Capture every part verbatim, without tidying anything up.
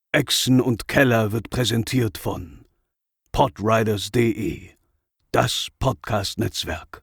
Echsen und Keller wird präsentiert von podriders punkt de, das Podcast-Netzwerk.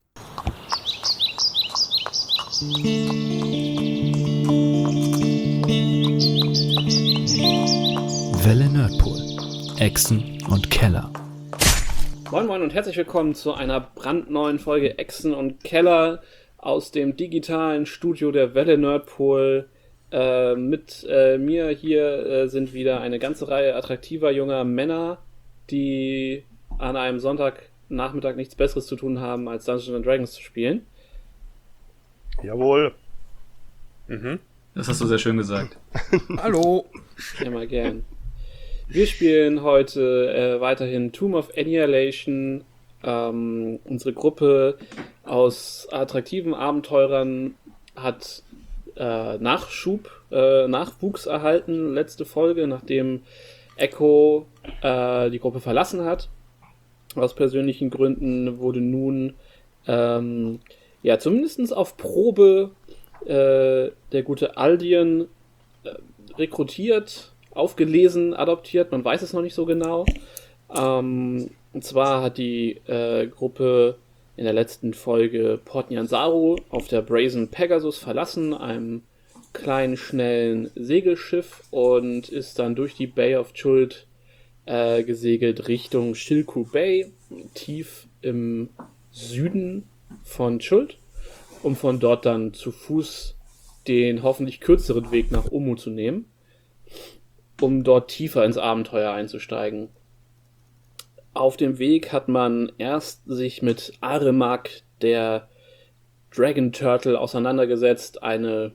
Welle Nerdpool, Echsen und Keller. Moin Moin und herzlich willkommen zu einer brandneuen Folge Echsen und Keller aus dem digitalen Studio der Welle Nerdpool. Äh, mit äh, mir hier äh, sind wieder eine ganze Reihe attraktiver junger Männer, die an einem Sonntagnachmittag nichts Besseres zu tun haben, als Dungeons and Dragons zu spielen. Jawohl. Mhm. Das hast du sehr schön gesagt. Hallo. Immer gern. Wir spielen heute äh, weiterhin Tomb of Annihilation. Ähm, unsere Gruppe aus attraktiven Abenteurern hat äh, Nachschub, äh, Nachwuchs erhalten, letzte Folge, nachdem Echo äh, die Gruppe verlassen hat. Aus persönlichen Gründen wurde nun ähm, ja zumindest auf Probe äh, der gute Aldian äh, rekrutiert, aufgelesen, adoptiert, man weiß es noch nicht so genau. Ähm, und zwar hat die äh, Gruppe in der letzten Folge Port Nyansaru auf der Brazen Pegasus verlassen, einem kleinen, schnellen Segelschiff, und ist dann durch die Bay of Chult äh, gesegelt Richtung Shilku Bay, tief im Süden von Chult, um von dort dann zu Fuß den hoffentlich kürzeren Weg nach Omu zu nehmen, um dort tiefer ins Abenteuer einzusteigen. Auf dem Weg hat man erst sich mit Aremak, der Dragon Turtle, auseinandergesetzt, eine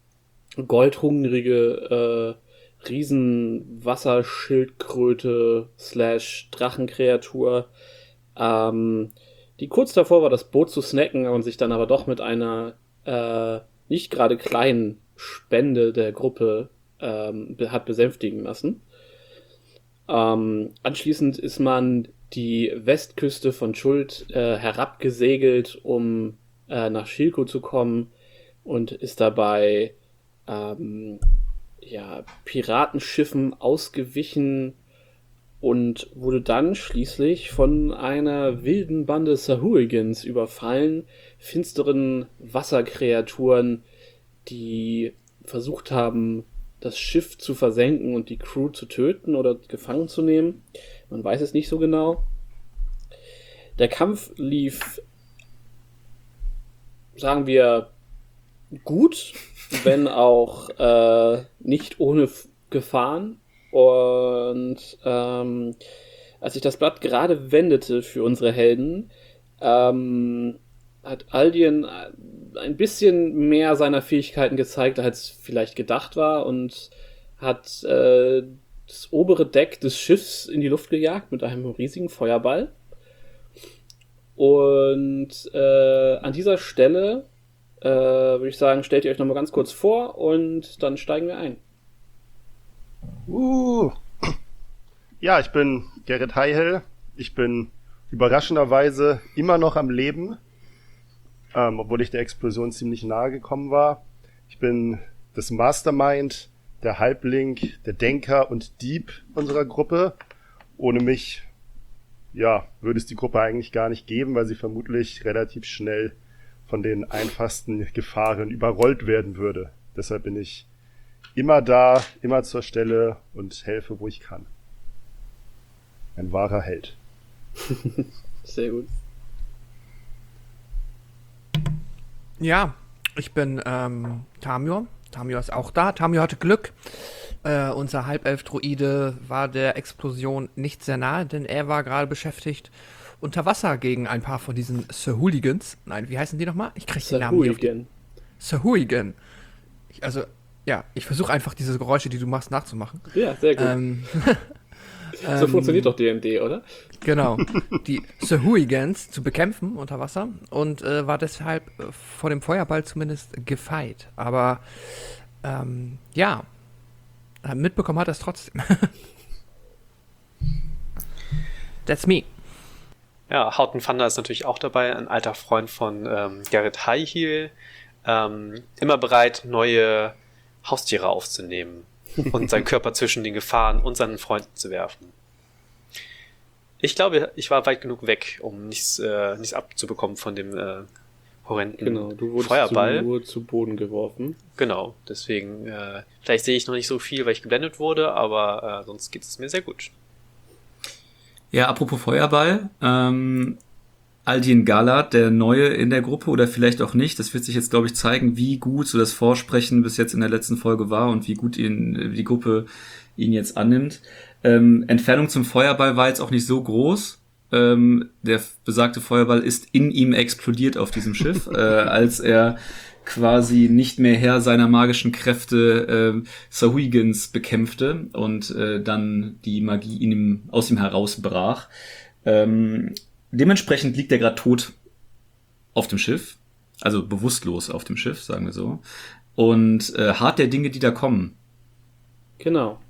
goldhungrige äh, Riesenwasserschildkröte slash Drachenkreatur, ähm, die kurz davor war, das Boot zu snacken und sich dann aber doch mit einer äh, nicht gerade kleinen Spende der Gruppe ähm, hat besänftigen lassen. Ähm, anschließend ist man die Westküste von Chult äh, herabgesegelt, um äh, nach Shilku zu kommen, und ist dabei ähm, ja, Piratenschiffen ausgewichen und wurde dann schließlich von einer wilden Bande Sahuagins überfallen, finsteren Wasserkreaturen, die versucht haben, das Schiff zu versenken und die Crew zu töten oder gefangen zu nehmen. Man weiß es nicht so genau. Der Kampf lief, sagen wir, gut, wenn auch äh, nicht ohne F- Gefahren. Und ähm, als sich das Blatt gerade wendete für unsere Helden, ähm, hat Aldian ein bisschen mehr seiner Fähigkeiten gezeigt, als vielleicht gedacht war, und hat äh, das obere Deck des Schiffs in die Luft gejagt mit einem riesigen Feuerball. Und äh, an dieser Stelle äh, würde ich sagen, stellt ihr euch nochmal ganz kurz vor und dann steigen wir ein. Uh. Ja, ich bin Gerrit Heihel. Ich bin überraschenderweise immer noch am Leben, ähm, obwohl ich der Explosion ziemlich nahe gekommen war. Ich bin das Mastermind, der Halbling, der Denker und Dieb unserer Gruppe. Ohne mich, ja, würde es die Gruppe eigentlich gar nicht geben, weil sie vermutlich relativ schnell von den einfachsten Gefahren überrollt werden würde. Deshalb bin ich immer da, immer zur Stelle und helfe, wo ich kann. Ein wahrer Held. Sehr gut. Ja, ich bin ähm, Tamio. Tamio ist auch da. Tamio hatte Glück. Äh, unser Halbelf-Druide war der Explosion nicht sehr nahe, denn er war gerade beschäftigt unter Wasser gegen ein paar von diesen Sahuagins. Nein, wie heißen die nochmal? Ich krieg den Namen nicht auf die... Sahuagin. Ich, also, ja, ich versuche einfach diese Geräusche, die du machst, nachzumachen. Ja, sehr gut. Ähm, so ähm, funktioniert doch D und D, oder? Genau. Die Sahuagins zu bekämpfen unter Wasser und äh, war deshalb äh, vor dem Feuerball zumindest gefeit. Aber ähm, ja, mitbekommen hat er es trotzdem. That's me. Ja, Houghton Thunder ist natürlich auch dabei, ein alter Freund von ähm, Gerrit Heihel. Ähm, immer bereit, neue Haustiere aufzunehmen. und seinen Körper zwischen den Gefahren und seinen Freunden zu werfen. Ich glaube, ich war weit genug weg, um nichts, äh, nichts abzubekommen von dem äh, horrenden Genau, du wurdest Feuerball. Zu, nur zu Boden geworfen. Genau, deswegen, äh, vielleicht sehe ich noch nicht so viel, weil ich geblendet wurde, aber äh, sonst geht es mir sehr gut. Ja, apropos Feuerball, ähm, Aldin Galad, der Neue in der Gruppe oder vielleicht auch nicht, das wird sich jetzt, glaube ich, zeigen, wie gut so das Vorsprechen bis jetzt in der letzten Folge war und wie gut ihn, die Gruppe ihn jetzt annimmt. Ähm, Entfernung zum Feuerball war jetzt auch nicht so groß. Ähm, der besagte Feuerball ist in ihm explodiert auf diesem Schiff, äh, als er quasi nicht mehr Herr seiner magischen Kräfte äh, Sahuagins bekämpfte und äh, dann die Magie in ihm, aus ihm herausbrach. Ähm, dementsprechend liegt er gerade tot auf dem Schiff, also bewusstlos auf dem Schiff, sagen wir so, und äh, hart der Dinge, die da kommen. Genau.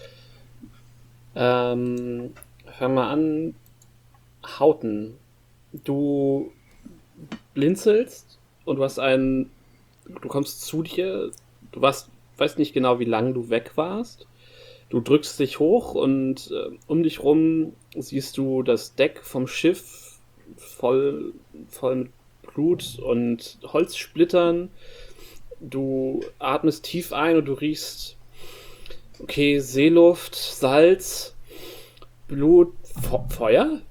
Ähm, fang mal an. Hauten. Du blinzelst und du hast einen. Du kommst zu dir. Du warst, weißt nicht genau, wie lange du weg warst. Du drückst dich hoch und äh, um dich rum siehst du das Deck vom Schiff voll, voll mit Blut und Holzsplittern. Du atmest tief ein und du riechst, okay, Seeluft, Salz, Blut, Fe- Feuer.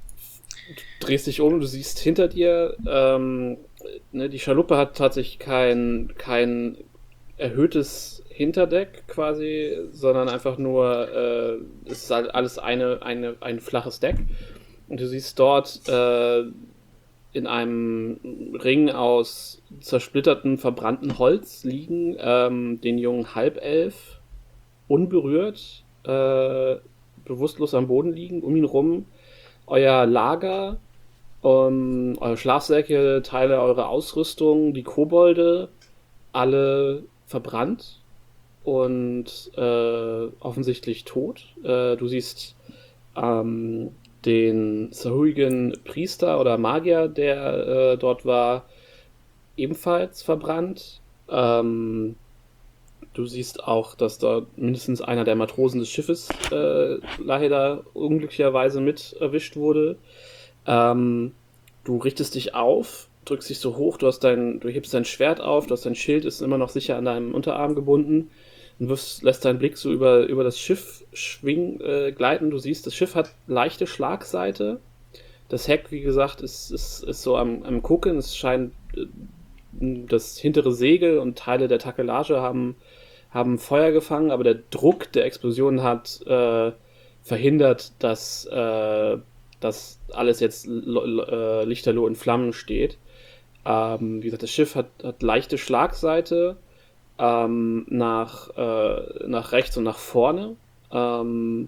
Du drehst dich um, du siehst hinter dir, ähm, ne, die Schaluppe hat tatsächlich kein, kein erhöhtes Hinterdeck quasi, sondern einfach nur, äh, es ist halt alles eine, eine, ein flaches Deck. Und du siehst dort äh, in einem Ring aus zersplittertem, verbrannten Holz liegen, ähm, den jungen Halbelf, unberührt, äh, bewusstlos am Boden liegen, um ihn rum euer Lager, um, eure Schlafsäcke, Teile eurer Ausrüstung, die Kobolde, alle verbrannt und äh, offensichtlich tot. Äh, du siehst ähm, den Sahuagin Priester oder Magier, der äh, dort war, ebenfalls verbrannt. Ähm, du siehst auch, dass da mindestens einer der Matrosen des Schiffes äh, leider unglücklicherweise mit erwischt wurde. Ähm, du richtest dich auf, drückst dich so hoch, du hast dein, du hebst dein Schwert auf, du hast dein Schild, ist immer noch sicher an deinem Unterarm gebunden und wirfst, lässt deinen Blick so über, über das Schiff schwingen, äh, gleiten. Du siehst, das Schiff hat leichte Schlagseite. Das Heck, wie gesagt, ist, ist, ist so am, am Gucken. Es scheint, äh, das hintere Segel und Teile der Takelage haben, haben Feuer gefangen, aber der Druck der Explosion hat äh, verhindert, dass, äh, dass alles jetzt äh, lichterloh in Flammen steht. Ähm, wie gesagt, das Schiff hat, hat leichte Schlagseite ähm, nach, äh, nach rechts und nach vorne. Ähm,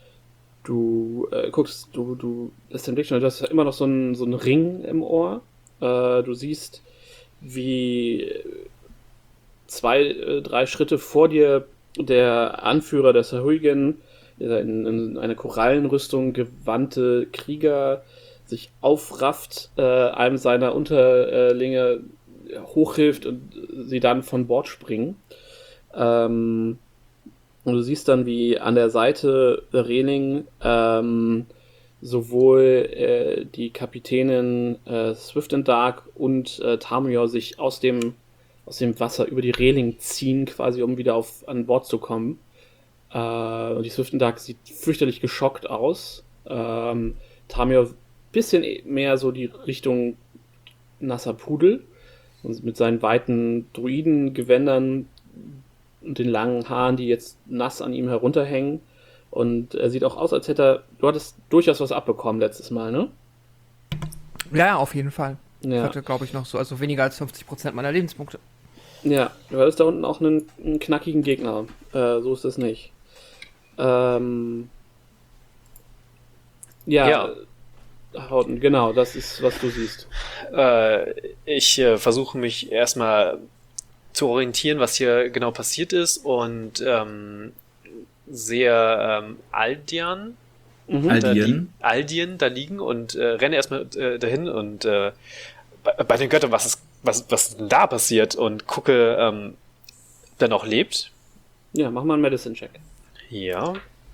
du äh, guckst, du, du lässt den Blick schon, du hast immer noch so einen, so einen Ring im Ohr. Äh, du siehst, wie zwei, äh, drei Schritte vor dir der Anführer der Sahuagin, der in, in eine Korallenrüstung gewandte Krieger, sich aufrafft, äh, einem seiner Unterlinge hochhilft und sie dann von Bord springen. Ähm, und du siehst dann, wie an der Seite der Reling ähm, sowohl äh, die Kapitänin äh, Swift and Dark und äh, Tamriel sich aus dem, aus dem Wasser über die Reling ziehen, quasi um wieder auf, an Bord zu kommen. Äh, und die Swift and Dark sieht fürchterlich geschockt aus. Ähm, Tamriel bisschen mehr so die Richtung nasser Pudel und mit seinen weiten Druidengewändern und den langen Haaren, die jetzt nass an ihm herunterhängen. Und er sieht auch aus, als hätte er, du hattest durchaus was abbekommen letztes Mal, ne? Ja, auf jeden Fall. Ja. Ich hatte, glaube ich, noch so, also weniger als fünfzig Prozent meiner Lebenspunkte. Ja, du hattest da unten auch einen, einen knackigen Gegner. Äh, so ist das nicht. Ähm, ja, Ja. Hauten, genau, das ist, was du siehst. Äh, ich äh, versuche mich erstmal zu orientieren, was hier genau passiert ist und ähm, sehe ähm, Aldian, Mhm. Al- da li- Aldien? Aldien da liegen und äh, renne erstmal äh, dahin und äh, bei, bei den Göttern, was ist, was, was ist denn da passiert und gucke, ähm, ob der noch lebt. Ja, mach mal einen Medicine-Check. Ja.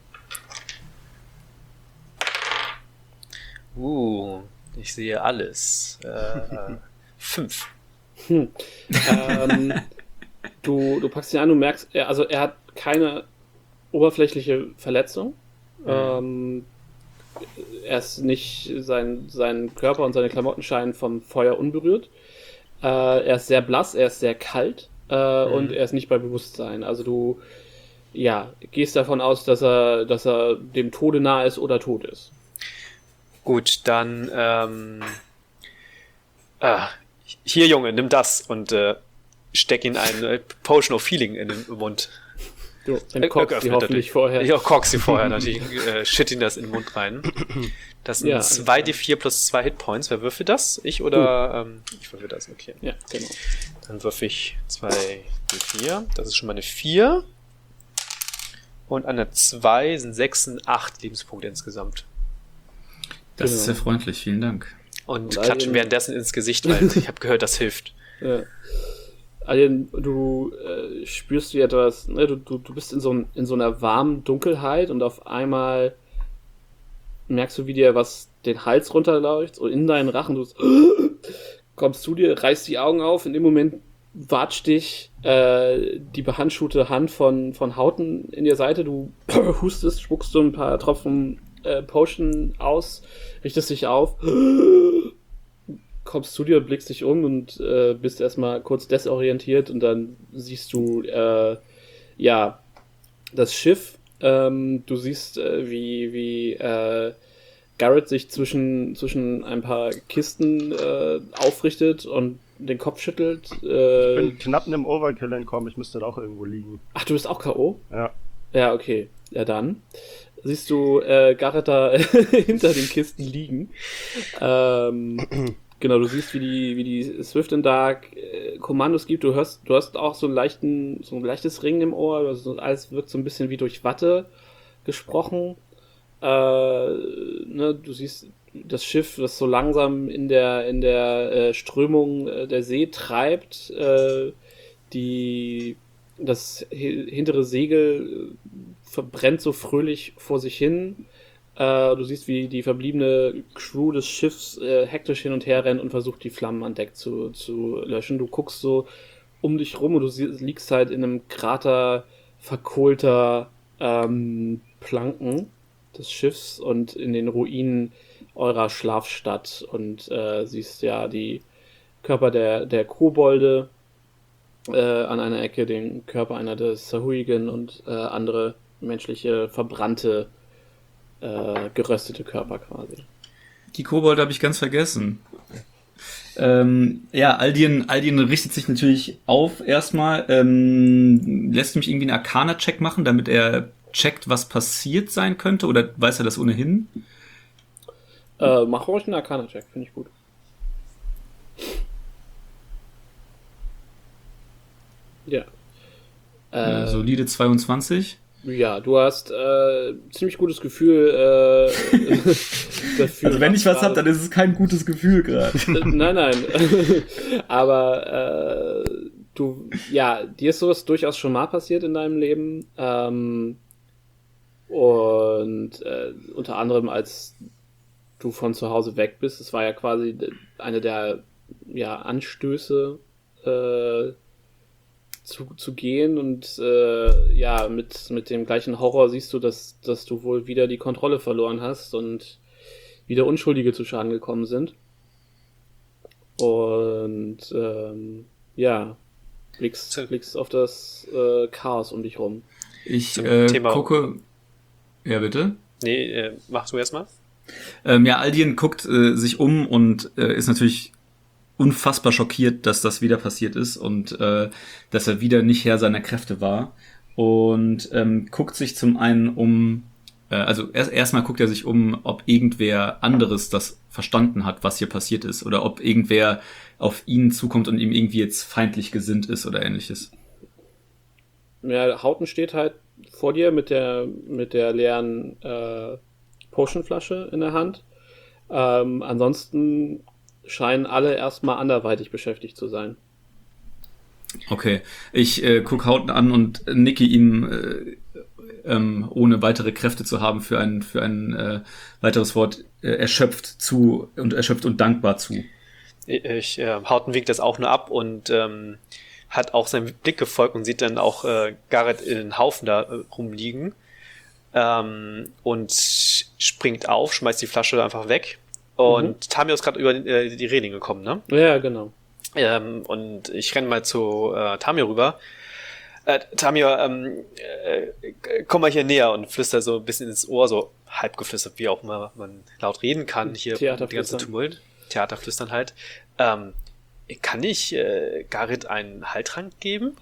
Uh, ich sehe alles. Äh, fünf. Hm. ähm, du, du packst ihn an, du merkst, er, also er hat keine oberflächliche Verletzung. Mhm. Ähm, er ist nicht, sein, sein Körper und seine Klamotten scheinen vom Feuer unberührt. Äh, er ist sehr blass, er ist sehr kalt äh, mhm. und er ist nicht bei Bewusstsein. Also du ja, gehst davon aus, dass er, dass er dem Tode nahe ist oder tot ist. Gut, dann ähm, ah, hier Junge, nimm das und äh, steck ihn eine Potion of Healing in den Mund. Du, dann kochst sie hoffentlich vorher. Ja, koch sie vorher natürlich. äh, shit ihn das in den Mund rein. Das sind ja, zwei D vier plus zwei Hitpoints. Wer würfelt das? Ich oder? Ähm, ich würfel das, okay. Ja, genau. Dann würfel ich zwei D vier. Das ist schon mal eine vier. Und an der zwei sind sechs und acht Lebenspunkte insgesamt. Das genau. ist sehr freundlich, vielen Dank. Und, Und klatschen Alien, währenddessen ins Gesicht, weil ich habe gehört, das hilft. Ja. Alien, du äh, spürst wie etwas, ne, du, du, du bist in so, in so einer warmen Dunkelheit und auf einmal merkst du, wie dir was den Hals runterläuft und in deinen Rachen, du kommst zu dir, reißt die Augen auf, in dem Moment watscht dich äh, die behandschuhte Hand von, von Hauten in der Seite, du hustest, spuckst so ein paar Tropfen äh, Potion aus, richtest dich auf, kommst zu dir, blickst dich um und äh, bist erstmal kurz desorientiert und dann siehst du äh, ja das Schiff, ähm, du siehst äh, wie, wie äh, Garrett sich zwischen, zwischen ein paar Kisten äh, aufrichtet und den Kopf schüttelt. Äh, ich bin knapp einem Overkill entkommen, ich müsste da auch irgendwo liegen. Ach, du bist auch K O? Ja. Ja, okay. Ja, dann siehst du äh, Garrett da hinter den Kisten liegen. Ähm, genau, du siehst, wie die, wie die Swift and Dark äh, Kommandos gibt. Du hörst, du hast auch so einen leichten, so ein leichtes Ringen im Ohr. Also alles wirkt so ein bisschen wie durch Watte gesprochen. Äh, ne, du siehst das Schiff, das so langsam in der in der äh, Strömung äh, der See treibt. Äh, die das hi- hintere Segel äh, verbrennt so fröhlich vor sich hin. Äh, du siehst, wie die verbliebene Crew des Schiffs äh, hektisch hin und her rennt und versucht, die Flammen an Deck zu, zu löschen. Du guckst so um dich rum und du sie- liegst halt in einem Krater verkohlter ähm, Planken des Schiffs und in den Ruinen eurer Schlafstadt und äh, siehst ja die Körper der, der Kobolde äh, an einer Ecke, den Körper einer des Sahuagin und äh, andere menschliche, verbrannte, äh, geröstete Körper quasi. Die Kobolde habe ich ganz vergessen. Ähm, ja, Aldien, Aldien richtet sich natürlich auf erstmal, ähm, lässt mich irgendwie einen Arcana-Check machen, damit er checkt, was passiert sein könnte, oder weiß er das ohnehin? Äh, mach ruhig einen Arcana-Check, finde ich gut. Ja. Äh, Äh, solide zweiundzwanzig. Ja, du hast äh, ziemlich gutes Gefühl äh, dafür. Also wenn ich was habe, gerade- dann ist es kein gutes Gefühl gerade. Äh, nein, nein. Aber äh, du, ja, dir ist sowas durchaus schon mal passiert in deinem Leben. Ähm, und äh, unter anderem, als du von zu Hause weg bist, es war ja quasi eine der ja, Anstöße, äh, zu, zu gehen und äh, ja, mit, mit dem gleichen Horror siehst du, dass, dass du wohl wieder die Kontrolle verloren hast und wieder Unschuldige zu Schaden gekommen sind. Und ähm, ja, blickst, blickst auf das äh, Chaos um dich rum. Ich Zum äh, Thema- gucke... Ja, bitte? Nee, äh, mach du erstmal. Ähm, ja, Aldien guckt äh, sich um und äh, ist natürlich unfassbar schockiert, dass das wieder passiert ist und äh, dass er wieder nicht Herr seiner Kräfte war. Und ähm, guckt sich zum einen um, äh, also erst erstmal guckt er sich um, ob irgendwer anderes das verstanden hat, was hier passiert ist, oder ob irgendwer auf ihn zukommt und ihm irgendwie jetzt feindlich gesinnt ist oder ähnliches. Ja, Hauten steht halt vor dir mit der, mit der leeren äh, Potionflasche in der Hand. Ähm, ansonsten scheinen alle erstmal anderweitig beschäftigt zu sein. Okay, ich äh, guck Hauten an und nicke ihm, äh, ähm, ohne weitere Kräfte zu haben, für ein, für ein äh, weiteres Wort äh, erschöpft zu und erschöpft und dankbar zu. Ich, äh, Hauten winkt das auch nur ab und ähm, hat auch seinen Blick gefolgt und sieht dann auch äh, Garrett in den Haufen da äh, rumliegen ähm, und springt auf, schmeißt die Flasche einfach weg. Und mhm. Tamio ist gerade über äh, die Reling gekommen, ne? Ja, genau. Ähm, und ich renne mal zu äh, Tamio rüber. Äh, Tamio, ähm, äh, komm mal hier näher und flüster so ein bisschen ins Ohr, so halb geflüstert, wie auch immer man laut reden kann. Hier die ganze Tumult. Theaterflüstern halt. Ähm, kann ich äh, Garrett einen Heiltrank geben?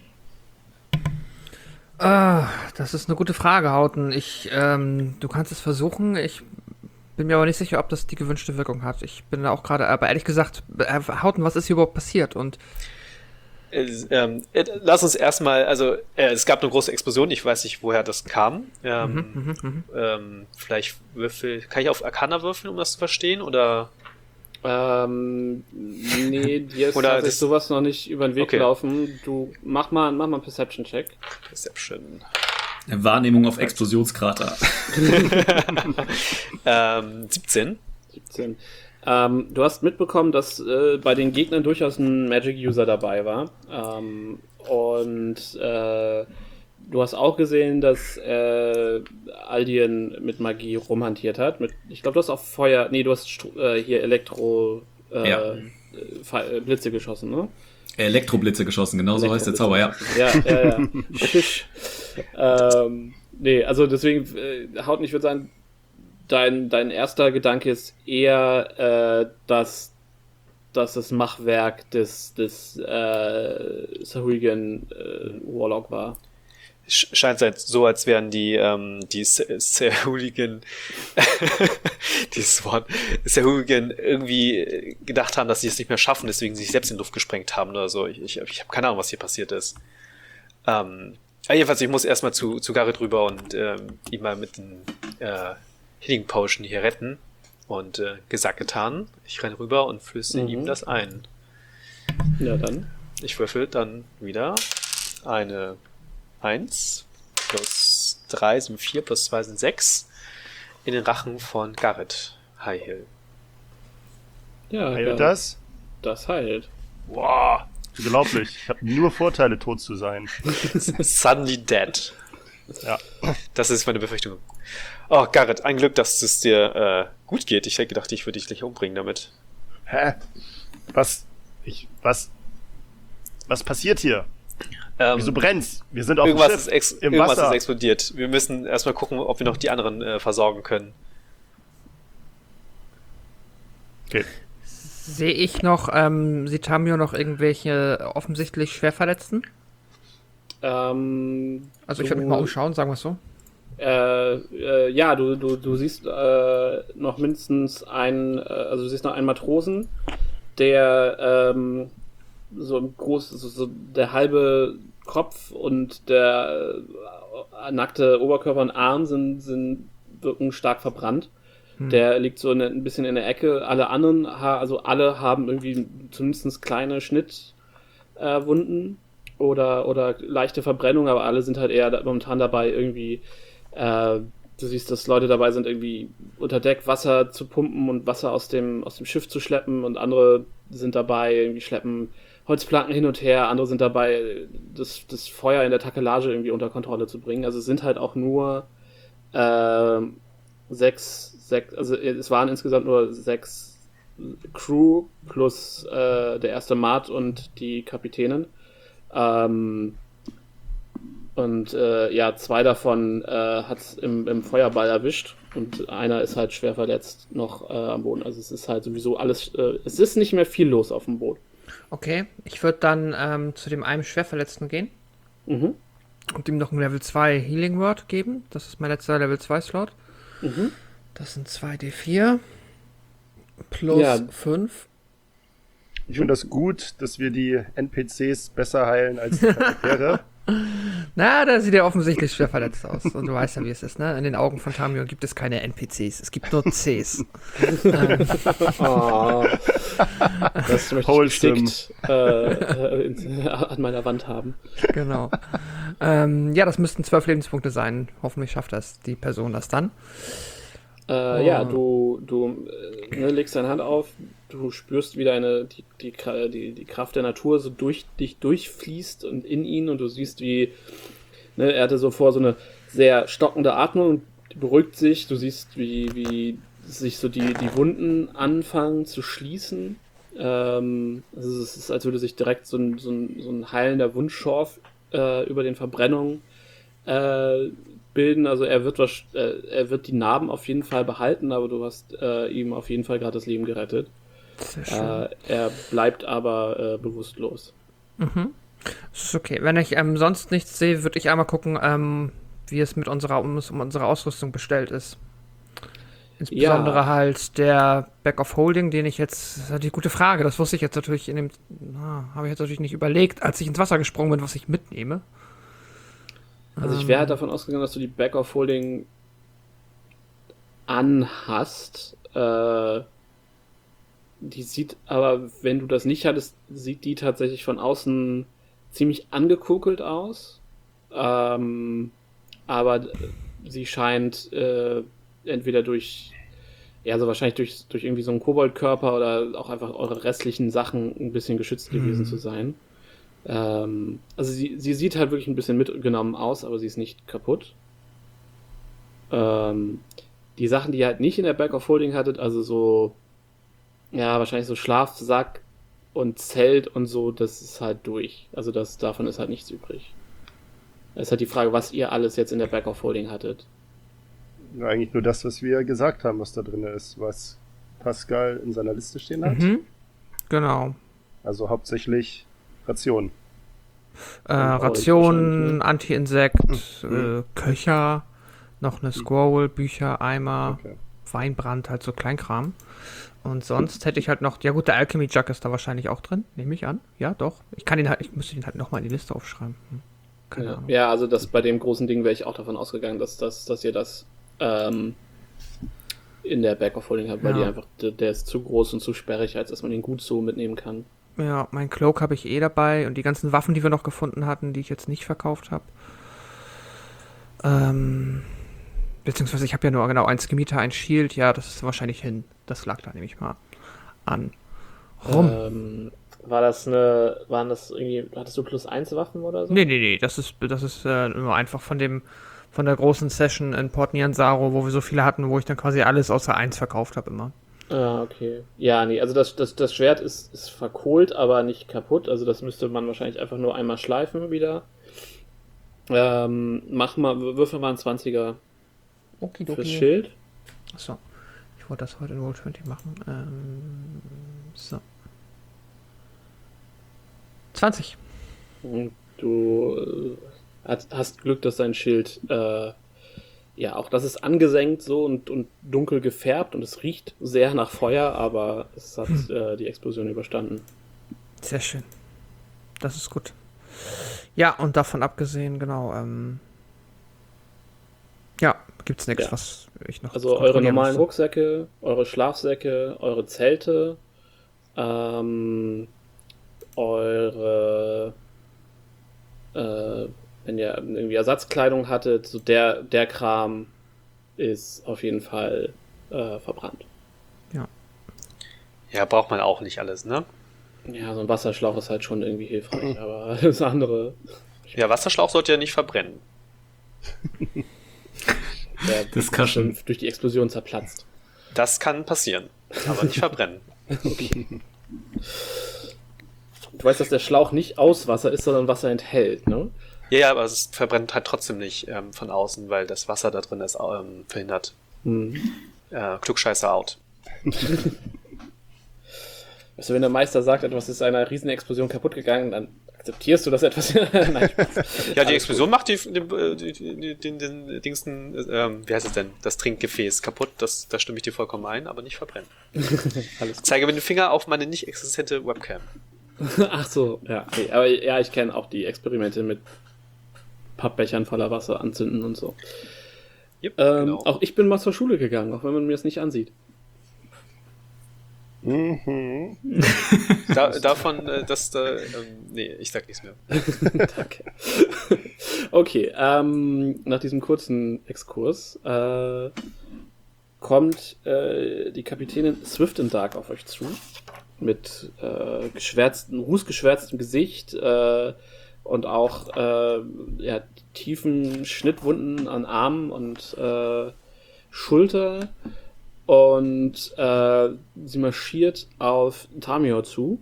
Ah, das ist eine gute Frage, Hauten. Ich, ähm, du kannst es versuchen. Ich bin mir aber nicht sicher, ob das die gewünschte Wirkung hat. Ich bin da auch gerade, aber ehrlich gesagt, äh, Hauten, was ist hier überhaupt passiert? Und äh, ähm, äh, lass uns erstmal, also äh, es gab eine große Explosion, ich weiß nicht, woher das kam. Ähm, mhm, mhm, ähm, vielleicht würfel, kann ich auf Arcana würfeln, um das zu verstehen, oder? Ähm, nee, dir ist Oder tatsächlich das- sowas noch nicht über den Weg Okay. gelaufen. Du, mach mal, mach mal einen Perception-Check. Perception. Wahrnehmung auf Explosionskrater. ähm, siebzehn. siebzehn. Ähm, du hast mitbekommen, dass äh, bei den Gegnern durchaus ein Magic-User dabei war. Ähm, und äh, du hast auch gesehen, dass äh, Aldien mit Magie rumhantiert hat. Mit, ich glaube, du hast auch Feuer. Nee, du hast Stro- äh, hier Elektro äh, Ja. äh, Fe- äh, Blitze geschossen, ne? Elektroblitze geschossen, genau so heißt der Zauber, ja. Ja, ja, ja. Schisch. ähm, nee, also deswegen, äh, Hauten, ich würde sagen, dein, dein erster Gedanke ist eher, äh, dass, dass das Machwerk des, des äh, Sahuagin äh, Warlock war. Sch- Scheint halt so, als wären die, ähm, die Sahuagin, dieses Wort, Sahuagin irgendwie gedacht haben, dass sie es nicht mehr schaffen, deswegen sich selbst in die Luft gesprengt haben oder so. Ich, ich, ich habe keine Ahnung, was hier passiert ist. Ähm, aber jedenfalls, ich muss erstmal zu, zu Garrett rüber und ähm, ihn mal mit den äh, Healing Potion hier retten. Und äh, gesagt, getan. Ich renne rüber und flüsse Mhm. ihm das ein. Ja, dann. Ich würfel dann wieder eine eins plus drei sind vier plus zwei sind sechs in den Rachen von Garrett Highhill. Ja, Heilt ja, das? das heilt. Wow, unglaublich. Ich habe nur Vorteile, tot zu sein. Suddenly dead. Ja. Das ist meine Befürchtung. Oh, Garrett, ein Glück, dass es dir äh, gut geht. Ich hätte gedacht, ich würde dich gleich umbringen damit. Hä? Was? Ich, was? Was passiert hier? Ähm, Wieso brennt's? Wir sind auf dem irgendwas Schiff, ist, ex im irgendwas Wasser. ist explodiert. Wir müssen erstmal gucken, ob wir noch die anderen äh, versorgen können. Okay. sehe ich noch, ähm, sieht Tamio noch irgendwelche offensichtlich Schwerverletzten? Ähm, Also ich würde mich mal umschauen, sagen wir es so. Äh, äh, ja, du, du, du siehst äh, noch mindestens einen, äh, also du siehst noch einen Matrosen, der ähm, so ein groß, so, so der halbe Kopf und der äh, nackte Oberkörper und Arm sind, sind wirken stark verbrannt. Hm. Der liegt so in, ein bisschen in der Ecke. Alle anderen, ha- also alle haben irgendwie zumindest kleine Schnittwunden äh, Wunden oder, oder leichte Verbrennung, aber alle sind halt eher da, momentan dabei, irgendwie Äh, du siehst, dass Leute dabei sind, irgendwie unter Deck Wasser zu pumpen und Wasser aus dem, aus dem Schiff zu schleppen, und andere sind dabei, irgendwie schleppen Holzplanken hin und her, andere sind dabei, das, das Feuer in der Takelage irgendwie unter Kontrolle zu bringen. Also es sind halt auch nur äh, sechs, sechs, also es waren insgesamt nur sechs Crew plus äh, der erste Mart und die Kapitänin. Ähm, Und äh, ja, zwei davon äh, hat es im, im Feuerball erwischt und einer ist halt schwer verletzt noch äh, am Boden. Also es ist halt sowieso alles, äh, es ist nicht mehr viel los auf dem Boot. Okay, ich würde dann ähm, zu dem einen Schwerverletzten gehen Mhm. und ihm noch ein Level zwei Healing Word geben. Das ist mein letzter Level zwei Slot. Mhm. Das sind zwei D vier plus Ja. fünf. Ich finde das gut, dass wir die N P Cs besser heilen als die Charaktere. Na, da sieht er offensichtlich schwer verletzt aus. Und du weißt ja, wie es ist, ne? In den Augen von Tamio gibt es keine N P Cs. Es gibt nur Cs. ähm. Oh, das möchte ich Wholesome. geschickt äh, in, an meiner Wand haben. Genau. Ähm, ja, das müssten zwölf Lebenspunkte sein. Hoffentlich schafft das die Person das dann. Äh, Oh. Ja, du, du äh, ne, legst deine Hand auf, du spürst, wie deine, die, die, Kra- die, die Kraft der Natur so durch dich durchfließt und in ihn, und du siehst, wie, ne, er hatte so vor so eine sehr stockende Atmung und die beruhigt sich. Du siehst, wie, wie sich so die, die Wunden anfangen zu schließen. Ähm, also es ist, als würde sich direkt so ein, so ein, so ein heilender Wundschorf äh, über den Verbrennungen äh, bilden. Also er wird was, äh, er wird die Narben auf jeden Fall behalten, aber du hast äh, ihm auf jeden Fall gerade das Leben gerettet. Sehr schön. Äh, er bleibt aber äh, bewusstlos. Mhm. Das ist okay. Wenn ich ähm, sonst nichts sehe, würde ich einmal gucken, ähm, wie es mit unserer, um, um unsere Ausrüstung bestellt ist. Insbesondere Ja. halt der Back of Holding, den ich jetzt, das ist halt die gute Frage, das wusste ich jetzt natürlich in dem, na, habe ich jetzt natürlich nicht überlegt, als ich ins Wasser gesprungen bin, was ich mitnehme. Also ich wäre halt davon ausgegangen, dass du die Back of Holding anhast. Äh, die sieht aber, wenn du das nicht hattest, sieht die tatsächlich von außen ziemlich angekokelt aus. Ähm, aber sie scheint äh, entweder durch, ja, also wahrscheinlich durch, durch irgendwie so einen Koboldkörper oder auch einfach eure restlichen Sachen ein bisschen geschützt gewesen zu sein. Ähm, also sie, sie sieht halt wirklich ein bisschen mitgenommen aus, aber sie ist nicht kaputt. Ähm, die Sachen, die ihr halt nicht in der Back of Holding hattet, also so, ja, wahrscheinlich so Schlafsack und Zelt und so, das ist halt durch. Also das, davon ist halt nichts übrig. Es ist halt die Frage, was ihr alles jetzt in der Back of Holding hattet. Ja, eigentlich nur das, was wir gesagt haben, was da drin ist, was Pascal in seiner Liste stehen hat. Mhm. Genau. Also hauptsächlich Rationen. Äh, wahrscheinlich, Rationen, ne? Anti-Insekt, Mhm. äh, Köcher, noch eine Scroll, Bücher, Eimer, Okay. Weinbrand, halt so Kleinkram. Und sonst hätte ich halt noch, ja gut, der Alchemy Jug ist da wahrscheinlich auch drin, nehme ich an. Ja, doch. Ich kann den halt, ich müsste den halt nochmal in die Liste aufschreiben. Hm. Keine Ja, Ahnung. ja, also das, bei dem großen Ding wäre ich auch davon ausgegangen, dass, dass, dass ihr das ähm, in der Back of Holding habt, weil Ja. die einfach, der, der ist zu groß und zu sperrig, als dass man ihn gut so mitnehmen kann. Ja, mein Cloak habe ich eh dabei und die ganzen Waffen, die wir noch gefunden hatten, die ich jetzt nicht verkauft habe. Ähm, beziehungsweise ich habe ja nur genau ein Skimitar, ein Shield, ja, das ist wahrscheinlich hin. Das lag da nämlich mal an. Rum. Ähm, war das eine, waren das irgendwie, hattest du plus eins Waffen oder so? Nee, nee, nee, das ist, das ist äh, nur einfach von dem, von der großen Session in Port Nyanzaro, wo wir so viele hatten, wo ich dann quasi alles außer eins verkauft habe immer. Ah, okay. Ja, nee, also das, das, das Schwert ist, ist verkohlt, aber nicht kaputt. Also das müsste man wahrscheinlich einfach nur einmal schleifen wieder. Ähm, mach mal, würfel mal einen zwanziger Okidoki. fürs Schild. Achso, ich wollte das heute in Roll zwanzig machen. Ähm, so. zwanzig. Und du äh, hast, hast Glück, dass dein Schild, äh, ja, auch das ist angesenkt so und, und dunkel gefärbt und es riecht sehr nach Feuer, aber es hat äh, die Explosion überstanden. Sehr schön. Das ist gut. Ja, und davon abgesehen, genau, ähm, ja, gibt's nichts, Ja. was ich noch Also eure kontrollieren normalen müsste. Rucksäcke, eure Schlafsäcke, eure Zelte, ähm, eure, äh, wenn ihr irgendwie Ersatzkleidung hattet, so der, der Kram ist auf jeden Fall äh, verbrannt. Ja, braucht man auch nicht alles, ne? Ja, so ein Wasserschlauch ist halt schon irgendwie hilfreich, aber das andere, Ja, Wasserschlauch sollte ja nicht verbrennen. der Das kann schon. durch die Explosion zerplatzt. Das kann passieren, aber nicht verbrennen. Du weißt, dass der Schlauch nicht aus Wasser ist, sondern Wasser enthält, ne? Ja, ja, aber es verbrennt halt trotzdem nicht ähm, von außen, weil das Wasser da drin ist ähm, verhindert. Hm. Äh, Klugscheißer out. Weißt du, wenn der Meister sagt, etwas ist einer Riesenexplosion kaputt gegangen, dann akzeptierst du das etwas. Nein, Spaß. Ja, die Alles Explosion macht die, die, die, die, den, den Dingsten, ähm, wie heißt es denn, das Trinkgefäß kaputt, das, da stimme ich dir vollkommen ein, aber nicht verbrennen. Alles gut. Zeige mit dem Finger auf meine nicht existente Webcam. Ach so, ja. Okay. Aber ja, ich kenne auch die Experimente mit Pappbechern voller Wasser anzünden und so. Yep, Ähm, genau. Auch ich bin mal zur Schule gegangen, auch wenn man mir das nicht ansieht. Mhm. Da, davon, äh, dass da, ähm, nee, ich sag nichts mehr. Danke. Okay, ähm, nach diesem kurzen Exkurs äh, kommt äh, die Kapitänin Swift and Dark auf euch zu. Mit äh, geschwärztem, rußgeschwärztem Gesicht äh, und auch äh, ja, tiefen Schnittwunden an Armen und äh, Schulter. Und äh, sie marschiert auf Tamio zu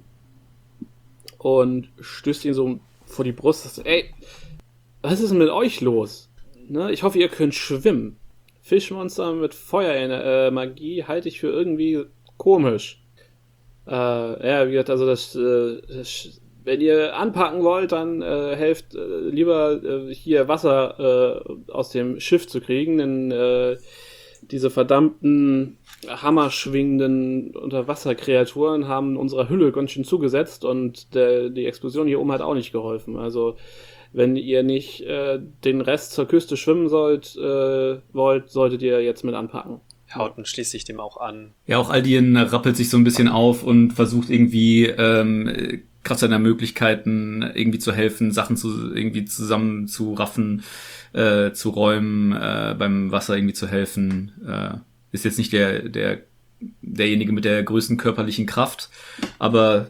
und stößt ihn so vor die Brust. Und sagt, ey, was ist denn mit euch los? Ne? Ich hoffe, ihr könnt schwimmen. Fischmonster mit Feuermagie äh, halte ich für irgendwie komisch. Äh, ja, wie gesagt, also das, äh, das, wenn ihr anpacken wollt, dann äh, helft äh, lieber äh, hier Wasser äh, aus dem Schiff zu kriegen, denn äh, diese verdammten hammerschwingenden Unterwasserkreaturen haben unserer Hülle ganz schön zugesetzt und der, die Explosion hier oben hat auch nicht geholfen. Also wenn ihr nicht äh, den Rest zur Küste schwimmen sollt, äh, wollt, solltet ihr jetzt mit anpacken. Hauten schließt sich dem auch an. Ja, auch Aldien rappelt sich so ein bisschen auf und versucht irgendwie ähm, Kraft seiner Möglichkeiten irgendwie zu helfen, Sachen zu irgendwie zusammen zu raffen, äh, zu räumen, äh, beim Wasser irgendwie zu helfen. Äh, ist jetzt nicht der der derjenige mit der größten körperlichen Kraft, aber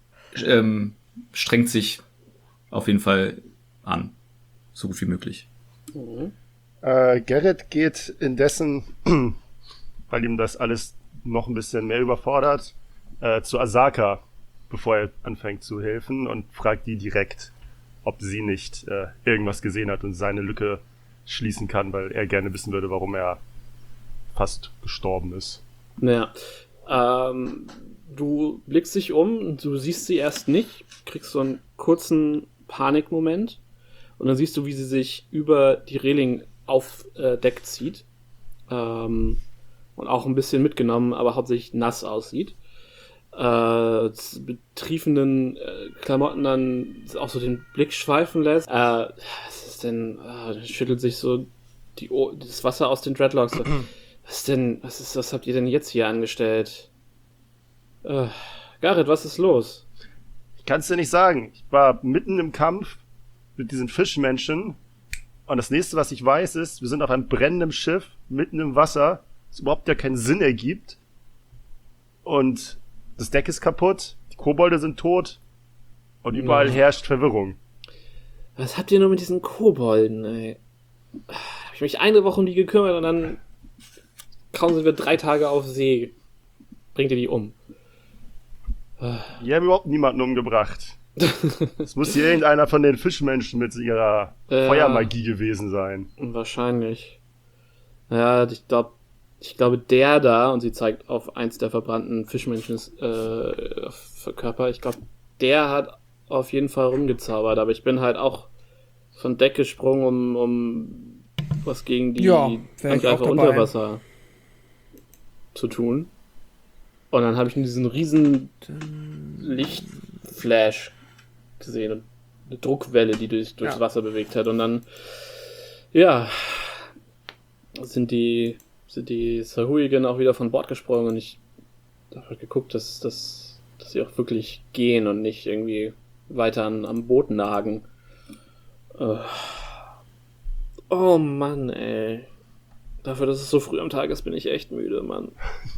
ähm, strengt sich auf jeden Fall an, so gut wie möglich. Mhm. Äh, Gerrit geht indessen, weil ihm das alles noch ein bisschen mehr überfordert, äh, zu Asaka, bevor er anfängt zu helfen und fragt die direkt, ob sie nicht äh, irgendwas gesehen hat und seine Lücke schließen kann, weil er gerne wissen würde, warum er fast gestorben ist. Naja, ähm, du blickst dich um, du siehst sie erst nicht, kriegst so einen kurzen Panikmoment und dann siehst du, wie sie sich über die Reling auf äh, Deck zieht ähm, und auch ein bisschen mitgenommen, aber hauptsächlich nass aussieht. Äh, betriefenen äh, Klamotten dann auch so den Blick schweifen lässt. Äh, was ist denn? Äh, schüttelt sich so die o- das Wasser aus den Dreadlocks. So, was ist denn? Was ist? Was habt ihr denn jetzt hier angestellt? Äh, Gareth, was ist los? Ich kann es dir nicht sagen. Ich war mitten im Kampf mit diesen Fischmenschen und das nächste, was ich weiß, ist, wir sind auf einem brennenden Schiff, mitten im Wasser, das überhaupt ja keinen Sinn ergibt und das Deck ist kaputt, die Kobolde sind tot und überall Ja. herrscht Verwirrung. Was habt ihr nur mit diesen Kobolden, ey? Hab ich mich eine Woche um die gekümmert und dann kaum sind wir drei Tage auf See. Bringt ihr die um? Die haben überhaupt niemanden umgebracht. Es muss hier irgendeiner von den Fischmenschen mit ihrer Ja. Feuermagie gewesen sein. Wahrscheinlich. Ja, ich glaube, ich glaube, der da, und sie zeigt auf eins der verbrannten Fischmenschen äh, Körper, ich glaube, der hat auf jeden Fall rumgezaubert, aber ich bin halt auch von Deck gesprungen, um, um was gegen die Ja, wär ich auch Angreifer dabei. unter Wasser zu tun. Und dann habe ich diesen riesen Lichtflash gesehen und eine Druckwelle, die durch, durchs Ja. Wasser bewegt hat. Und dann, ja, sind die, sind die Sahuagin auch wieder von Bord gesprungen und ich habe halt geguckt, dass, dass, dass sie auch wirklich gehen und nicht irgendwie weiter an, am Boot nagen. Äh. Oh Mann, ey. Dafür, dass es so früh am Tag ist, bin ich echt müde, Mann.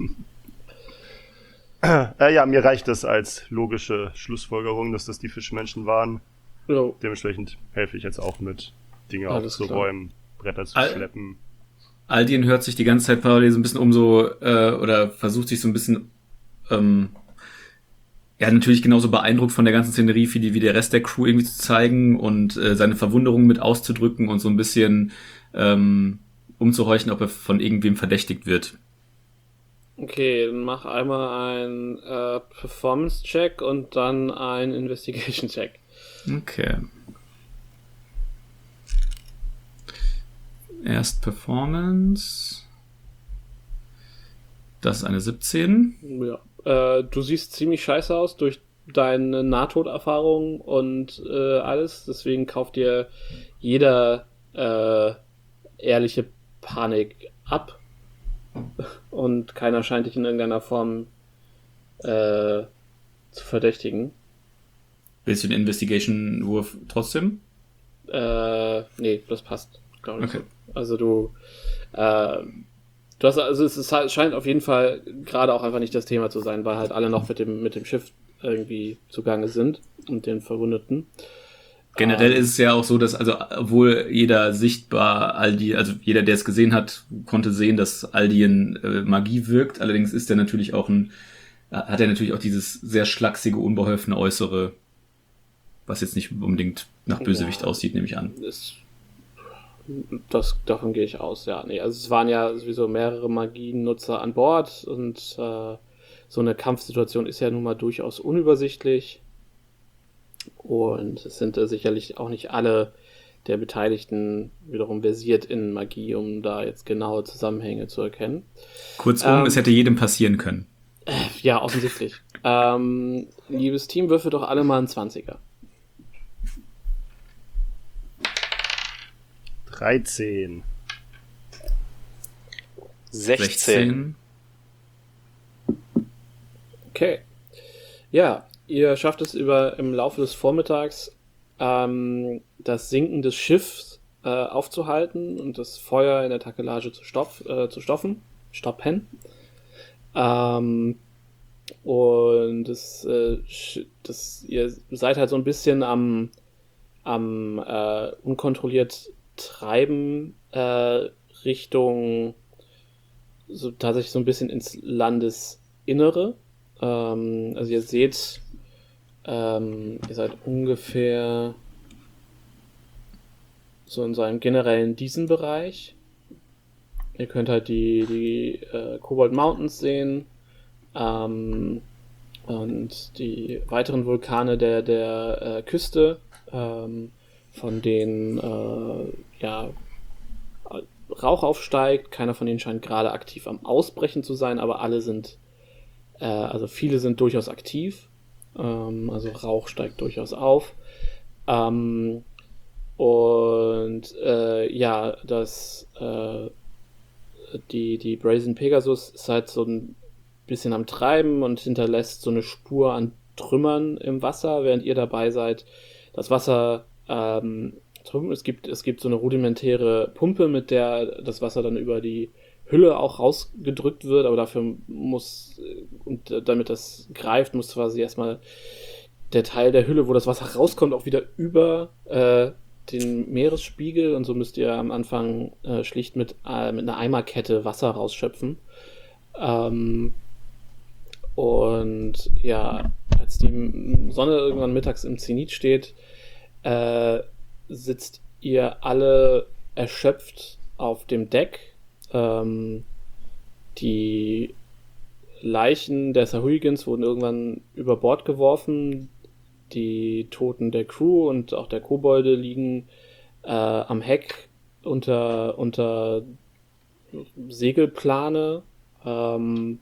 Äh, ja, mir reicht das als logische Schlussfolgerung, dass das die Fischmenschen waren. Jo. Dementsprechend helfe ich jetzt auch mit, Dinge Alles aufzuräumen, Bretter zu Al- schleppen. Aldien hört sich die ganze Zeit parallel so ein bisschen um so, äh, oder versucht sich so ein bisschen, ähm, ja, natürlich genauso beeindruckt von der ganzen Szenerie wie, die, wie der Rest der Crew irgendwie zu zeigen und äh, seine Verwunderung mit auszudrücken und so ein bisschen ähm, umzuhorchen, ob er von irgendwem verdächtigt wird. Okay, dann mach einmal einen äh, Performance-Check und dann einen Investigation-Check. Okay. Erst Performance. Das ist eine siebzehn. Ja. Äh, du siehst ziemlich scheiße aus durch deine Nahtoderfahrung und äh, alles. Deswegen kauft dir jeder äh, ehrliche Panik ab. Und keiner scheint dich in irgendeiner Form äh, zu verdächtigen. Willst du den Investigation-Wurf trotzdem? Äh, nee, das passt, glaube ich. Okay. Also du, äh, du hast, also es ist, halt- scheint auf jeden Fall gerade auch einfach nicht das Thema zu sein, weil halt alle noch mit dem, mit dem Schiff irgendwie zugange sind und den Verwundeten. Generell Ähm, ist es ja auch so, dass, also, obwohl jeder sichtbar Aldi, also jeder, der es gesehen hat, konnte sehen, dass Aldien äh, Magie wirkt. Allerdings ist er natürlich auch ein, hat er natürlich auch dieses sehr schlachsige, unbeholfene Äußere, was jetzt nicht unbedingt nach Bösewicht Ja. aussieht, nehme ich an. Ist, das, davon gehe ich aus, ja. Nee, also es waren ja sowieso mehrere Magiennutzer an Bord und äh, so eine Kampfsituation ist ja nun mal durchaus unübersichtlich. Und es sind äh, sicherlich auch nicht alle der Beteiligten wiederum versiert in Magie, um da jetzt genaue Zusammenhänge zu erkennen. Kurzum, Ähm, es hätte jedem passieren können. Ja, offensichtlich. ähm, liebes Team, würfel doch alle mal einen zwanziger. dreizehn. sechzehn. Okay. Ja, ihr schafft es über im Laufe des Vormittags ähm, das Sinken des Schiffs äh, aufzuhalten und das Feuer in der Takelage zu, stopf, äh, zu stoffen, stoppen. Ähm, und das, äh, sch- das, ihr seid halt so ein bisschen am, am äh, unkontrolliert Treiben äh, Richtung so tatsächlich so ein bisschen ins Landesinnere. Ähm, also ihr seht, ähm, ihr seid ungefähr so in so einem generellen Diesenbereich. Ihr könnt halt die, die äh, Cobalt Mountains sehen ähm, und die weiteren Vulkane der, der äh, Küste, ähm, von denen äh, ja, Rauch aufsteigt. Keiner von denen scheint gerade aktiv am Ausbrechen zu sein, aber alle sind, äh, also viele sind durchaus aktiv. Ähm, also Rauch steigt durchaus auf. Ähm, und äh, ja, das äh, die, die Brazen Pegasus ist halt so ein bisschen am Treiben und hinterlässt so eine Spur an Trümmern im Wasser, während ihr dabei seid. Das Wasser ähm, es gibt, es gibt so eine rudimentäre Pumpe, mit der das Wasser dann über die Hülle auch rausgedrückt wird, aber dafür muss, und damit das greift, muss quasi erstmal der Teil der Hülle, wo das Wasser rauskommt, auch wieder über äh, den Meeresspiegel, und so müsst ihr am Anfang äh, schlicht mit, äh, mit einer Eimerkette Wasser rausschöpfen. Ähm, und ja, als die Sonne irgendwann mittags im Zenit steht, äh, sitzt ihr alle erschöpft auf dem Deck. Ähm, die Leichen der Sahuagins wurden irgendwann über Bord geworfen. Die Toten der Crew und auch der Kobolde liegen äh, am Heck unter, unter Segelplane. Ähm,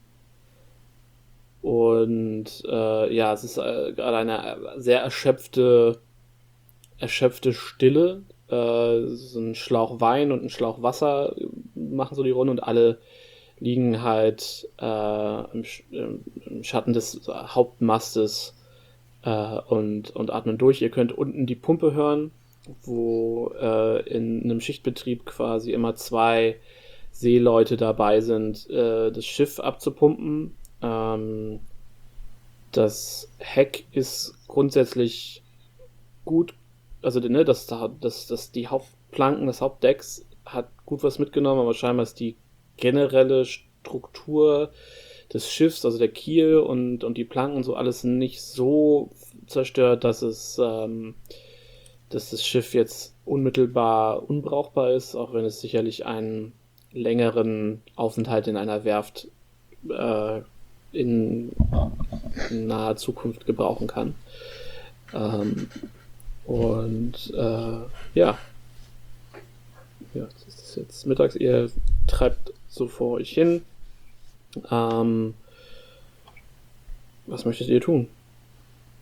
und äh, ja, es ist äh, gerade eine sehr erschöpfte erschöpfte Stille. Äh, so ein Schlauch Wein und ein Schlauch Wasser machen so die Runde und alle liegen halt äh, im, Sch- im Schatten des Hauptmastes äh, und, und atmen durch. Ihr könnt unten die Pumpe hören, wo äh, in einem Schichtbetrieb quasi immer zwei Seeleute dabei sind, äh, das Schiff abzupumpen. Ähm, das Heck ist grundsätzlich gut, also ne, das, das, das, die Hauptplanken des Hauptdecks hat gut was mitgenommen, aber scheinbar ist die generelle Struktur des Schiffs, also der Kiel und, und die Planken und so alles nicht so zerstört, dass es ähm, dass das Schiff jetzt unmittelbar unbrauchbar ist, auch wenn es sicherlich einen längeren Aufenthalt in einer Werft äh, in, in naher Zukunft gebrauchen kann. Ähm, und äh, ja. Ja, das ist jetzt mittags, ihr treibt so vor euch hin. Ähm, was möchtet ihr tun?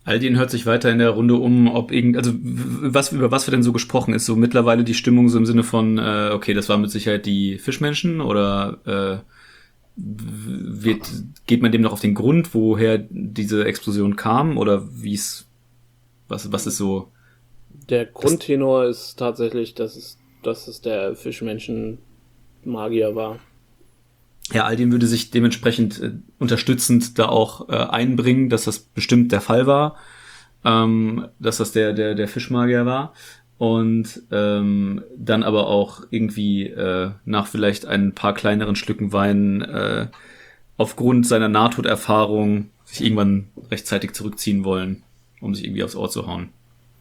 Aldin hört sich weiter in der Runde um, ob irgend, also was über was wird denn so gesprochen? Ist so mittlerweile die Stimmung so im Sinne von, äh, okay, das war mit Sicherheit die Fischmenschen oder äh, wird, geht man dem noch auf den Grund, woher diese Explosion kam oder wie es, was, was ist so? Der Grundtenor ist tatsächlich, dass es, dass es der Fischmenschen-Magier war. Ja, Aldin würde sich dementsprechend äh, unterstützend da auch äh, einbringen, dass das bestimmt der Fall war, ähm, dass das der der der Fischmagier war und ähm, dann aber auch irgendwie äh, nach vielleicht ein paar kleineren Schlücken Wein äh, aufgrund seiner Nahtoderfahrung sich irgendwann rechtzeitig zurückziehen wollen, um sich irgendwie aufs Ohr zu hauen.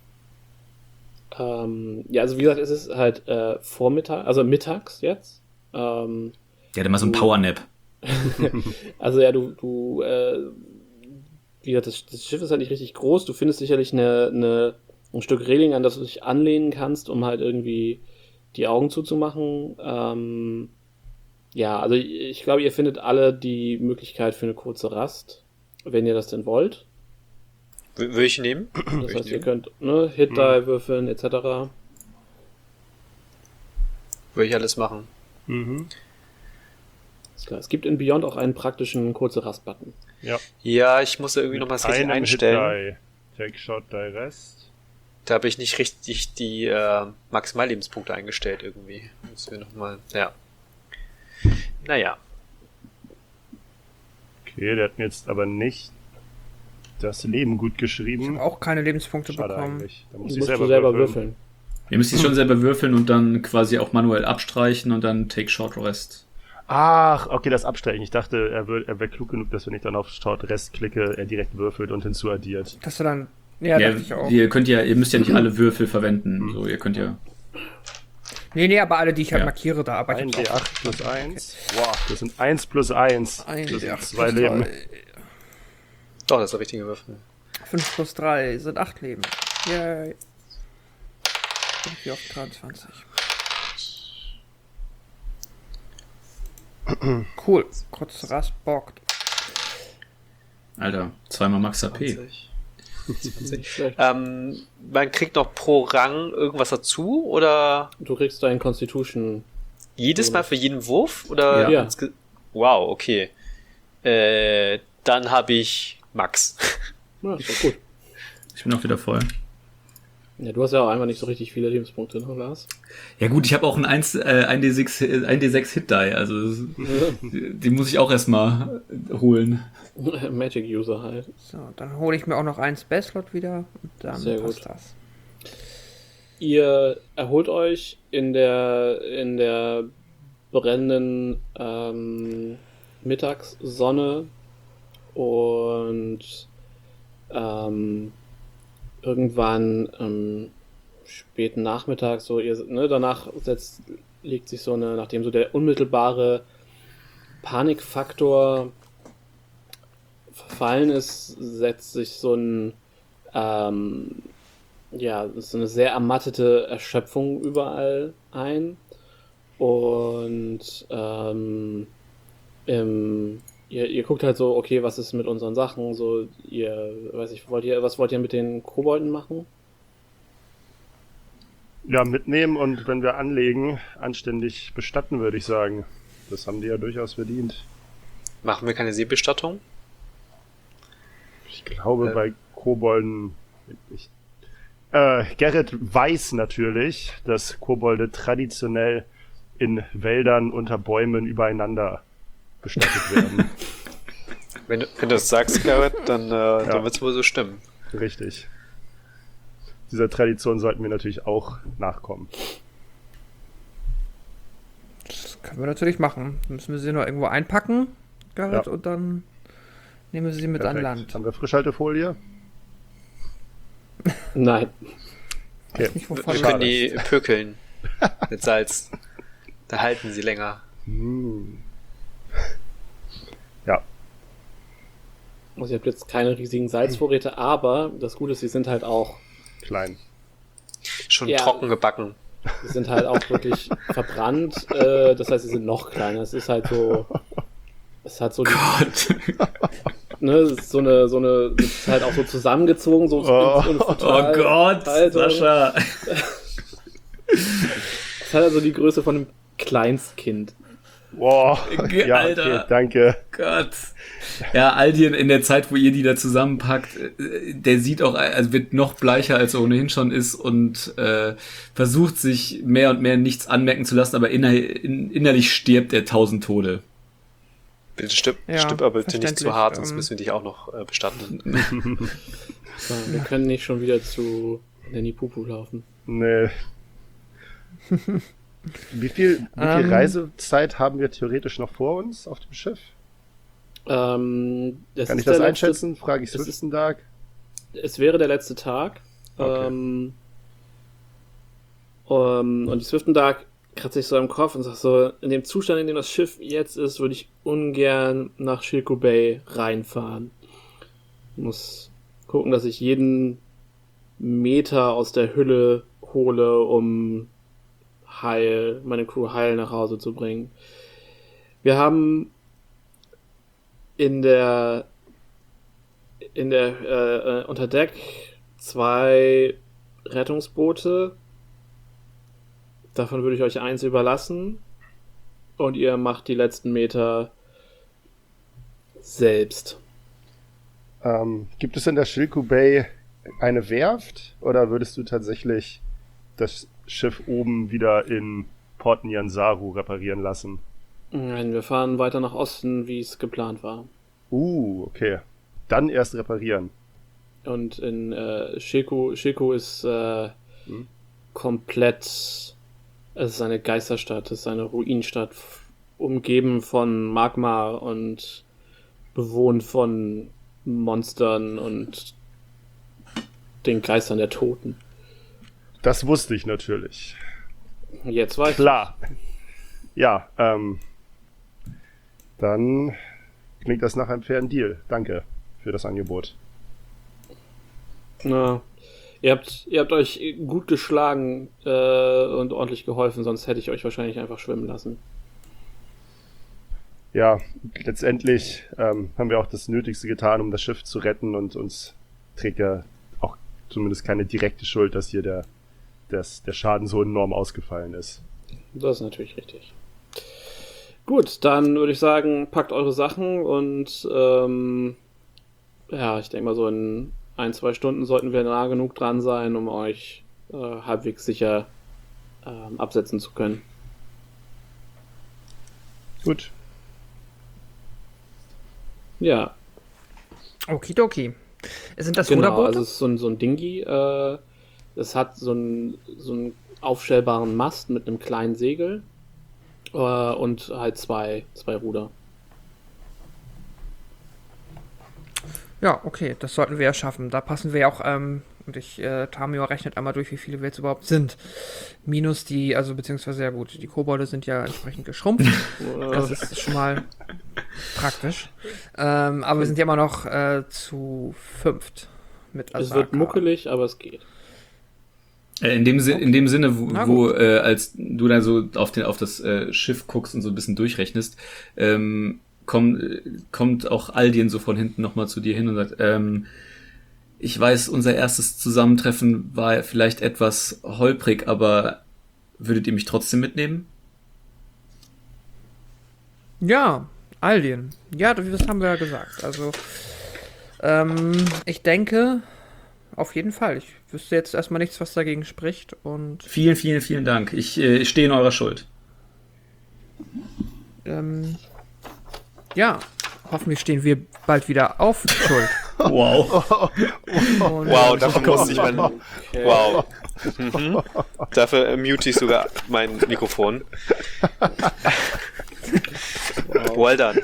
Ähm, ja, also wie gesagt, es ist halt äh, Vormittag, also mittags jetzt. Ähm, Der hat immer so ein Powernap. Also ja, du, du, äh, wie gesagt, das, das Schiff ist halt nicht richtig groß. Du findest sicherlich eine, eine, ein Stück Reling, an das du dich anlehnen kannst, um halt irgendwie die Augen zuzumachen. Ähm, ja, also ich, ich glaube, ihr findet alle die Möglichkeit für eine kurze Rast, wenn ihr das denn wollt. W- Würde ich nehmen? Das heißt, ihr könnt ne, Hit-Die würfeln et cetera. Würde ich alles machen. Mhm. Ist klar. Es gibt in Beyond auch einen praktischen kurze Rast-Button. Ja. Ja, ich muss ja irgendwie noch mal das richtig Einem einstellen. Hit-Die. Take Shot, Die Rest. Da habe ich nicht richtig die äh, Maximallebenspunkte eingestellt irgendwie. Müssen wir noch mal. Ja. Naja. Okay, der hat mir jetzt aber nicht das Leben gut Ich geschrieben. habe auch keine Lebenspunkte Schade bekommen. eigentlich. Da muss Du ich musst selber, du selber würfeln. würfeln. Ihr müsst die schon selber würfeln und dann quasi auch manuell abstreichen und dann Take Short Rest. Ach, okay, das Abstreichen. Ich dachte, er, wür- er wäre klug genug, dass wenn ich dann auf Short Rest klicke, er direkt würfelt und hinzuaddiert. Dass du dann. Ja, Ja, dachte ich auch. ihr könnt ja, ihr müsst ja nicht alle Würfel verwenden. So, ihr könnt ja. Nee, nee, aber alle, die ich halt Ja. markiere, da arbeite Ein ich D auch. acht plus eins. Wow, das sind eins plus eins. Ein Das D sind acht zwei plus Leben. drei. Doch, das ist der richtige Würfel. fünf plus drei sind acht Leben. Yay. Und hier auf dreiundzwanzig. Cool. Kurz Rast bockt. Alter, zweimal Max H P. zwanzig. Nicht schlecht. Ähm, man kriegt noch pro Rang irgendwas dazu oder Du kriegst deinen Constitution. jedes Mal für jeden Wurf? Oder Ja. insge- Wow, okay. Äh, dann habe ich Max. Ja, ist doch gut. Ich bin auch wieder voll. Ja, du hast ja auch einfach nicht so richtig viele Lebenspunkte, ne, Lars? Ja gut, ich habe auch ein eins, äh, ein D sechs, äh, ein D sechs Hit Die, also die, die muss ich auch erstmal holen. Magic-User halt. So, dann hole ich mir auch noch einen Spell-Slot wieder und dann Sehr passt gut. das. Ihr erholt euch in der in der brennenden ähm, Mittagssonne und ähm, irgendwann ähm, späten Nachmittag so ihr ne, danach setzt legt sich so eine, nachdem so der unmittelbare Panikfaktor verfallen ist, setzt sich so ein ähm, ja, so eine sehr ermattete Erschöpfung überall ein. Und ähm, im, ihr, ihr guckt halt so, okay, was ist mit unseren Sachen? So, ihr, weiß ich, wollt ihr, was wollt ihr mit den Kobolden machen? Ja, mitnehmen und wenn wir anlegen, anständig bestatten, würde ich sagen. Das haben die ja durchaus verdient. Machen wir keine Seebestattung? Ich glaube, Äh. bei Kobolden. Ich, äh, Gerrit weiß natürlich, dass Kobolde traditionell in Wäldern unter Bäumen übereinander bestattet werden. Wenn, du- wenn du das sagst, Garrett, dann, äh, dann wird es wohl so stimmen. Richtig. Dieser Tradition sollten wir natürlich auch nachkommen. Das können wir natürlich machen. Dann müssen wir sie nur irgendwo einpacken, Garrett, Ja. und dann nehmen wir sie mit an Perfekt. Land. Haben wir Frischhaltefolie? Nein. Okay. Nicht, Wir wovon wir wir- können die pökeln mit Salz. Da halten sie länger. Hm. Ja, Also ihr habt jetzt keine riesigen Salzvorräte, aber das Gute ist, sie sind halt auch, klein. Schon Ja. trocken gebacken. sie sind halt auch wirklich verbrannt. Äh, das heißt, sie sind noch kleiner. Es ist halt so, es hat so die, Gott. ne, das ist so eine, so eine, das ist halt auch so zusammengezogen, so Oh. in, in Oh total- Gott, Alter. Sascha. Das hat also die Größe von einem Kleinstkind. Wow. Ge- Ja, Alter. okay, danke. Gott. Ja, Aldien in der Zeit, wo ihr die da zusammenpackt, äh, der sieht auch, also wird noch bleicher, als er ohnehin schon ist und äh, versucht sich mehr und mehr nichts anmerken zu lassen, aber inner, in, innerlich stirbt er tausend Tode. Bitte stirb, Ja, stirb aber bitte nicht zu verständlich, hart, sonst ähm. müssen wir dich auch noch äh, bestatten. So, wir können nicht schon wieder zu Nanny Pupu laufen. Nee. Wie viel, wie viel Ähm. Reisezeit haben wir theoretisch noch vor uns auf dem Schiff? Ähm, das Kann ist ich das der letzte- einschätzen? Frage ich es ist- Swiftendag. Es wäre der letzte Tag. Okay. Ähm, um, und die Swiftendag kratzt sich so im Kopf und sagt so, in dem Zustand, in dem das Schiff jetzt ist, würde ich ungern nach Shilko Bay reinfahren. Ich muss gucken, dass ich jeden Meter aus der Hülle hole, um heil, meine Crew heil nach Hause zu bringen. Wir haben in der in der äh, äh, unter Deck zwei Rettungsboote. Davon würde ich euch eins überlassen und ihr macht die letzten Meter selbst. Ähm, gibt es in der Shilko Bay eine Werft oder würdest du tatsächlich das Schiff oben wieder in Port Nyanzaru reparieren lassen? Nein, wir fahren weiter nach Osten, wie es geplant war. Uh, okay. Dann erst reparieren. Und in äh, Shilko, Shilko ist äh, Hm. komplett, es ist eine Geisterstadt, es ist eine Ruinenstadt, f- umgeben von Magma und bewohnt von Monstern und den Geistern der Toten. Das wusste ich natürlich. Jetzt weiß Klar. Ja, ähm. Dann klingt das nach einem fairen Deal. Danke für das Angebot. ich. Na, ihr habt, ihr habt euch gut geschlagen äh, und ordentlich geholfen, sonst hätte ich euch wahrscheinlich einfach schwimmen lassen. Ja, letztendlich ähm, haben wir auch das Nötigste getan, um das Schiff zu retten und uns trägt ja auch zumindest keine direkte Schuld, dass hier der, dass der Schaden so enorm ausgefallen ist. Das ist natürlich richtig. Gut, dann würde ich sagen, packt eure Sachen und ähm, ja, ich denke mal so in ein, zwei Stunden sollten wir nah genug dran sein, um euch äh, halbwegs sicher ähm, absetzen zu können. Gut. Ja, Okidoki. Sind das genau, Ruderboote? also es ist so ein, so ein Dingi, äh, es hat so einen, so einen aufstellbaren Mast mit einem kleinen Segel äh, und halt zwei, zwei Ruder. Ja, okay, das sollten wir ja schaffen. Da passen wir ja auch, ähm, und ich, äh, Tamio rechnet einmal durch, wie viele wir jetzt überhaupt sind. Minus die, also beziehungsweise, ja gut, die Kobolde sind ja entsprechend geschrumpft. Das ist schon mal praktisch. Ähm, aber wir sind ja immer noch äh, zu fünft mit Es Asaka. wird muckelig, aber es geht. Äh, In dem, Sin- in dem Sinne, wo, Na wo äh, als du da so auf, den, auf das äh, Schiff guckst und so ein bisschen durchrechnest, ähm, komm, äh, kommt auch Aldien so von hinten nochmal zu dir hin und sagt, ähm, ich weiß, unser erstes Zusammentreffen war vielleicht etwas holprig, aber würdet ihr mich trotzdem mitnehmen? Ja, Aldien. Ja, das haben wir ja gesagt. Also, ähm, ich denke, auf jeden Fall. Ich wüsste jetzt erstmal nichts, was dagegen spricht. Und Vielen, vielen, vielen Dank. Ich äh, stehe in eurer Schuld. ähm, ja, hoffentlich stehen wir bald wieder auf Schuld. Wow. Und, Wow, äh, dafür muss ich mein. Wow. Mhm. Dafür äh, mute ich sogar mein Mikrofon. Well done.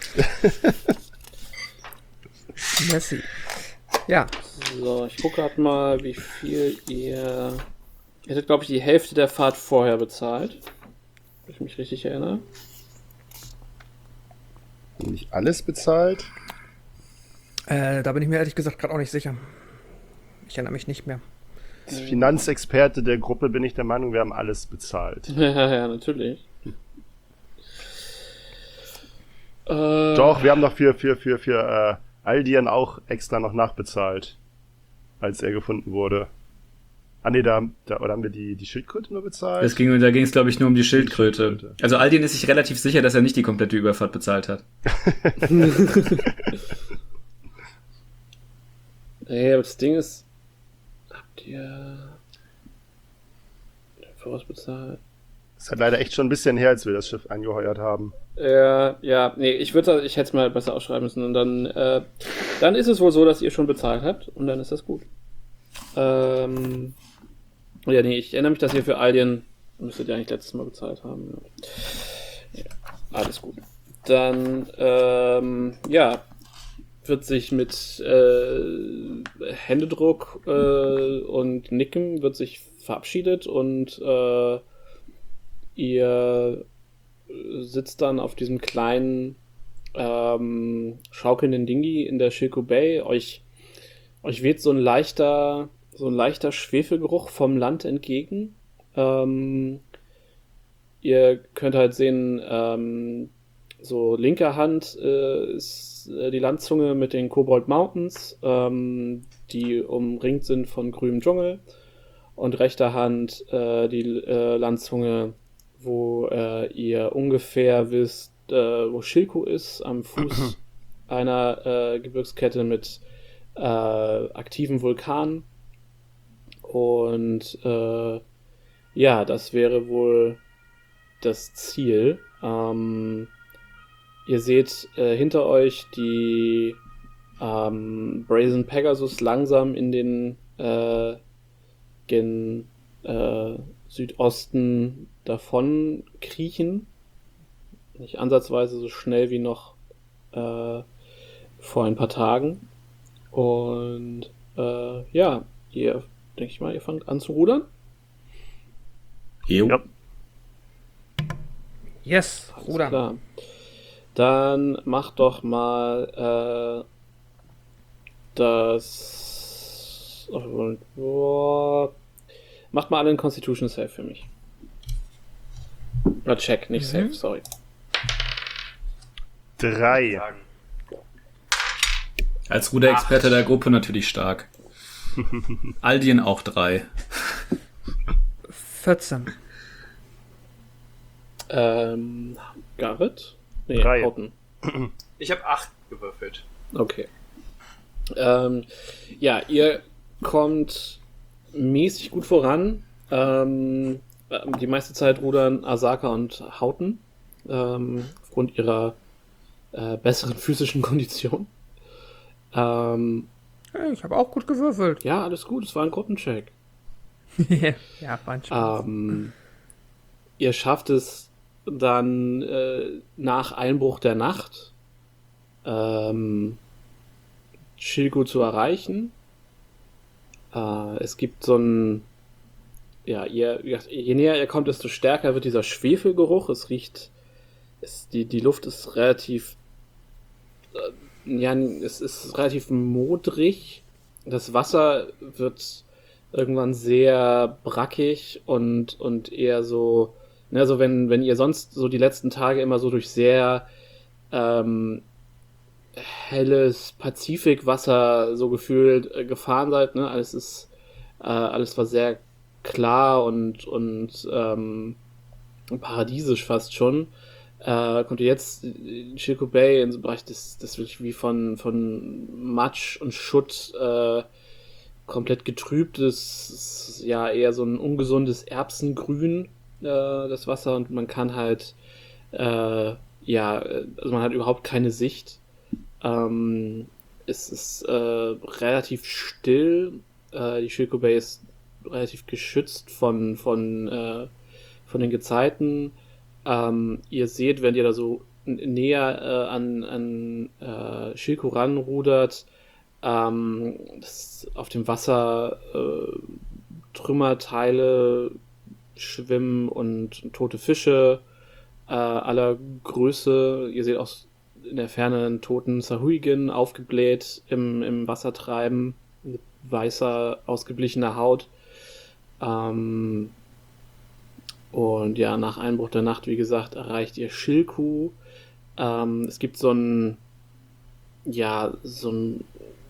Messi. Ja, So, ich gucke gerade mal, wie viel ihr... Ihr hättet, glaube ich, die Hälfte der Fahrt vorher bezahlt. Wenn ich mich richtig erinnere. Nicht alles bezahlt? äh, da bin ich mir ehrlich gesagt gerade auch nicht sicher. Ich erinnere mich nicht mehr. Als Finanzexperte der Gruppe bin ich der Meinung, wir haben alles bezahlt. Ja, ja, natürlich. Äh, Doch, wir haben noch für, für, für, für äh, Aldian auch extra noch nachbezahlt, als er gefunden wurde. Ah nee, da, da oder haben wir die, die Schildkröte nur bezahlt? Das ging, da ging es, glaube ich, nur um die Schildkröte. Die Schildkröte. Also Aldian ist sich relativ sicher, dass er nicht die komplette Überfahrt bezahlt hat. Ey, aber das Ding ist, habt ihr vorausbezahlt? Es hat leider echt schon ein bisschen her, als wir das Schiff angeheuert haben. Ja, ja, nee, ich würde, ich hätte es mal besser ausschreiben müssen und dann, äh, dann ist es wohl so, dass ihr schon bezahlt habt und dann ist das gut. Ähm, ja, nee, ich erinnere mich, dass ihr für Alien müsstet ihr eigentlich letztes Mal bezahlt haben. Ja. Ja, alles gut. Dann, ähm, ja, wird sich mit äh, Händedruck äh, und Nicken wird sich verabschiedet und äh, ihr sitzt dann auf diesem kleinen ähm, schaukelnden Dingi in der Shilko Bay. Euch, euch weht so ein leichter, so ein leichter Schwefelgeruch vom Land entgegen. Ähm, ihr könnt halt sehen, ähm, so linker Hand äh, ist äh, die Landzunge mit den Cobalt Mountains, ähm, die umringt sind von grünem Dschungel. Und rechter Hand äh, die äh, Landzunge, wo äh, ihr ungefähr wisst, äh, wo Shilko ist, am Fuß einer äh, Gebirgskette mit äh, aktiven Vulkanen. Und äh, ja, das wäre wohl das Ziel. Ähm, ihr seht äh, hinter euch die ähm, Brazen Pegasus langsam in den äh, gen äh, Südosten davon kriechen. Nicht ansatzweise so schnell wie noch äh, vor ein paar Tagen. Und äh, ja, ihr, denke ich mal, ihr fangt an zu rudern. Jo. Ja. Yes, Alles Rudern. klar. Dann macht doch mal äh, das. Oh, macht mal alle einen Constitution Save für mich. Oder Check, nicht Mhm. Save, sorry. Drei. Als Ruderexperte der Gruppe natürlich stark. Aldian auch drei. vierzehn. Ähm, Garrett? Nee, Drei. Houghton. Ich habe acht gewürfelt. Okay. Ähm, ja, ihr kommt mäßig gut voran. Ähm, die meiste Zeit rudern Asaka und Houghton. Ähm, aufgrund ihrer äh, besseren physischen Kondition. Ähm, Hey, ich habe auch gut gewürfelt. ja, alles gut, es war ein Gruppencheck. Ja, war ein Spaß. Ähm, ihr schafft es dann äh, nach Einbruch der Nacht ähm, Shilko zu erreichen. Äh, es gibt so ein, ja, ihr, je näher ihr kommt, desto stärker wird dieser Schwefelgeruch. Es riecht, es, die, die Luft ist relativ, äh, ja, es ist relativ modrig. Das Wasser wird irgendwann sehr brackig und, und eher so, ne, so wenn, wenn ihr sonst so die letzten Tage immer so durch sehr ähm, helles Pazifikwasser so gefühlt äh, gefahren seid, ne, alles ist, äh, alles war sehr klar und, und ähm, paradiesisch fast schon. Äh, kommt ihr jetzt in Shilko Bay in so einem Bereich, das, das wirklich wie von, von Matsch und Schutt äh, komplett getrübtes, ja eher so ein ungesundes Erbsengrün, äh, das Wasser, und man kann halt äh, ja, also man hat überhaupt keine Sicht. Ähm, es ist äh, relativ still. Äh, die Shilko Bay ist relativ geschützt von von äh, von den Gezeiten. Ähm, ihr seht, wenn ihr da so n- näher äh, an, an äh, Shilko ranrudert, ähm, dass auf dem Wasser äh, Trümmerteile schwimmen und tote Fische äh, aller Größe. Ihr seht auch in der Ferne einen toten Sahuagin aufgebläht im, im Wasser treiben, mit weißer, ausgeblichener Haut. Ähm, und ja, nach Einbruch der Nacht, wie gesagt, erreicht ihr Shilko. Ähm, es gibt so ein ja, so ein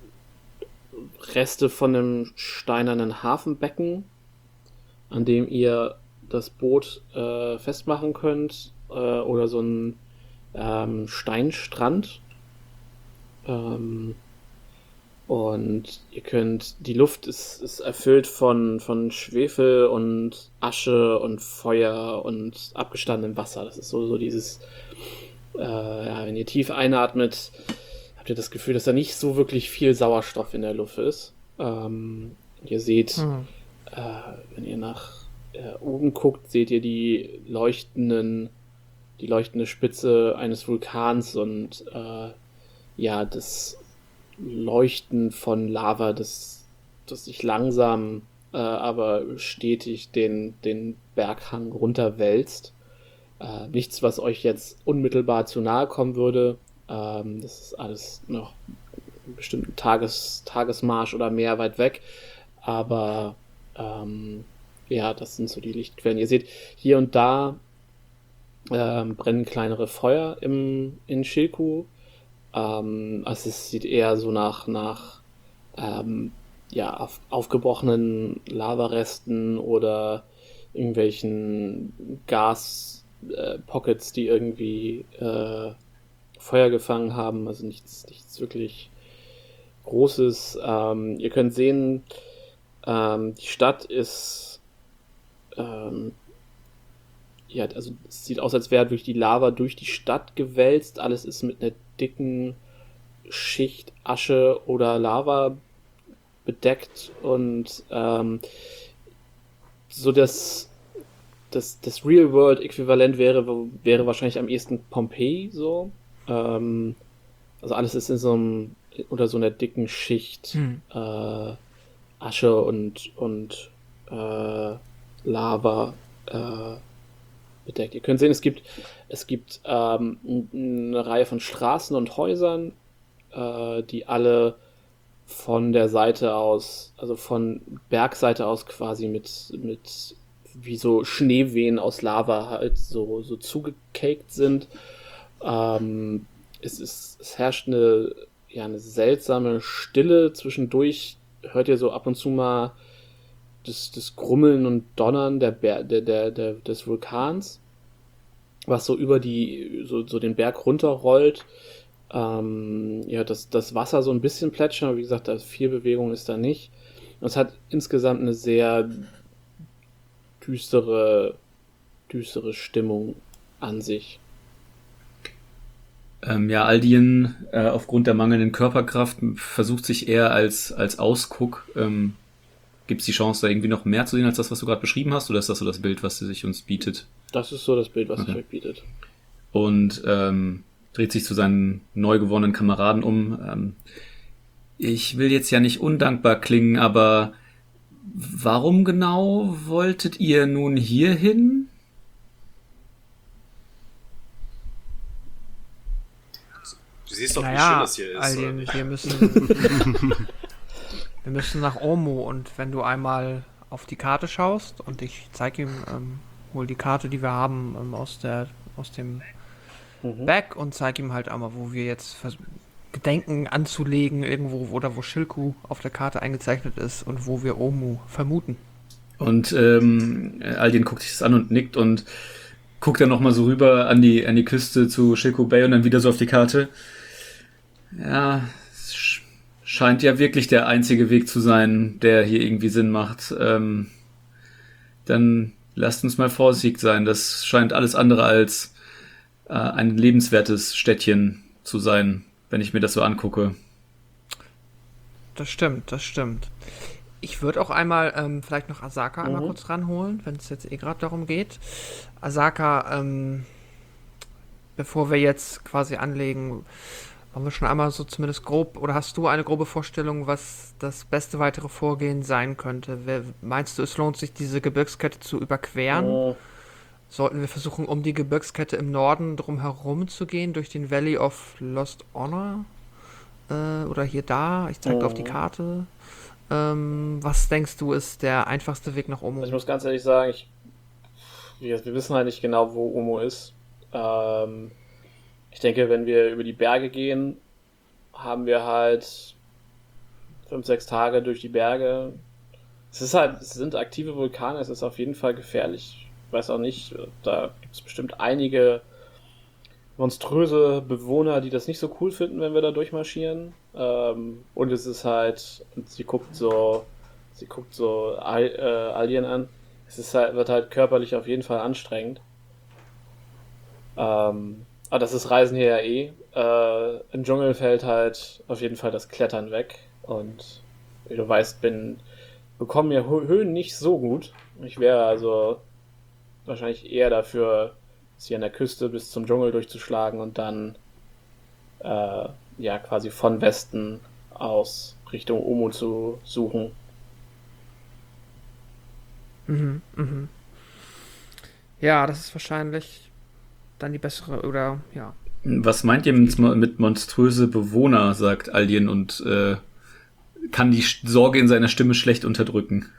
Reste von einem steinernen Hafenbecken, an dem ihr das Boot äh, festmachen könnt, äh, oder so ein ähm, Steinstrand. Ähm, und ihr könnt, die Luft ist, ist erfüllt von, von Schwefel und Asche und Feuer und abgestandenem Wasser. Das ist so, so dieses, äh, ja, wenn ihr tief einatmet, habt ihr das Gefühl, dass da nicht so wirklich viel Sauerstoff in der Luft ist. Ähm, ihr seht, Hm. äh, wenn ihr nach äh, oben guckt, seht ihr die leuchtenden, die leuchtende Spitze eines Vulkans und äh, ja, das Leuchten von Lava, das, das sich langsam, äh, aber stetig den, den Berghang runterwälzt. Äh, nichts, was euch jetzt unmittelbar zu nahe kommen würde. Ähm, das ist alles noch einen bestimmten Tages, Tagesmarsch oder mehr weit weg. Aber ähm, ja, das sind so die Lichtquellen. Ihr seht, hier und da ähm, brennen kleinere Feuer im, in Shilku. Ähm, also es sieht eher so nach, nach ähm, ja, auf, aufgebrochenen Lavaresten oder irgendwelchen Gas-Pockets, die irgendwie äh, Feuer gefangen haben. Also nichts, nichts wirklich Großes. Ähm, ihr könnt sehen, ähm, die Stadt ist ähm, ja, also es sieht aus, als wäre durch die Lava durch die Stadt gewälzt. Alles ist mit einer dicken Schicht Asche oder Lava bedeckt und ähm, so das, das, das Real-World-Äquivalent wäre, wäre wahrscheinlich am ehesten Pompeii so. Ähm, also alles ist in so einem, unter so einer dicken Schicht Hm. äh, Asche und, und äh, Lava äh, bedeckt. Ihr könnt sehen, es gibt, es gibt ähm, eine Reihe von Straßen und Häusern, äh, die alle von der Seite aus, also von Bergseite aus quasi mit, mit wie so Schneewehen aus Lava halt so, so zugecaked sind. Ähm, es, ist, es herrscht eine, ja, eine seltsame Stille. Zwischendurch hört ihr so ab und zu mal das, das Grummeln und Donnern der, Ber der, der, der, des Vulkans, was so über die, so, so den Berg runterrollt. Ähm, ja, das, das Wasser so ein bisschen plätschern, aber wie gesagt, da viel Bewegung ist da nicht. Und es hat insgesamt eine sehr düstere, düstere Stimmung an sich. Ähm, ja, Aldien, äh, aufgrund der mangelnden Körperkraft, versucht sich eher als, als Ausguck. Ähm, Gibt es die Chance, da irgendwie noch mehr zu sehen, als das, was du gerade beschrieben hast? Oder ist das so das Bild, was sie sich uns bietet? Das ist so das Bild, was Okay. es euch bietet. Und ähm, dreht sich zu seinen neu gewonnenen Kameraden um. Ähm, ich will jetzt ja nicht undankbar klingen, aber warum genau wolltet ihr nun hierhin? Du siehst doch, wie schön Naja, das hier ist. Aldien, oder? wir müssen, wir müssen nach Omo und wenn du einmal auf die Karte schaust und ich zeige ihm ähm, wohl die Karte, die wir haben ähm, aus der aus dem Mhm. Back und zeige ihm halt einmal, wo wir jetzt vers- gedenken anzulegen irgendwo oder wo Shilku auf der Karte eingezeichnet ist und wo wir Omu vermuten. Und ähm, Aldien guckt sich das an und nickt und guckt dann nochmal so rüber an die, an die Küste zu Shilku Bay und dann wieder so auf die Karte. Ja, es sch- scheint ja wirklich der einzige Weg zu sein, der hier irgendwie Sinn macht. Ähm, dann lasst uns mal vorsichtig sein. Das scheint alles andere als äh, ein lebenswertes Städtchen zu sein, wenn ich mir das so angucke. Das stimmt, das stimmt. Ich würde auch einmal ähm, vielleicht noch Asaka einmal Mhm. kurz ranholen, wenn es jetzt eh gerade darum geht. Asaka, ähm, bevor wir jetzt quasi anlegen, haben wir schon einmal so zumindest grob, oder hast du eine grobe Vorstellung, was das beste weitere Vorgehen sein könnte? Wer, meinst du, es lohnt sich, diese Gebirgskette zu überqueren? Äh, Sollten wir versuchen, um die Gebirgskette im Norden drum herum zu gehen, durch den Valley of Lost Honor? Äh, oder hier da, ich zeige auf die Mhm. Karte. Ähm, was denkst du, ist der einfachste Weg nach Also ich Omo? muss ganz ehrlich sagen, ich, wir, wir wissen halt nicht genau, wo Omo ist. Ähm, ich denke, wenn wir über die Berge gehen, haben wir halt fünf, sechs Tage durch die Berge. Es ist halt, es sind aktive Vulkane, es ist auf jeden Fall gefährlich. Ich weiß auch nicht, da gibt es bestimmt einige monströse Bewohner, die das nicht so cool finden, wenn wir da durchmarschieren. Ähm, und es ist halt, und sie guckt so, sie guckt so Al, äh, Alien an. Es ist halt, wird halt körperlich auf jeden Fall anstrengend. Ähm, aber das ist Reisen hier ja eh. Äh, im Dschungel fällt halt auf jeden Fall das Klettern weg. Und wie du weißt, bin, bekommen mir Höhen nicht so gut. Ich wäre also wahrscheinlich eher dafür, sie an der Küste bis zum Dschungel durchzuschlagen und dann äh, ja quasi von Westen aus Richtung Omu zu suchen. Mhm, mhm. Ja, das ist wahrscheinlich dann die bessere, oder ja. Was meint ihr mit, mit monströse Bewohner, sagt Alien und äh, kann die Sorge in seiner Stimme schlecht unterdrücken?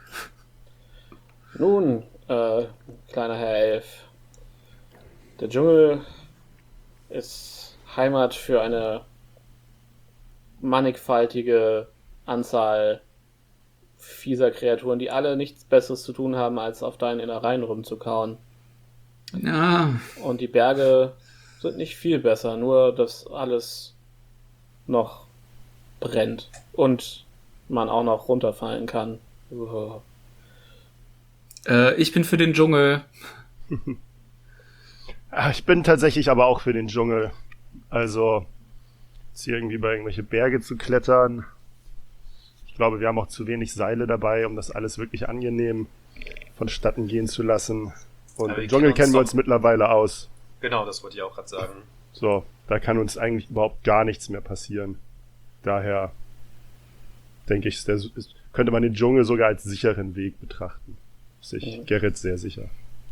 Nun, äh, kleiner Herr Elf, der Dschungel ist Heimat für eine mannigfaltige Anzahl fieser Kreaturen, die alle nichts Besseres zu tun haben, als auf deinen Innereien rumzukauen. Ja. Und die Berge sind nicht viel besser, nur dass alles noch brennt und man auch noch runterfallen kann. Uah. Äh, ich bin für den Dschungel. Ich bin tatsächlich aber auch für den Dschungel. Also, jetzt hier irgendwie bei irgendwelche Berge zu klettern. Ich glaube, wir haben auch zu wenig Seile dabei, um das alles wirklich angenehm vonstatten gehen zu lassen. Und Aber wir im Dschungel kennen uns kennen wir doch- uns mittlerweile aus. Genau, das wollte ich auch gerade sagen. So, da kann uns eigentlich überhaupt gar nichts mehr passieren. Daher denke ich, ist der, ist, könnte man den Dschungel sogar als sicheren Weg betrachten. Ist sich Mhm. Gerrit sehr sicher.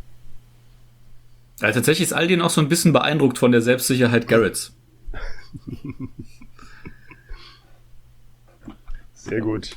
Ja, tatsächlich ist Alien auch so ein bisschen beeindruckt von der Selbstsicherheit Garretts. Sehr gut.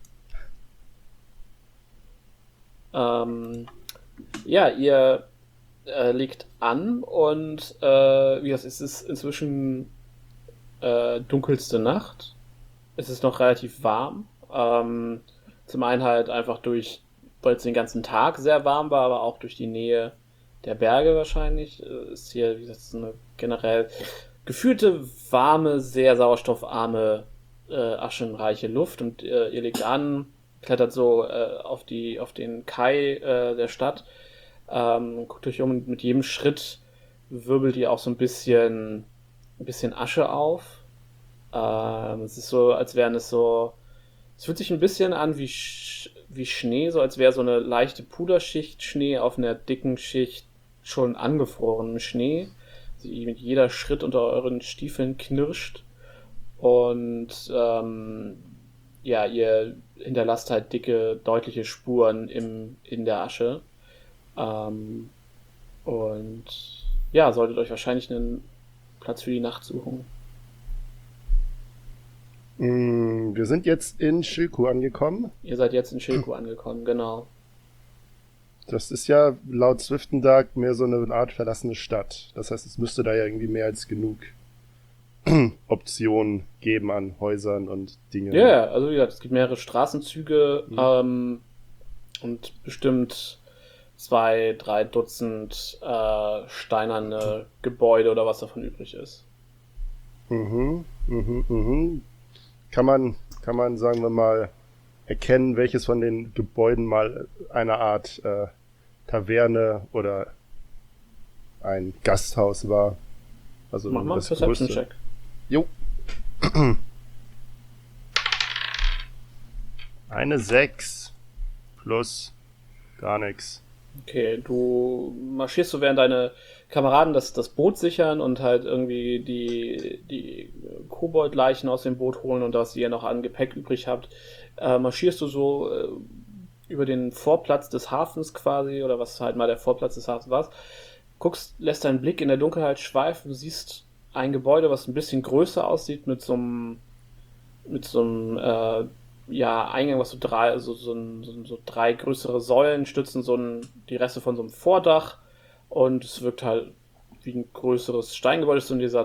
Ähm, ja, ihr äh, liegt an und äh, wie das ist, es ist inzwischen äh, dunkelste Nacht. Es ist noch relativ warm. Ähm, zum einen halt einfach durch, weil es den ganzen Tag sehr warm war, aber auch durch die Nähe der Berge wahrscheinlich. Äh, ist hier, wie gesagt, so eine generell gefühlte, warme, sehr sauerstoffarme, äh, aschenreiche Luft und äh, ihr liegt an, klettert so äh, auf die auf den Kai äh, der Stadt, ähm, guckt euch um und mit jedem Schritt wirbelt ihr auch so ein bisschen ein bisschen Asche auf. Ähm, es ist so, als wären es so, es fühlt sich ein bisschen an wie Sch wie Schnee, so als wäre so eine leichte Puderschicht Schnee auf einer dicken Schicht schon angefrorenem Schnee, die mit jeder Schritt unter euren Stiefeln knirscht. Und ähm, ja, ihr hinterlasst halt dicke, deutliche Spuren im, in der Asche. Ähm, und ja, solltet euch wahrscheinlich einen Platz für die Nacht suchen. Mm, wir sind jetzt in Shilku angekommen. Ihr seid jetzt in Shilku angekommen, genau. Das ist ja laut Swiftendark mehr so eine Art verlassene Stadt. Das heißt, es müsste da ja irgendwie mehr als genug Optionen geben an Häusern und Dingen. Ja, yeah, also wie gesagt, es gibt mehrere Straßenzüge Mhm. ähm, und bestimmt zwei, drei Dutzend äh, steinerne Gebäude oder was davon übrig ist. Mhm, mhm, mhm. Kann man, kann man, sagen wir mal, erkennen, welches von den Gebäuden mal eine Art äh, Taverne oder ein Gasthaus war? Also Mach mal einen das Perception-Check. Jo. Eine sechs plus gar nichts. Okay, du marschierst so, während deine Kameraden das, das Boot sichern und halt irgendwie die, die Kobold-Leichen aus dem Boot holen und was ihr noch an Gepäck übrig habt, äh, marschierst du so äh, über den Vorplatz des Hafens quasi, oder was halt mal der Vorplatz des Hafens war, guckst, lässt deinen Blick in der Dunkelheit schweifen, du siehst ein Gebäude, was ein bisschen größer aussieht, mit so einem mit so einem äh, ja, Eingang, was so drei, so, so, so, so drei größere Säulen stützen, so ein, die Reste von so einem Vordach, und es wirkt halt wie ein größeres Steingebäude, ist so in dieser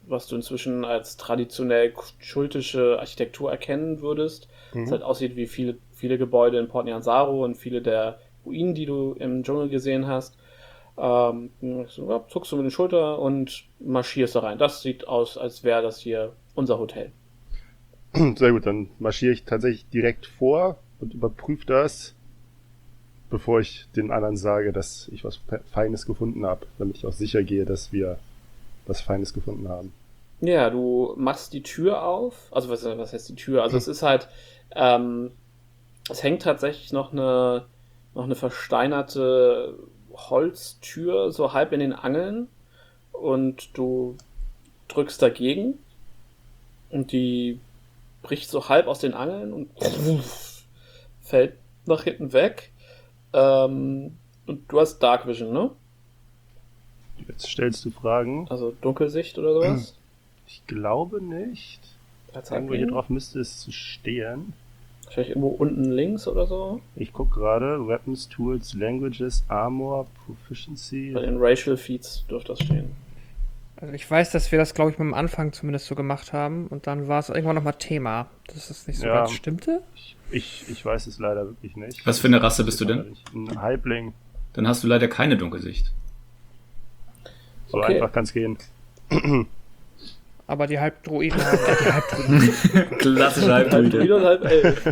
was du inzwischen als traditionell schultische Architektur erkennen würdest. Mhm. Es halt aussieht wie viele, viele Gebäude in Port Nyansaru und viele der Ruinen, die du im Dschungel gesehen hast. Ähm, so, ja, zuckst du mit den Schultern und marschierst da rein. Das sieht aus, als wäre das hier unser Hotel. Sehr gut, dann marschiere ich tatsächlich direkt vor und überprüfe das, bevor ich den anderen sage, dass ich was Feines gefunden habe, damit ich auch sicher gehe, dass wir was Feines gefunden haben. Ja, du machst die Tür auf. Also was, was heißt die Tür? Also es ist halt, ähm, es hängt tatsächlich noch eine, noch eine versteinerte Holztür so halb in den Angeln und du drückst dagegen und die bricht so halb aus den Angeln und fällt nach hinten weg. Ähm, und du hast Dark Vision, ne? Jetzt stellst du Fragen. Also Dunkelsicht oder sowas? Ich glaube nicht. Irgendwo hier drauf müsste es stehen. Vielleicht irgendwo unten links oder so? Ich gucke gerade. Weapons, Tools, Languages, Armor, Proficiency. Bei den Racial Feats dürfte das stehen. Also ich weiß, dass wir das, glaube ich, mit dem Anfang zumindest so gemacht haben. Und dann war es irgendwann nochmal Thema. Dass das nicht so Ja. ganz stimmte. Ich, ich weiß es leider wirklich nicht. Was für eine Rasse bist du denn? Ein Halbling. Dann hast du leider keine Dunkelsicht. So Okay. einfach kann es gehen. Aber die Halbdruiden haben... Äh, die Halbdruiden. Klassische Halb Halbdruide. Druide und halb Elf.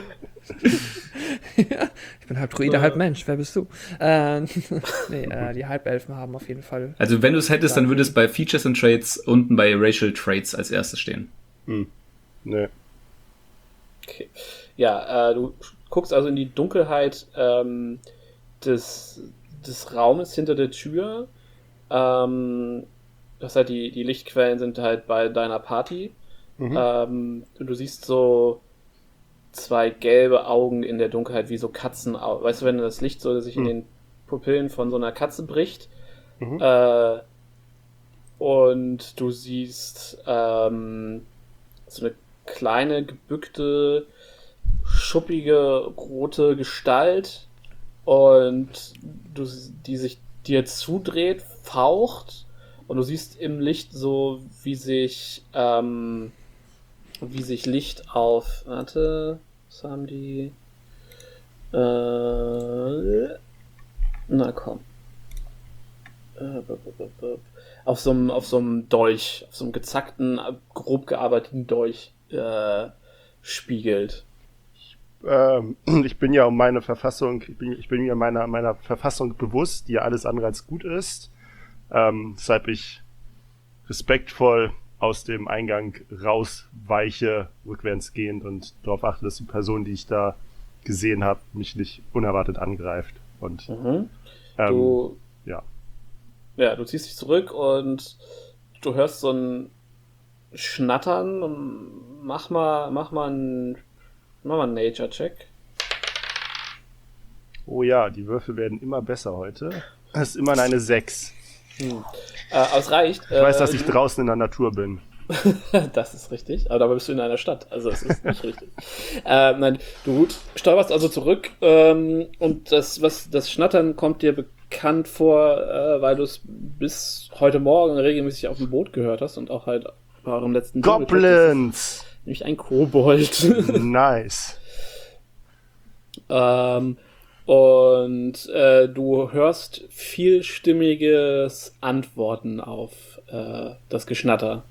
Ich bin halb Druide, halb Mensch. Wer bist du? Äh, nee, äh, die Halbelfen haben auf jeden Fall... Also wenn du es hättest, dann würde es bei Features and Traits unten bei Racial Traits als erstes stehen. Hm. Nö. Okay. Ja, äh, du guckst also in die Dunkelheit ähm, des, des Raumes hinter der Tür. Ähm, das halt die, die Lichtquellen sind halt bei deiner Party. Mhm. Ähm, und du siehst so zwei gelbe Augen in der Dunkelheit, wie so Katzenaugen. Weißt du, wenn das Licht so sich in Mhm. den Pupillen von so einer Katze bricht. Mhm. Äh, und du siehst ähm, so eine kleine, gebückte, schuppige, rote Gestalt und du, die sich dir zudreht, faucht und du siehst im Licht so, wie sich ähm, wie sich Licht auf warte, was haben die äh, na komm äh, auf so einem auf so einem Dolch, auf so einem gezackten, grob gearbeiteten Dolch äh, spiegelt. Ähm, ich bin ja um meine Verfassung, ich bin, ich bin mir meiner, meiner Verfassung bewusst, die ja alles andere als gut ist. Ähm, weshalb ich respektvoll aus dem Eingang rausweiche, rückwärts gehend und darauf achte, dass die Person, die ich da gesehen habe, mich nicht unerwartet angreift. Und Mhm. ähm, Du, ja. ja, du ziehst dich zurück und du hörst so ein Schnattern. Und mach mal, mach mal einen, mach mal einen Nature-Check. Oh ja, die Würfel werden immer besser heute. Das ist immer eine sechs. Hm. Äh, aber es reicht. Ich weiß, dass äh, ich draußen in der Natur bin. Das ist richtig, aber dabei bist du in einer Stadt, also es ist nicht richtig. Ähm, nein, du stolperst also zurück ähm, und das, was, das Schnattern kommt dir bekannt vor, äh, weil du es bis heute Morgen regelmäßig auf dem Boot gehört hast und auch halt bei eurem letzten Dschungeltrip. Goblins! Nämlich ein Kobold. Nice. ähm, und äh, du hörst vielstimmiges Antworten auf äh, das Geschnatter.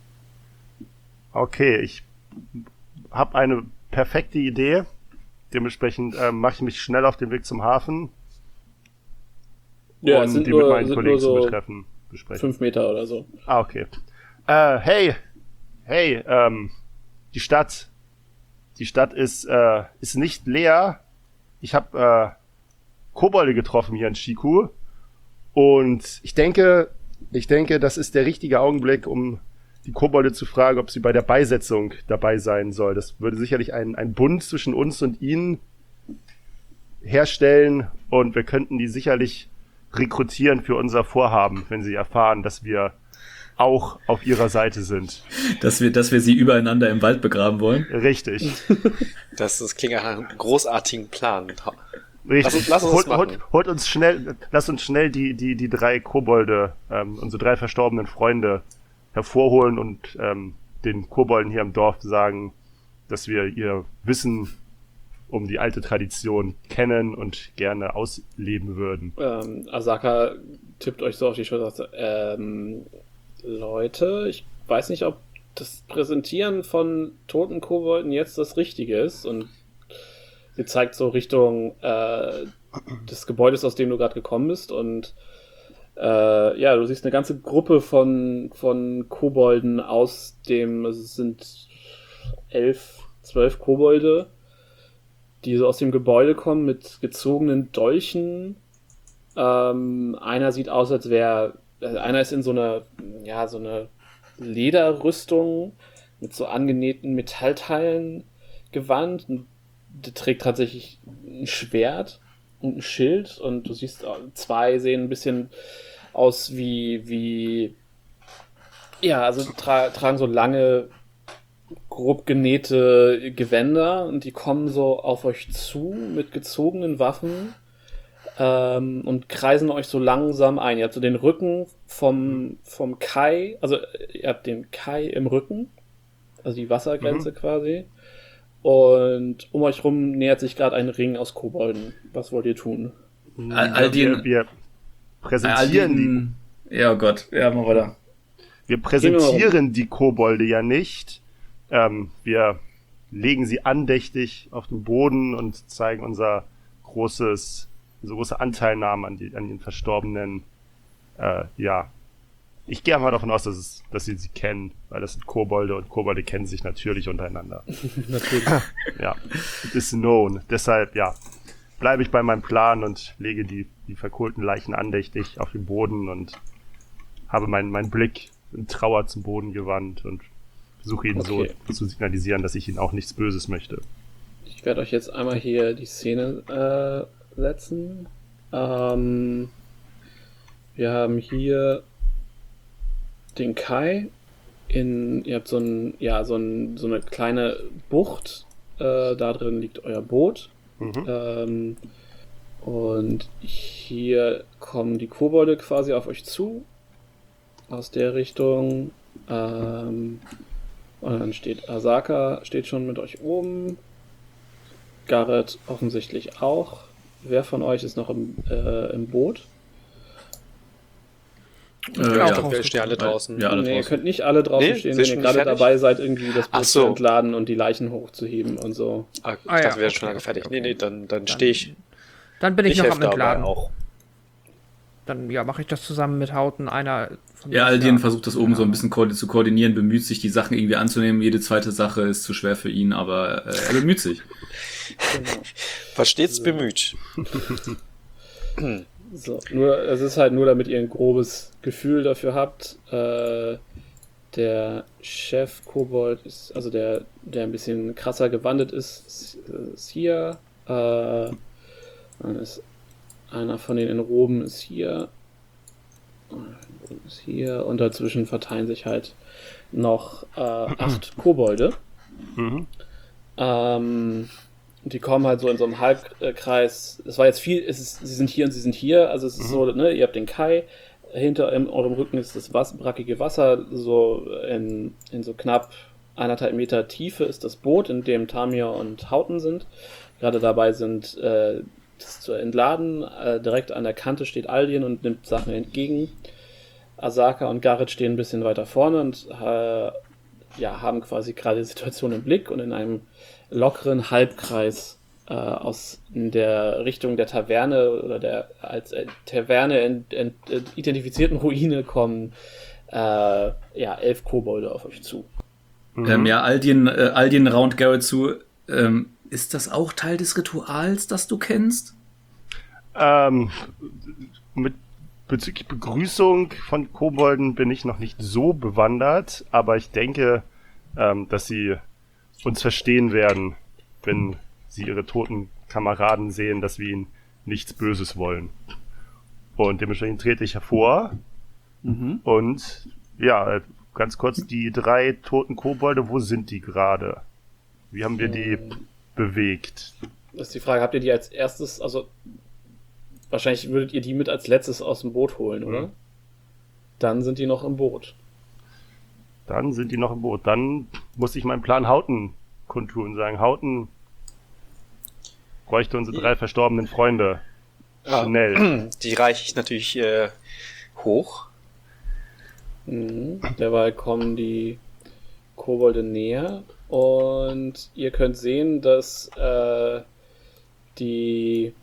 Okay, ich habe eine perfekte Idee. Dementsprechend ähm, mache ich mich schnell auf den Weg zum Hafen, Ja, um es sind die nur, mit meinen sind Kollegen nur so zu betreffen, besprechen. fünf Meter oder so. Ah, okay. Äh, hey, hey, ähm, die Stadt, die Stadt ist, äh, ist nicht leer. Ich habe äh, Kobolde getroffen hier in Shiku und ich denke, ich denke, das ist der richtige Augenblick, um die Kobolde zu fragen, ob sie bei der Beisetzung dabei sein soll. Das würde sicherlich ein, ein Bund zwischen uns und ihnen herstellen und wir könnten die sicherlich rekrutieren für unser Vorhaben, wenn sie erfahren, dass wir auch auf ihrer Seite sind. Dass wir, dass wir sie übereinander im Wald begraben wollen. Richtig. Das, das klingt nach einem großartigen Plan. Richtig. Lass uns- lass uns holt, das machen. holt, holt uns schnell, lass uns schnell die, die, die drei Kobolde, ähm, unsere drei verstorbenen Freunde hervorholen und ähm, den Kobolden hier im Dorf sagen, dass wir ihr Wissen um die alte Tradition kennen und gerne ausleben würden. Ähm, Asaka tippt euch so auf die Schulter und sagt, ähm, Leute, ich weiß nicht, ob das Präsentieren von toten Kobolden jetzt das Richtige ist. Und sie zeigt so Richtung äh, des Gebäudes, aus dem du gerade gekommen bist. Und äh, ja, du siehst eine ganze Gruppe von, von Kobolden aus dem, also es sind elf, zwölf Kobolde, die so aus dem Gebäude kommen mit gezogenen Dolchen. Ähm, einer sieht aus, als wäre, also einer ist in so einer, ja, so eine Lederrüstung mit so angenähten Metallteilen gewandt. Und der trägt tatsächlich ein Schwert und ein Schild und du siehst, zwei sehen ein bisschen aus wie, wie ja, also tra- tragen so lange, grob genähte Gewänder und die kommen so auf euch zu mit gezogenen Waffen ähm, und kreisen euch so langsam ein. Ihr habt so den Rücken vom, vom Kai, also ihr habt den Kai im Rücken, also die Wassergrenze mhm. quasi. Und um euch rum nähert sich gerade ein Ring aus Kobolden. Was wollt ihr tun? All, all wir, wir präsentieren all den, die. Ja, oh Gott, ja, mal weiter. Wir präsentieren die Kobolde ja nicht. Ähm, wir legen sie andächtig auf den Boden und zeigen unser großes, unsere große Anteilnahme an, die, an den Verstorbenen. Äh, ja. Ich gehe mal davon aus, dass, es, dass sie sie kennen, weil das sind Kobolde und Kobolde kennen sich natürlich untereinander. Natürlich. Ja, it is known. Deshalb, ja, bleibe ich bei meinem Plan und lege die, die verkohlten Leichen andächtig auf den Boden und habe meinen mein Blick in Trauer zum Boden gewandt und versuche ihnen okay. so zu signalisieren, dass ich ihnen auch nichts Böses möchte. Ich werde euch jetzt einmal hier die Szene äh, setzen. Ähm, wir haben hier den Kai in, ihr habt so ein, ja, so, ein, so eine kleine Bucht, äh, da drin liegt euer Boot. Mhm. Ähm, und hier kommen die Kobolde quasi auf euch zu, aus der Richtung. Ähm, und dann steht Asaka, steht schon mit euch oben. Garrett offensichtlich auch. Wer von euch ist noch im, äh, im Boot? Ich äh, ja, glaube, wir stehen alle draußen. Ja, alle nee, draußen. Ihr könnt nicht alle draußen nee, stehen, wenn ihr gerade dabei seid, irgendwie das Boot so. zu entladen und die Leichen hochzuheben und so. Ah, ich ah, dachte, ja, wir wären okay, schon lange fertig. Okay. Nee, nee, dann, dann, dann stehe ich. Dann bin ich, ich noch am Entladen. Auch. Dann ja, mache ich das zusammen mit Hauten. Einer von Ja, Aldin versucht das oben ja. so ein bisschen ko- zu koordinieren, bemüht sich, die Sachen irgendwie anzunehmen. Jede zweite Sache ist zu schwer für ihn, aber äh, er bemüht sich. Genau. War stets so. bemüht. So, nur, es ist halt nur, damit ihr ein grobes Gefühl dafür habt. Äh, der Chef Kobold ist, also der, der ein bisschen krasser gewandet ist, ist, ist hier. Äh, dann ist einer von den in Roben ist hier. Ist hier. Und dazwischen verteilen sich halt noch äh, acht Kobolde. Mhm. Ähm, die kommen halt so in so einem Halbkreis. Es war jetzt viel, es ist, sie sind hier und sie sind hier. Also es ist mhm. so, ne, ihr habt den Kai. Hinter in eurem Rücken ist das was, brackige Wasser. So in, in so knapp eineinhalb Meter Tiefe ist das Boot, in dem Tamir und Hauten sind. Gerade dabei sind äh, das zu entladen. Äh, direkt an der Kante steht Aldin und nimmt Sachen entgegen. Asaka und Garrett stehen ein bisschen weiter vorne und äh, ja, haben quasi gerade die Situation im Blick und in einem lockeren Halbkreis äh, aus in der Richtung der Taverne oder der als äh, Taverne ent, ent, ent, identifizierten Ruine kommen äh, ja, elf Kobolde auf euch zu. Mhm. Ähm, ja, Aldin, äh, Aldin raunt Garrett zu. Ähm, ist das auch Teil des Rituals, das du kennst? Ähm, mit bezüglich Begrüßung von Kobolden bin ich noch nicht so bewandert, aber ich denke, ähm, dass sie uns verstehen werden, wenn sie ihre toten Kameraden sehen, dass wir ihnen nichts Böses wollen. Und dementsprechend trete ich hervor. Mhm. Und ja, ganz kurz, die drei toten Kobolde, wo sind die gerade? Wie haben wir die ähm, bewegt? Das ist die Frage, habt ihr die als erstes, also wahrscheinlich würdet ihr die mit als letztes aus dem Boot holen, oder? Mhm. Dann sind die noch im Boot. Dann sind die noch im Boot. Dann muss ich meinen Plan Hauten kundtun und sagen, Hauten bräuchte unsere drei verstorbenen Freunde. Ja. Schnell. Die reiche ich natürlich äh, hoch. Mhm. Derweil kommen die Kobolde näher und ihr könnt sehen, dass äh, die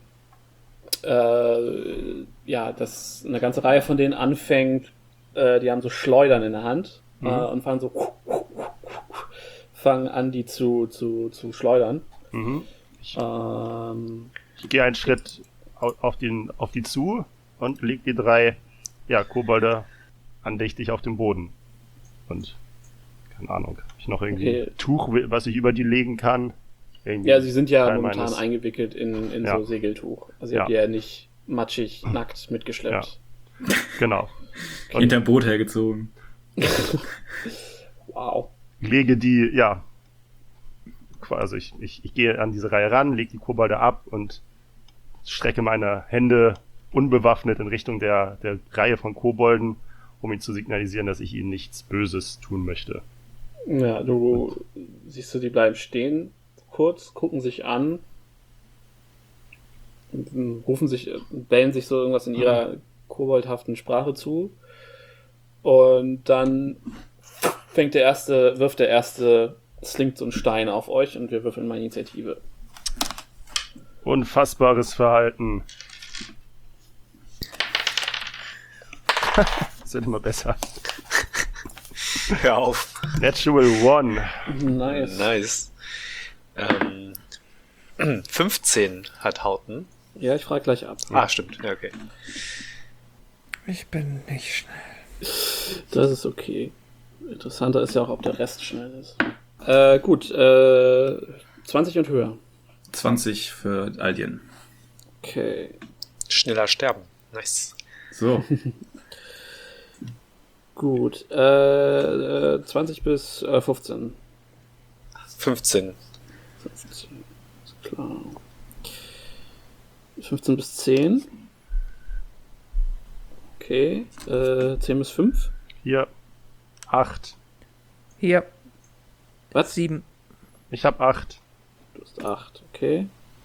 äh, ja, dass eine ganze Reihe von denen anfängt, äh, die haben so Schleudern in der Hand Mhm. äh, und fangen so fangen an, die zu, zu, zu schleudern. Mhm. Ich, Ähm, ich gehe einen Schritt au- auf, den, auf die zu und leg die drei ja, Kobolde andächtig auf den Boden. Und keine Ahnung, hab ich noch irgendwie Okay. Tuch, was ich über die legen kann. Irgendwie ja, sie sind ja Teil momentan meines- eingewickelt in, in Ja. so Segeltuch. Also ihr Ja. habt die ja nicht matschig, nackt mitgeschleppt. Genau. Und Hinterm Boot hergezogen. Wow. lege die, ja, also ich, ich, ich gehe an diese Reihe ran, lege die Kobolde ab und strecke meine Hände unbewaffnet in Richtung der, der Reihe von Kobolden, um ihnen zu signalisieren, dass ich ihnen nichts Böses tun möchte. Ja, du siehst du, die bleiben stehen, kurz, gucken sich an, rufen sich, bellen sich so irgendwas in ihrer koboldhaften Sprache zu und dann fängt der erste, wirft der erste, slingt so einen Stein auf euch und wir würfeln mal Initiative. Unfassbares Verhalten. Das wird immer besser. Hör auf. Natural One. Nice. Nice. Ähm, fünfzehn hat Hauten. Ja, ich frage gleich ab. Ah, stimmt. Ja, okay. Ich bin nicht schnell. Das ist okay. Interessanter ist ja auch, ob der Rest schnell ist. Äh, gut, äh, zwanzig und höher. zwanzig für Aldien. Okay. Schneller sterben. Nice. So. Gut, äh, äh, zwanzig bis äh, fünfzehn. fünfzehn. fünfzehn, ist klar. fünfzehn bis zehn. Okay, äh, zehn bis fünf. Hier. Acht. Hier, Was? sieben. Ich hab acht. Du hast acht, okay.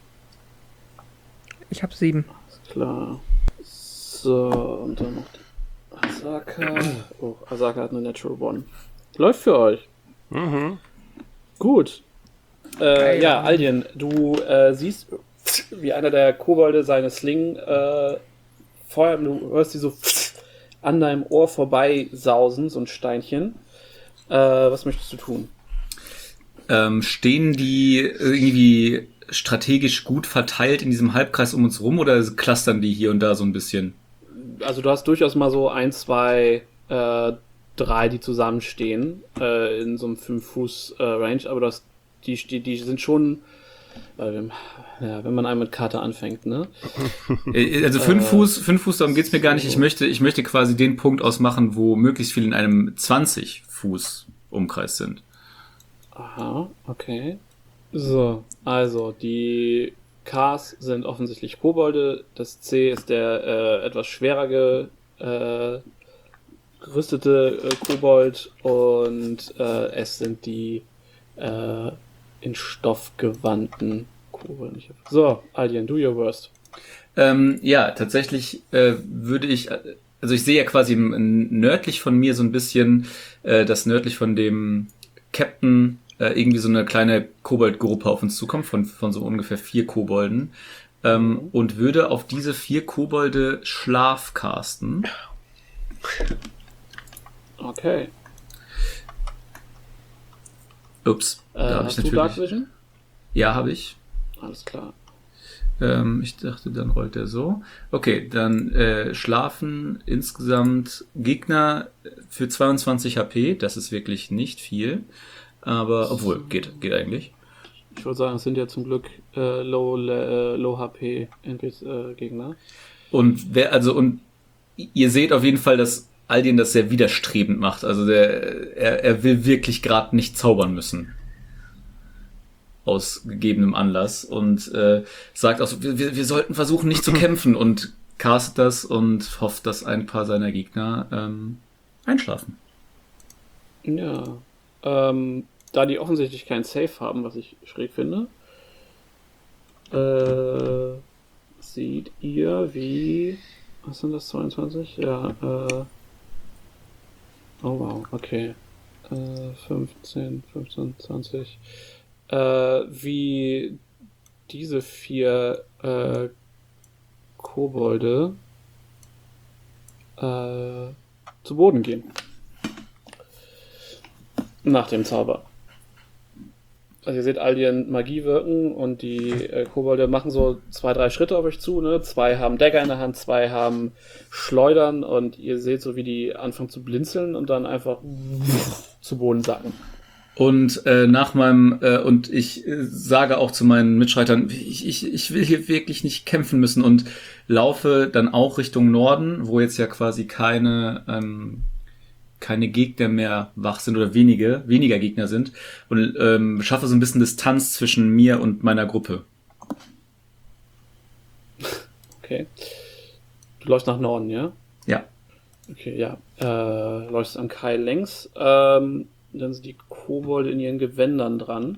Ich hab sieben. Ist klar. So, und dann noch die Asaka. Oh, Asaka hat eine Natural One. Läuft für euch. Mhm. Gut. Äh, Geil. ja, Aldien, du äh, siehst, wie einer der Kobolde seine Sling äh, Feuer, du hörst die so an deinem Ohr vorbei sausen, so ein Steinchen. Äh, was möchtest du tun? Ähm, stehen die irgendwie strategisch gut verteilt in diesem Halbkreis um uns rum oder clustern die hier und da so ein bisschen? Also du hast durchaus mal so ein, zwei, äh, drei, die zusammenstehen, äh, in so einem fünf Fuß äh, Range, aber das, die, die, die sind schon, äh, ja, wenn man einmal mit Karte anfängt, ne? Äh, Also fünf Fuß, fünf Fuß, darum geht's mir gar nicht. Ich möchte, ich möchte quasi den Punkt ausmachen, wo möglichst viele in einem zwanzig Fuß Umkreis sind. Aha, okay. So, also die Ks sind offensichtlich Kobolde, das C ist der äh, etwas schwerer ge, äh, gerüstete äh, Kobold und äh, S sind die äh, in Stoff gewandten Kobolde. So, Aldien, do your worst. Ähm, ja, tatsächlich äh, würde ich, also ich sehe ja quasi m- nördlich von mir so ein bisschen, äh, dass nördlich von dem Captain äh, irgendwie so eine kleine Koboldgruppe auf uns zukommt, von, von so ungefähr vier Kobolden, ähm, Mhm. und würde auf diese vier Kobolde Schlaf casten. Okay. Ups, Äh, da habe hast ich du Dark natürlich. Vision? Ja, habe ich. Alles klar. Ähm, ich dachte, dann rollt er so. Okay, dann äh, schlafen insgesamt Gegner für zweiundzwanzig H P. Das ist wirklich nicht viel. Aber, obwohl, geht, geht eigentlich. Ich würde sagen, es sind ja zum Glück äh, Low, äh, Low H P äh, Gegner. Und wer, also, und ihr seht auf jeden Fall, dass Aldien das sehr widerstrebend macht. Also der, er, er will wirklich gerade nicht zaubern müssen. Aus gegebenem Anlass. Und äh, sagt auch so, wir, wir wir sollten versuchen, nicht zu kämpfen. Und castet das und hofft, dass ein paar seiner Gegner ähm, einschlafen. Ja. Ähm, da die offensichtlich kein Safe haben, was ich schräg finde, äh, seht ihr wie... Was sind das, zweiundzwanzig? Ja, äh... Oh wow, okay. Äh, fünfzehn, fünfzehn, zwanzig. Äh, wie diese vier äh, Kobolde äh, zu Boden gehen. Nach dem Zauber. Also ihr seht all ihren Magie wirken und die äh, Kobolde machen so zwei, drei Schritte auf euch zu, ne? Zwei haben Dagger in der Hand, zwei haben Schleudern und ihr seht so, wie die anfangen zu blinzeln und dann einfach zu Boden sacken. Und äh, nach meinem, äh, und ich äh, sage auch zu meinen Mitstreitern, ich, ich, ich will hier wirklich nicht kämpfen müssen und laufe dann auch Richtung Norden, wo jetzt ja quasi keine, ähm, keine Gegner mehr wach sind oder wenige, weniger Gegner sind und ähm, schaffe so ein bisschen Distanz zwischen mir und meiner Gruppe. Okay. Du läufst nach Norden, ja? Ja. Okay, ja. Äh, läufst am Kai längs. Ähm, dann sind die Kobolde in ihren Gewändern dran.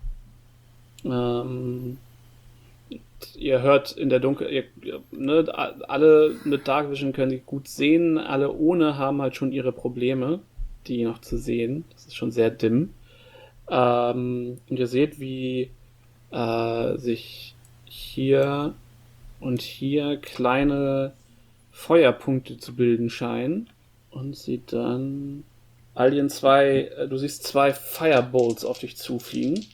Ähm, ihr hört in der Dunkel, ihr, ne, alle mit Dark Vision können sie gut sehen, alle ohne haben halt schon ihre Probleme, die noch zu sehen. Das ist schon sehr dimm. Ähm, und ihr seht, wie äh, sich hier und hier kleine Feuerpunkte zu bilden scheinen. Und sie dann Alien zwei, äh, du siehst zwei Firebolts auf dich zufliegen.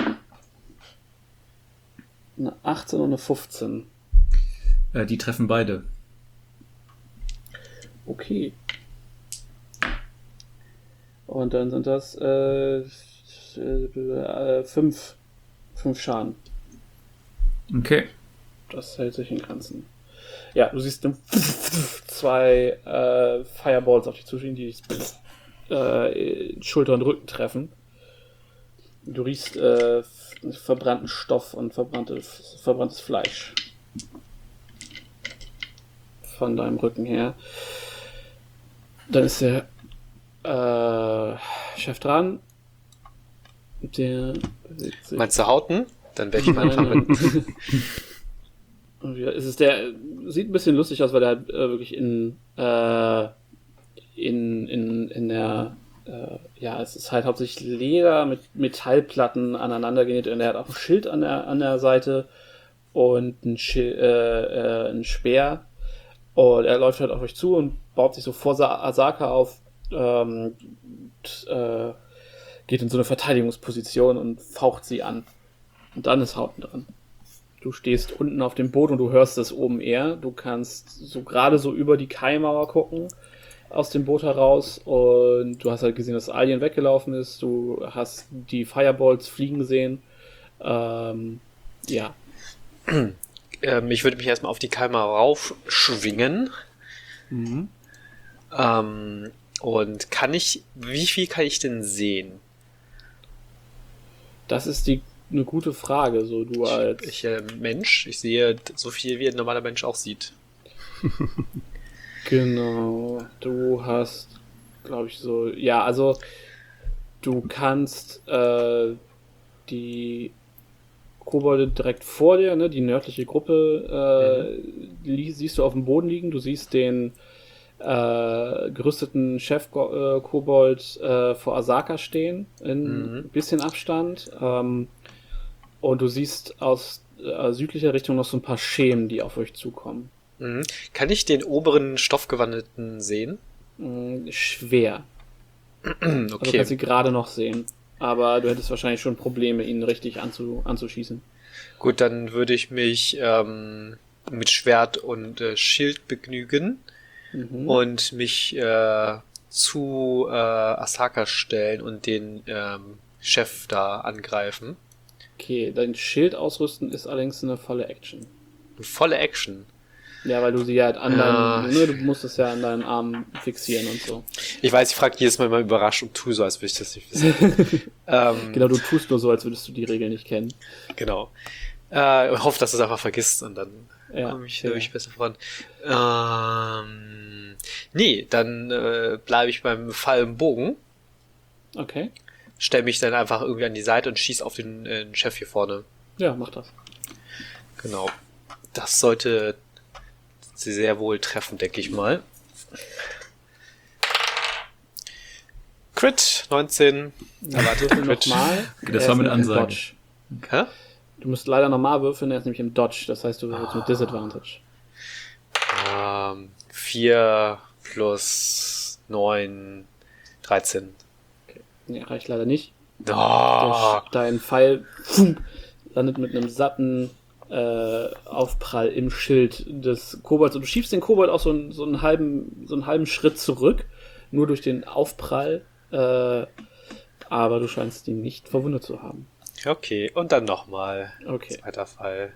Eine achtzehn und eine fünfzehn. Äh, die treffen beide. Okay. Und dann sind das äh, äh, fünf, fünf Schaden. Okay. Das hält sich in Grenzen. Ja, du siehst zwei äh, Fireballs auf dich zufliegen, die dich äh, in Schulter und Rücken treffen. Du riechst äh, verbrannten Stoff und verbrannte, verbranntes Fleisch von deinem Rücken her. Dann ist der äh, Chef dran. Der bewegt sich. Meinst du Hauten? Dann werde ich mal anfangen mit. Und wieder ist es der, sieht ein bisschen lustig aus, weil er halt, äh, wirklich in, äh, in, in, in der, äh, ja, es ist halt hauptsächlich Leder mit Metallplatten aneinander genäht und er hat auch ein Schild an der, an der Seite und ein, Schild, äh, äh, ein Speer und er läuft halt auf euch zu und baut sich so vor Sa- Asaka auf, ähm, und, äh, geht in so eine Verteidigungsposition und faucht sie an. Und dann ist Hauten dran. Du stehst unten auf dem Boot und du hörst es oben eher. Du kannst so gerade so über die Kaimauer gucken aus dem Boot heraus und du hast halt gesehen, dass das Alien weggelaufen ist. Du hast die Fireballs fliegen sehen. Ähm, ja. Ähm, ich würde mich erstmal auf die Kamera raufschwingen. Mhm. Ähm, und kann ich, wie viel kann ich denn sehen? Das ist die eine gute Frage. So du als Ich, äh, Mensch, ich sehe so viel, wie ein normaler Mensch auch sieht. Genau. Du hast, glaube ich, so. Ja, also du kannst äh, die Kobolde direkt vor dir, ne, die nördliche Gruppe, äh, li- siehst du auf dem Boden liegen. Du siehst den äh, gerüsteten Chef-Kobold äh, vor Asaka stehen, in Mhm. ein bisschen Abstand. Ähm, und du siehst aus äh, südlicher Richtung noch so ein paar Schemen, die auf euch zukommen. Mhm. Kann ich den oberen Stoffgewandeten sehen? Mm, schwer. Also du Okay. kannst sie gerade noch sehen. Aber du hättest wahrscheinlich schon Probleme, ihn richtig anzu, anzuschießen. Gut, dann würde ich mich ähm, mit Schwert und äh, Schild begnügen Mhm. und mich äh, zu äh, Asaka stellen und den ähm, Chef da angreifen. Okay, dein Schild ausrüsten ist allerdings eine volle Action. Volle Action. Ja, weil du sie halt an Ja. deinen, ne, du musst es ja an deinen Arm fixieren und so. Ich weiß, ich frage jedes Mal mal überrascht und tue so, als würde ich das nicht wissen. ähm, Genau, du tust nur so, als würdest du die Regel nicht kennen. Genau. Äh, ich hoffe, dass du es einfach vergisst und dann Ja, komme ich, ja. ich besser voran. Ähm, nee, dann äh, bleibe ich beim Fall im Bogen Okay. Stell mich dann einfach irgendwie an die Seite und schieß auf den, äh, den Chef hier vorne. Ja, mach das. Genau. Das sollte sehr wohl treffen, denke ich mal. Crit, neunzehn. Erwartet Crit. Nochmal. Das war mit Ansage. Hä? Du musst leider nochmal würfeln, er ist nämlich im Dodge. Das heißt, du würfelst mit Disadvantage. Ähm, vier plus neun, dreizehn. Nee, reicht leider nicht. Oh. Der, dein Pfeil pfum, landet mit einem satten äh, Aufprall im Schild des Kobolds. Und du schiebst den Kobold auch so einen, so einen, halben, so einen halben Schritt zurück. Nur durch den Aufprall. Äh, aber du scheinst ihn nicht verwundet zu haben. Okay, und dann nochmal. Okay. Zweiter Fall.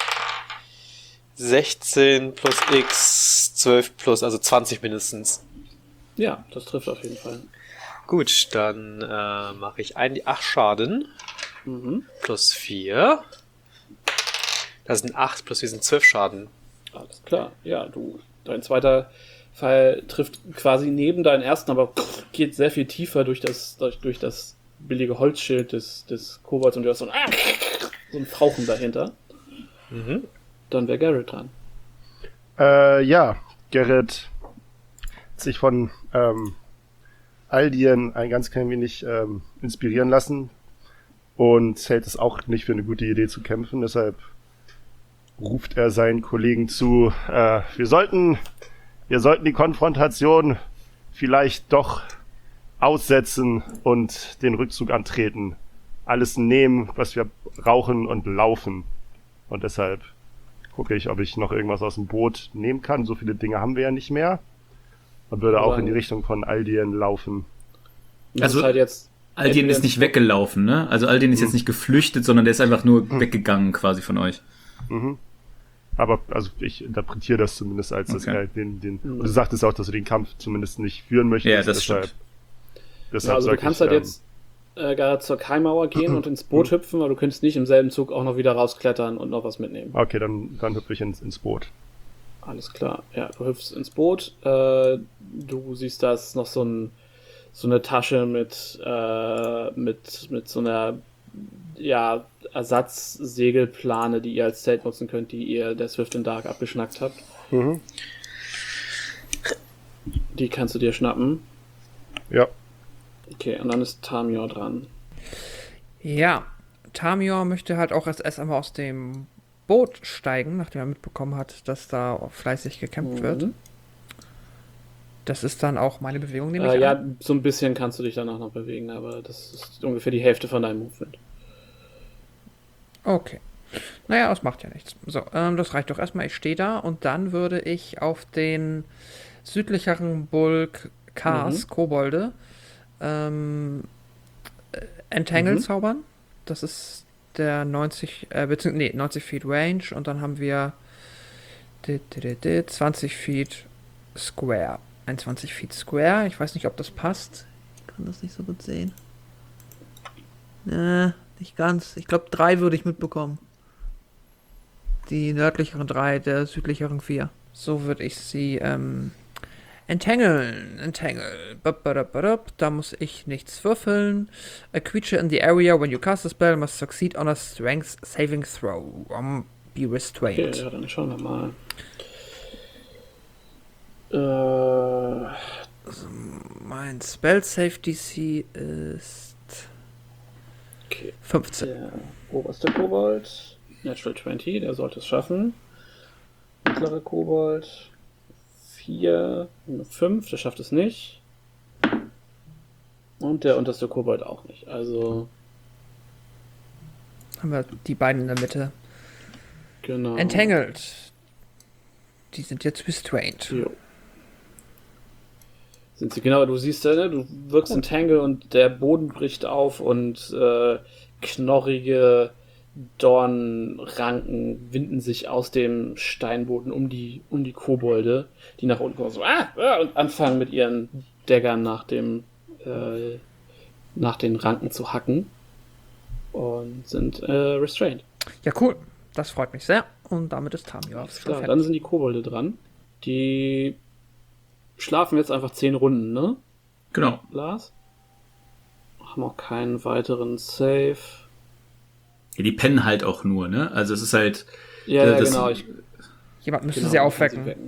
sechzehn plus X, zwölf plus, also zwanzig mindestens. Ja, das trifft auf jeden Fall. Gut, dann äh, mache ich ein, acht Schaden. Mhm. Plus vier. Das sind acht, plus wir sind zwölf Schaden. Alles klar. Ja, du, dein zweiter Pfeil trifft quasi neben deinen ersten, aber geht sehr viel tiefer durch das, durch, durch das billige Holzschild des, des Kobolds und du hast so ein, so ein Fauchen dahinter. Mhm. Dann wäre Garrett dran. Äh, ja, Garrett hat sich von ähm, Aldien ein ganz klein wenig ähm, inspirieren lassen und hält es auch nicht für eine gute Idee zu kämpfen. Deshalb ruft er seinen Kollegen zu, äh, wir sollten, wir sollten die Konfrontation vielleicht doch aussetzen und den Rückzug antreten. Alles nehmen, was wir brauchen und laufen. Und deshalb gucke ich, ob ich noch irgendwas aus dem Boot nehmen kann. So viele Dinge haben wir ja nicht mehr. Und würde auch in die Richtung von Aldien laufen. Das Also, ist halt jetzt Aldien ist nicht weggelaufen, ne? Also Aldien ist Mhm. jetzt nicht geflüchtet, sondern der ist einfach nur Mhm. weggegangen quasi von euch. Mhm. Aber also ich interpretiere das zumindest als, dass Okay. er den, den. Mhm. Und du sagtest auch, dass du den Kampf zumindest nicht führen möchtest. Ja, das deshalb, stimmt. deshalb Ja, also du sag kannst ich, halt ähm, jetzt äh, gerade zur Kaimauer gehen und ins Boot hüpfen, aber du könntest nicht im selben Zug auch noch wieder rausklettern und noch was mitnehmen. Okay, dann, dann hüpfe ich ins, ins Boot. Alles klar. Ja, du hüpfst ins Boot. Äh, du siehst, da ist noch so, ein, so eine Tasche mit, äh, mit, mit so einer ja, Ersatzsegelplane, die ihr als Zelt nutzen könnt, die ihr der Swift and Dark abgeschnackt habt. Mhm. Die kannst du dir schnappen. Ja. Okay, und dann ist Tamior dran. Ja, Tamior möchte halt auch erst erst einmal aus dem Boot steigen, nachdem er mitbekommen hat, dass da fleißig gekämpft wird. Mhm. Das ist dann auch meine Bewegung, nehme ich Äh, an. ja, so ein bisschen kannst du dich danach noch bewegen, aber das ist ungefähr die Hälfte von deinem Movement. Okay. Naja, das macht ja nichts. So, ähm, das reicht doch erstmal. Ich stehe da und dann würde ich auf den südlicheren Bulk Kars, Mhm. Kobolde, ähm, äh, Entangle Mhm. zaubern. Das ist der neunzig, äh, beziehungsweise, nee, neunzig Feet Range und dann haben wir di- di- di- di- zwanzig Feet Square. einundzwanzig Feet Square. Ich weiß nicht, ob das passt. Ich kann das nicht so gut sehen. Äh, nicht ganz. Ich glaube, drei würde ich mitbekommen. Die nördlicheren drei, der südlicheren vier. So würde ich sie ähm, entanglen. Entangle. Bup, bup, bup, bup. Da muss ich nichts würfeln. A creature in the area when you cast a spell must succeed on a strength saving throw. Um, be Okay, restrained. ja, dann schauen wir mal. Äh, Mein Spell Save D C ist okay. fünfzehn. Der oberste Kobold, Natural zwanzig, der sollte es schaffen. Mittlere Kobold, vier, fünf, der schafft es nicht. Und der unterste Kobold auch nicht. Also, Haben wir die beiden in der Mitte. genau. Entangled. Die sind jetzt restrained. Jo. Sind sie, genau, du siehst, ne, du wirkst in Tangle und der Boden bricht auf und äh, knorrige Dornranken winden sich aus dem Steinboden um die, um die Kobolde, die nach unten kommen so, ah, ah, und anfangen mit ihren Daggern nach dem äh, nach den Ranken zu hacken und sind äh, restrained. Ja, cool. Das freut mich sehr. Und damit ist Tamior Alles aufs klar, Schafett. dann sind die Kobolde dran. Die schlafen jetzt einfach zehn Runden, ne, Genau. Lars? haben auch keinen weiteren Save. Ja, die pennen halt auch nur, ne? Also es ist halt. Ja, äh, ja das- genau. Ich, Jemand müsste genau, sie man kann aufwecken. wecken.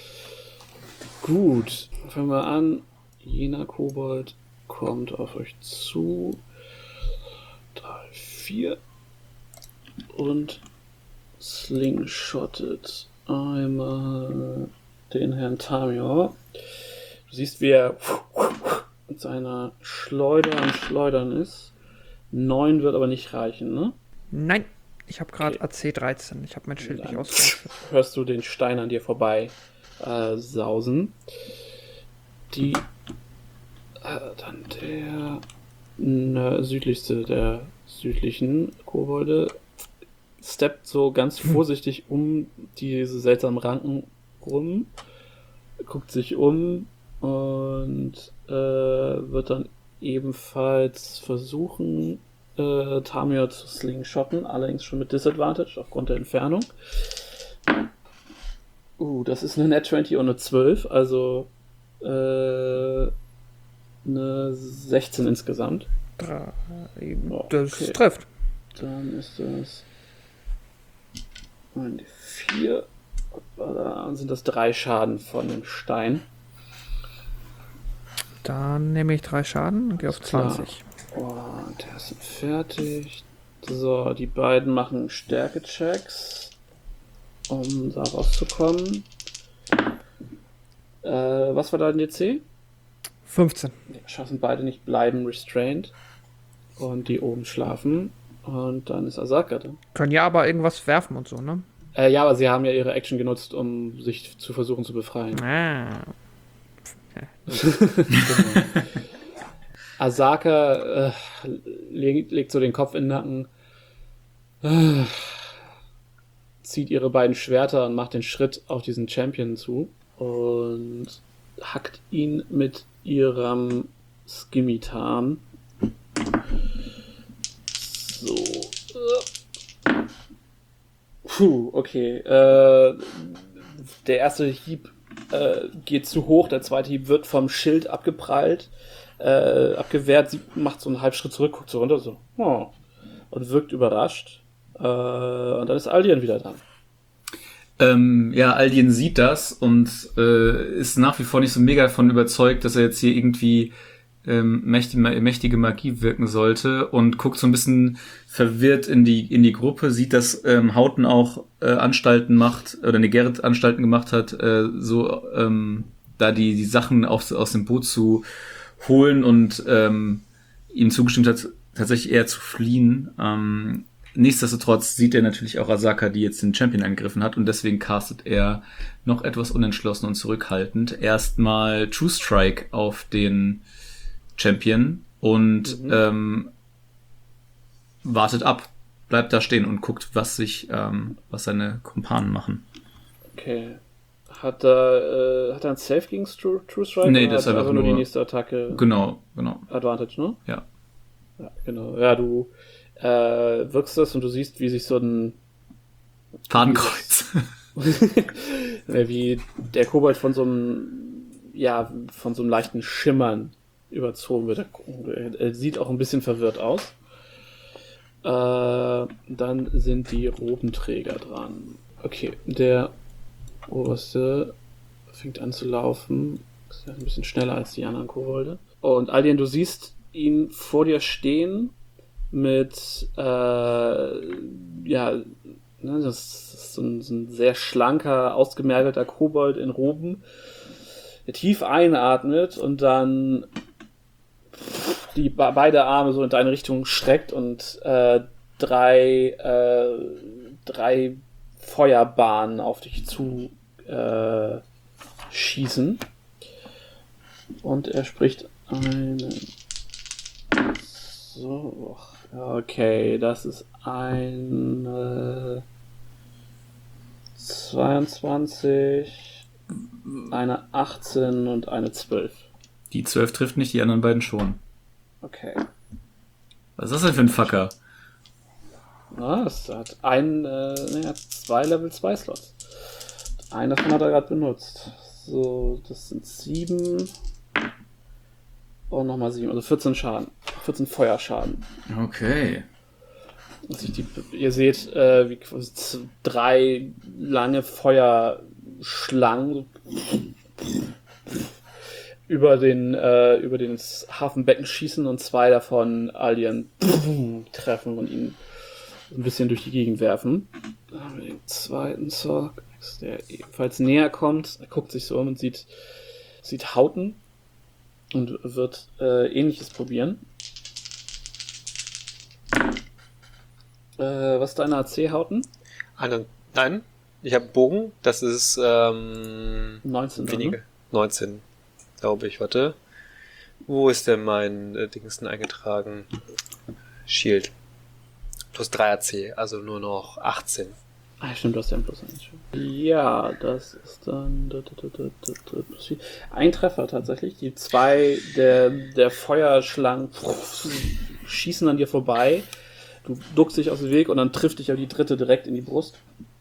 Gut, fangen wir an. Jener Kobold kommt auf euch zu. Drei, vier. Und slingshottet einmal den Herrn Tamior. Du siehst, wie er mit seiner Schleuder am Schleudern ist. Neun wird aber nicht reichen, ne? Nein, ich habe gerade Okay. A C dreizehn. Ich habe mein Schild nicht Dann ausgerüstet. hörst du den Stein an dir vorbei äh, sausen. Die äh, dann der ne, südlichste der südlichen Kobolde steppt so ganz vorsichtig um diese seltsamen Ranken rum, guckt sich um und äh, wird dann ebenfalls versuchen, äh, Tamior zu slingshotten, allerdings schon mit Disadvantage aufgrund der Entfernung. Uh, das ist eine Net zwanzig und eine zwölf, also äh, eine sechzehn insgesamt. Drei, Oh, das okay. trifft. Dann ist das ein D vier. Dann sind das drei Schaden von dem Stein. Dann nehme ich drei Schaden und gehe auf Klar. zwanzig. Und der ist fertig. So, die beiden machen Stärke-Checks, um da rauszukommen. Äh, was war dein D C? fünfzehn. Die schaffen beide nicht, bleiben restrained. Und die oben schlafen. Und dann ist Asaka da. Können ja aber irgendwas werfen und so, ne? Äh, ja, aber sie haben ja ihre Action genutzt, um sich zu versuchen zu befreien. Ah. Genau. Asaka äh, legt, legt so den Kopf in den Nacken, äh, zieht ihre beiden Schwerter und macht den Schritt auf diesen Champion zu und hackt ihn mit ihrem Skimitar. So. Äh. Puh, okay. Äh, der erste Hieb äh, geht zu hoch, der zweite Hieb wird vom Schild abgeprallt, äh, abgewehrt, sie macht so einen Halbschritt zurück, guckt so runter, so, oh, und wirkt überrascht. Äh, und dann ist Aldian wieder da. Ähm, ja, Aldien sieht das und äh, ist nach wie vor nicht so mega davon überzeugt, dass er jetzt hier irgendwie ähm, mächtige, mächtige Magie wirken sollte und guckt so ein bisschen verwirrt in die in die Gruppe, sieht, dass ähm, Houghton auch äh, Anstalten macht, oder ne, Gerrit Anstalten gemacht hat, äh, so ähm, da die die Sachen aus, aus dem Boot zu holen und ähm, ihm zugestimmt hat, tatsächlich eher zu fliehen. Ähm, Nichtsdestotrotz sieht er natürlich auch Asaka, die jetzt den Champion angegriffen hat, und deswegen castet er noch etwas unentschlossen und zurückhaltend erstmal True Strike auf den Champion und mhm. ähm, wartet ab, bleibt da stehen und guckt, was sich, ähm, was seine Kumpanen machen. Okay. Hat er, äh, hat er ein Safe gegen True, True Strike? Nee, das ist einfach nur nur die nächste Attacke. Genau, genau. Advantage, ne? Ja. Ja, genau. Ja, du äh, wirkst das und du siehst, wie sich so ein Fadenkreuz. wie der Kobold von so einem, ja, von so einem leichten Schimmern überzogen wird. Er, er sieht auch ein bisschen verwirrt aus. Äh, dann sind die Robenträger dran. Okay, der oberste fängt an zu laufen. Ist ja ein bisschen schneller als die anderen Kobolde. Und Aldian, du siehst ihn vor dir stehen mit, äh, ja, ne, das ist so ein, so ein sehr schlanker, ausgemergelter Kobold in Roben, der tief einatmet und dann die beide Arme so in deine Richtung streckt und äh, drei, äh, drei Feuerbahnen auf dich zu äh, schießen. Und er spricht einen. So, okay, das ist eine zweiundzwanzig, eine achtzehn und eine zwölf. Die zwölf trifft nicht, die anderen beiden schon. Okay. Was ist das denn für ein Fucker? Na, es hat ein, äh, ne, hat zwei Level zwei Slots. Einen davon hat er gerade benutzt. So, das sind sieben. Und nochmal sieben, also vierzehn Schaden. vierzehn Feuerschaden. Okay. Also die, ihr seht, äh, wie quasi drei lange Feuerschlangen über den äh, über das Hafenbecken schießen und zwei davon Alien treffen und ihn ein bisschen durch die Gegend werfen. Dann haben wir den zweiten Zorg, der ebenfalls näher kommt. Er guckt sich so um und sieht, sieht Hauten und wird äh, Ähnliches probieren. Äh, was ist deine A C, Hauten? Eine, nein, ich habe einen Bogen. Das ist ähm, neunzehn. weniger. neunzehn, glaube ich. Warte. Wo ist denn mein äh, Dingsten eingetragen? Shield. Plus drei A C, also nur noch achtzehn. Ah, stimmt, du hast ja ein Plus eins. Ja, das ist dann ein Treffer tatsächlich. Die zwei der, der Feuerschlangen schießen an dir vorbei. Du duckst dich aus dem Weg und dann trifft dich aber die dritte direkt in die Brust.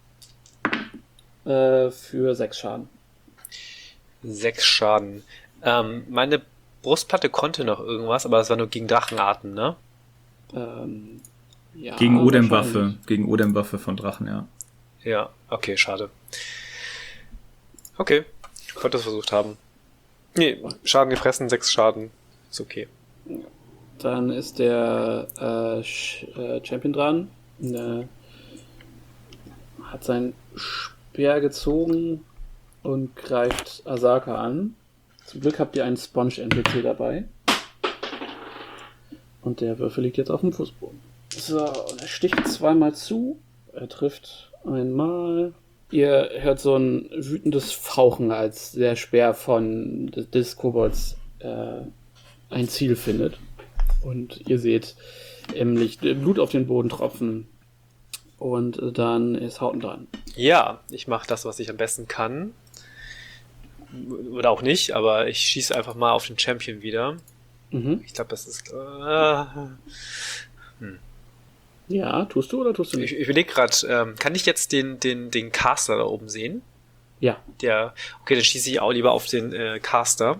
Äh, für sechs Schaden. Sechs Schaden. Ähm, meine Brustplatte konnte noch irgendwas, aber es war nur gegen Drachenarten, ne? Ähm, ja, Gegen Odem-Waffe. wahrscheinlich. Gegen Odem-Waffe von Drachen, ja. Ja, okay, schade. Okay, ich wollte das versucht haben. Nee, Schaden gefressen, sechs Schaden. Ist okay. Dann ist der äh, Sch- äh, Champion dran. Ne, hat sein Speer gezogen und greift Asaka an. Zum Glück habt ihr einen Sponge-N P C dabei. Und der Würfel liegt jetzt auf dem Fußboden. So, und er sticht zweimal zu. Er trifft einmal. Ihr hört so ein wütendes Fauchen, als der Speer von des, des Kobolds äh, ein Ziel findet. Und ihr seht im Licht Blut auf den Boden tropfen. Und dann ist Hauten dran. Ja, ich mache das, was ich am besten kann. Oder auch nicht, aber ich schieße einfach mal auf den Champion wieder. Mhm. Ich glaube, das ist... Äh, hm. Ja, tust du oder tust du Ich, nicht? ich überlege gerade, ähm, kann ich jetzt den, den, den Caster da oben sehen? Ja. Der, okay, dann schieße ich auch lieber auf den äh, Caster.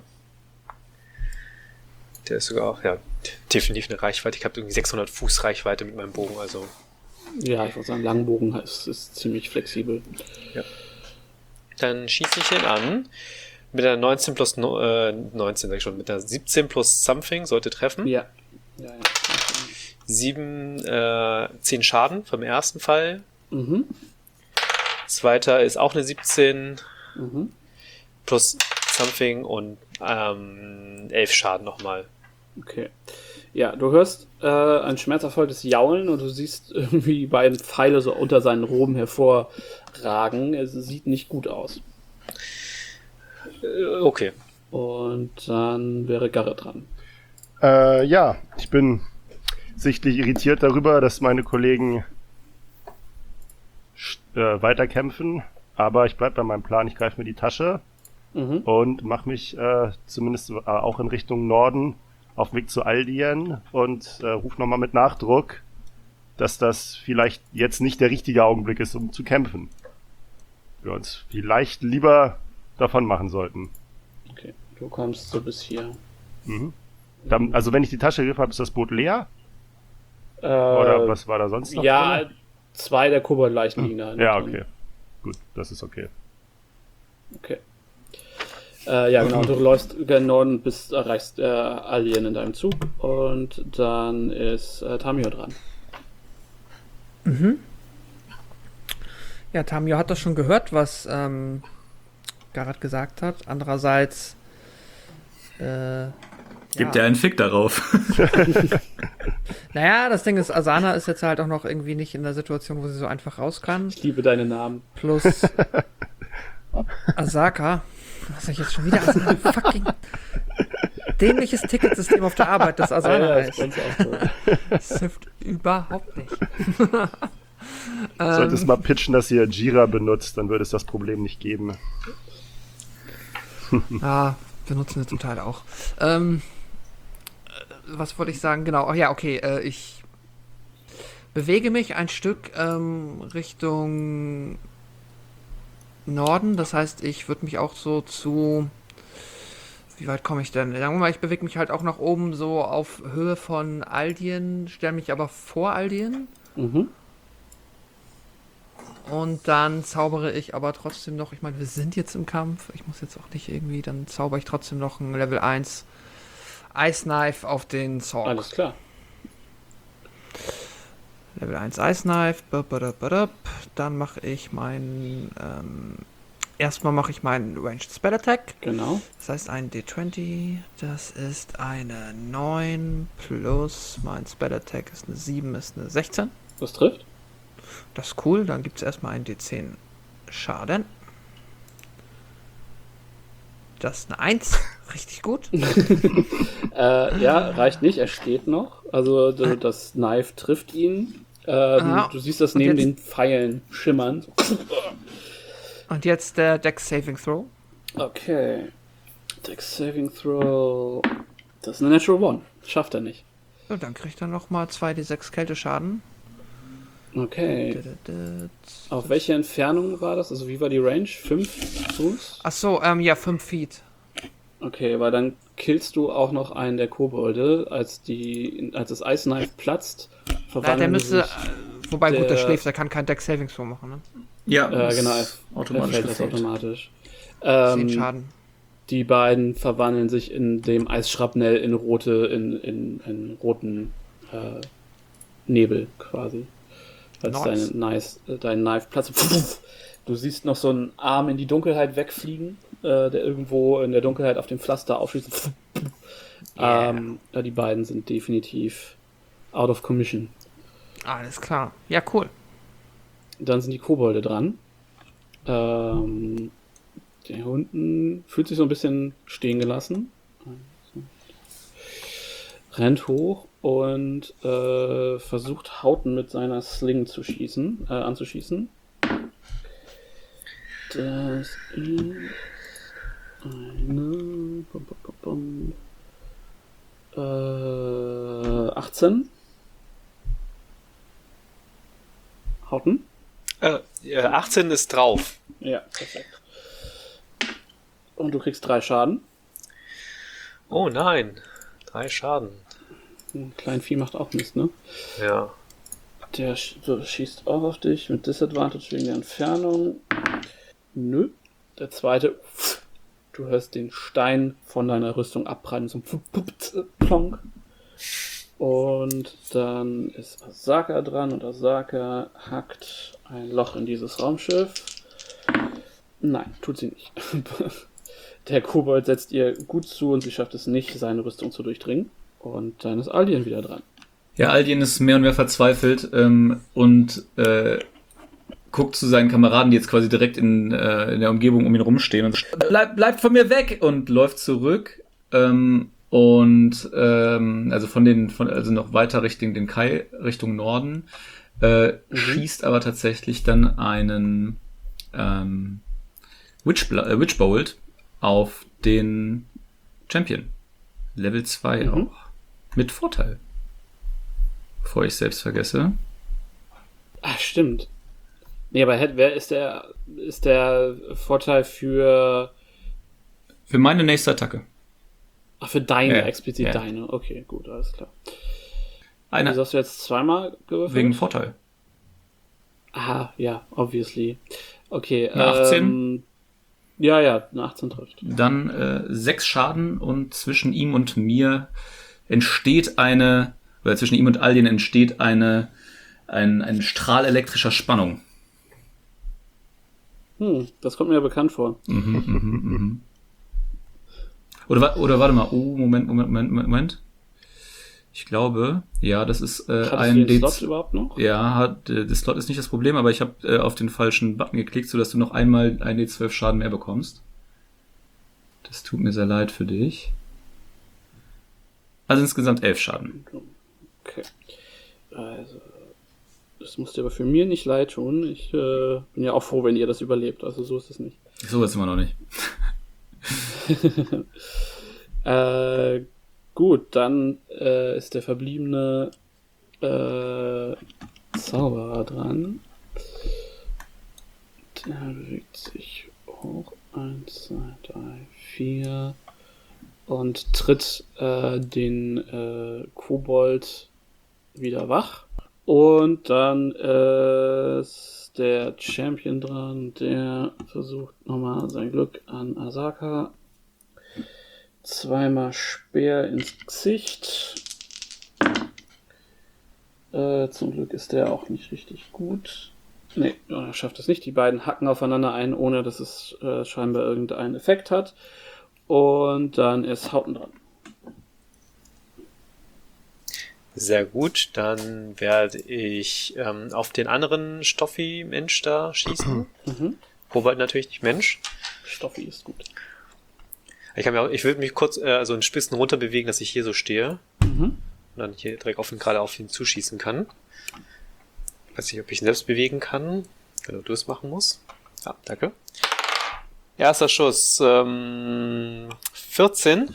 Der ist sogar, ja, definitiv eine Reichweite. Ich habe irgendwie sechshundert Fuß Reichweite mit meinem Bogen, also... Ja, ich würde sagen, Langbogen ist, ist ziemlich flexibel. Ja. Dann schieße ich ihn an. Mit einer neunzehn plus no, äh, neunzehn, sag ich schon, mit einer siebzehn plus something sollte treffen. Ja. Ja, ja. sieben, äh, zehn Schaden vom ersten Fall. Mhm. Zweiter ist auch eine siebzehn Mhm. plus something und ähm, elf Schaden nochmal. Okay. Ja, du hörst äh, ein schmerzerfolges Jaulen und du siehst irgendwie die beiden Pfeile so unter seinen Roben hervorragen. Es sieht nicht gut aus. Äh, okay. Und dann wäre Garrett dran. Äh, ja, ich bin sichtlich irritiert darüber, dass meine Kollegen äh, weiterkämpfen. Aber ich bleibe bei meinem Plan. Ich greife mir die Tasche Mhm. und mache mich äh, zumindest äh, auch in Richtung Norden auf dem Weg zu Aldien und äh, ruf nochmal mit Nachdruck, dass das vielleicht jetzt nicht der richtige Augenblick ist, um zu kämpfen. Wir uns vielleicht lieber davon machen sollten. Okay, du kommst so bis hier. Mhm. Dann, also wenn ich die Tasche gegriffen habe, ist das Boot leer? Äh, Oder was war da sonst noch Ja, drin? zwei der Kobold-Leichen liegen da. Ja, drin. okay. Gut, das ist okay. Okay. Äh, ja, genau. Du läufst gen Norden und bist, erreichst äh, Alien in deinem Zug. Und dann ist äh, Tamio dran. Mhm. Ja, Tamio hat das schon gehört, was ähm, Garrett gesagt hat. Andererseits äh, Gibt ja. er einen Fick darauf. Naja, das Ding ist, Asana ist jetzt halt auch noch irgendwie nicht in der Situation, wo sie so einfach raus kann. Ich liebe deine Namen. Plus Asaka. Was ich jetzt schon wieder Asana? Fucking dämliches Ticketsystem auf der Arbeit, das Asana Ah, ja, heißt. das ist auch so. Das hilft überhaupt nicht. Solltest ähm, mal pitchen, dass ihr Jira benutzt, dann würde es das Problem nicht geben. Ja, benutzen wir zum Teil auch. Ähm, was wollte ich sagen? Genau, ach ja, okay, äh, ich bewege mich ein Stück ähm, Richtung Norden, das heißt, ich würde mich auch so zu wie weit komme ich denn? Sagen wir mal, ich bewege mich halt auch nach oben so auf Höhe von Aldien, stelle mich aber vor Aldien. Mhm. Und dann zaubere ich aber trotzdem noch, ich meine, wir sind jetzt im Kampf, ich muss jetzt auch nicht irgendwie, dann zaubere ich trotzdem noch ein Level eins Ice Knife auf den Zorg. Alles klar. Level eins Ice Knife, babadabadab. Dann mache ich meinen, ähm, erstmal mache ich meinen Ranged Spell Attack. Genau. Das heißt ein D zwanzig, das ist eine neun plus mein Spell Attack ist eine sieben, ist eine sechzehn. Das trifft. Das ist cool, dann gibt es erstmal einen D zehn Schaden. Das ist eine eins, richtig gut. äh, ja, reicht nicht, er steht noch. Also d- das Knife trifft ihn. Ähm, Ah, du siehst das und neben jetzt- den Pfeilen schimmern. Und jetzt der Dex Saving Throw. Okay. Dex Saving Throw. Das ist eine Natural One. Schafft er nicht. Und dann kriegt er nochmal zwei D sechs Kälteschaden. Okay. Auf welche Entfernung war das? Also wie war die Range? Fünf Fuß? Achso, ähm, ja, fünf Feet. Okay, weil dann killst du auch noch einen der Kobolde, als die, als das Ice Knife platzt. Na, der verwandeln müsste, sich- äh, wobei gut, der der- schläft, der kann kein Dex Saving Throw machen, ne? Ja, Äh, ist genau, automatisch fällt das gefällt. automatisch. Zehn Ähm, Schaden. die beiden verwandeln sich in dem Eisschrapnell in rote, in, in, in roten äh, Nebel quasi. Als Nice. dein, nice, äh, dein Knife platzt. Du siehst noch so einen Arm in die Dunkelheit wegfliegen, äh, der irgendwo in der Dunkelheit auf dem Pflaster aufschießt. Yeah. Ähm, ja, die beiden sind definitiv out of commission. Alles klar. Ja, cool. Dann sind die Kobolde dran. Ähm, der hier unten fühlt sich so ein bisschen stehen gelassen. Rennt hoch und äh, versucht Hauten mit seiner Sling zu schießen, äh, anzuschießen. Das ist eine bum, bum, bum, bum. Äh, achtzehn. Hauten? Äh, äh, achtzehn ist drauf. Ja, perfekt. Und du kriegst drei Schaden. Oh nein. Drei Schaden. Ein Kleinvieh macht auch Mist, ne? Ja. Der sch so, schießt auch auf dich mit Disadvantage wegen der Entfernung. Nö. Der zweite. Du hörst den Stein von deiner Rüstung abprallen. So plonk. Und dann ist Asaka dran und Asaka hackt ein Loch in dieses Raumschiff. Nein, tut sie nicht. Der Kobold setzt ihr gut zu und sie schafft es nicht, seine Rüstung zu durchdringen. Und dann ist Aldien wieder dran. Ja, Aldien ist mehr und mehr verzweifelt ähm, und äh, guckt zu seinen Kameraden, die jetzt quasi direkt in, äh, in der Umgebung um ihn rumstehen und sagt, Bleib, bleibt von mir weg! Und läuft zurück ähm, und ähm, also von den, von, also noch weiter Richtung den Kai, Richtung Norden, äh, mhm. schießt aber tatsächlich dann einen ähm, Witch, äh, Witch Bolt auf den Champion. Level zwei Mhm. auch. Mit Vorteil. Bevor ich selbst vergesse. Ach, stimmt. Nee, aber hätt- wer ist der, ist der Vorteil für, Für meine nächste Attacke. ach, für deine, Ja, explizit ja. deine. Okay, gut, alles klar. Eine Wieso hast du jetzt zweimal gewürfelt? wegen Vorteil. Aha, ja, obviously. Okay, Eine achtzehn? Ähm, ja, ja, eine achtzehn trifft. Dann äh, sechs Schaden und zwischen ihm und mir entsteht eine, oder zwischen ihm und Aldien entsteht eine, ein, ein Strahl elektrischer Spannung. Hm, das kommt mir ja bekannt vor. Mhm, mhm, mhm. Oder, wa- oder warte mal, oh, Moment, Moment, Moment, Moment. Ich glaube, ja, das ist äh, Hattest du ein den D Slot überhaupt noch? Ja, hat, äh, das Slot ist nicht das Problem, aber ich habe äh, auf den falschen Button geklickt, sodass du noch einmal ein D zwölf Schaden mehr bekommst. Das tut mir sehr leid für dich. Also insgesamt elf Schaden. Okay. Also, das musst dir aber für mir nicht leid tun. Ich äh, bin ja auch froh, wenn ihr das überlebt. Also so ist es nicht. So ist immer noch nicht. Äh, gut, dann äh, ist der verbliebene äh, Zauberer dran. Der bewegt sich hoch. Eins, zwei, drei, vier. und tritt äh, den äh, Kobold wieder wach. Und dann äh, ist der Champion dran, der versucht nochmal sein Glück an Asaka. Zweimal Speer ins Gesicht. Äh, zum Glück ist der auch nicht richtig gut. Nee, er schafft es nicht. Die beiden hacken aufeinander ein, ohne dass es äh, scheinbar irgendeinen Effekt hat. Und dann ist Hauten dran. Sehr gut, dann werde ich ähm, auf den anderen Stoffi-Mensch da schießen. Mhm. Kobold natürlich nicht Mensch. Stoffi ist gut. Ich, kann mir auch, ich würde mich kurz äh, so einen Spitzen runter bewegen, dass ich hier so stehe. Mhm. Und dann hier direkt auf ihn, gerade auf ihn zuschießen kann. Ich weiß nicht, ob ich ihn selbst bewegen kann. Wenn du es machen musst. Ja, danke. Erster Schuss. Ähm, vierzehn.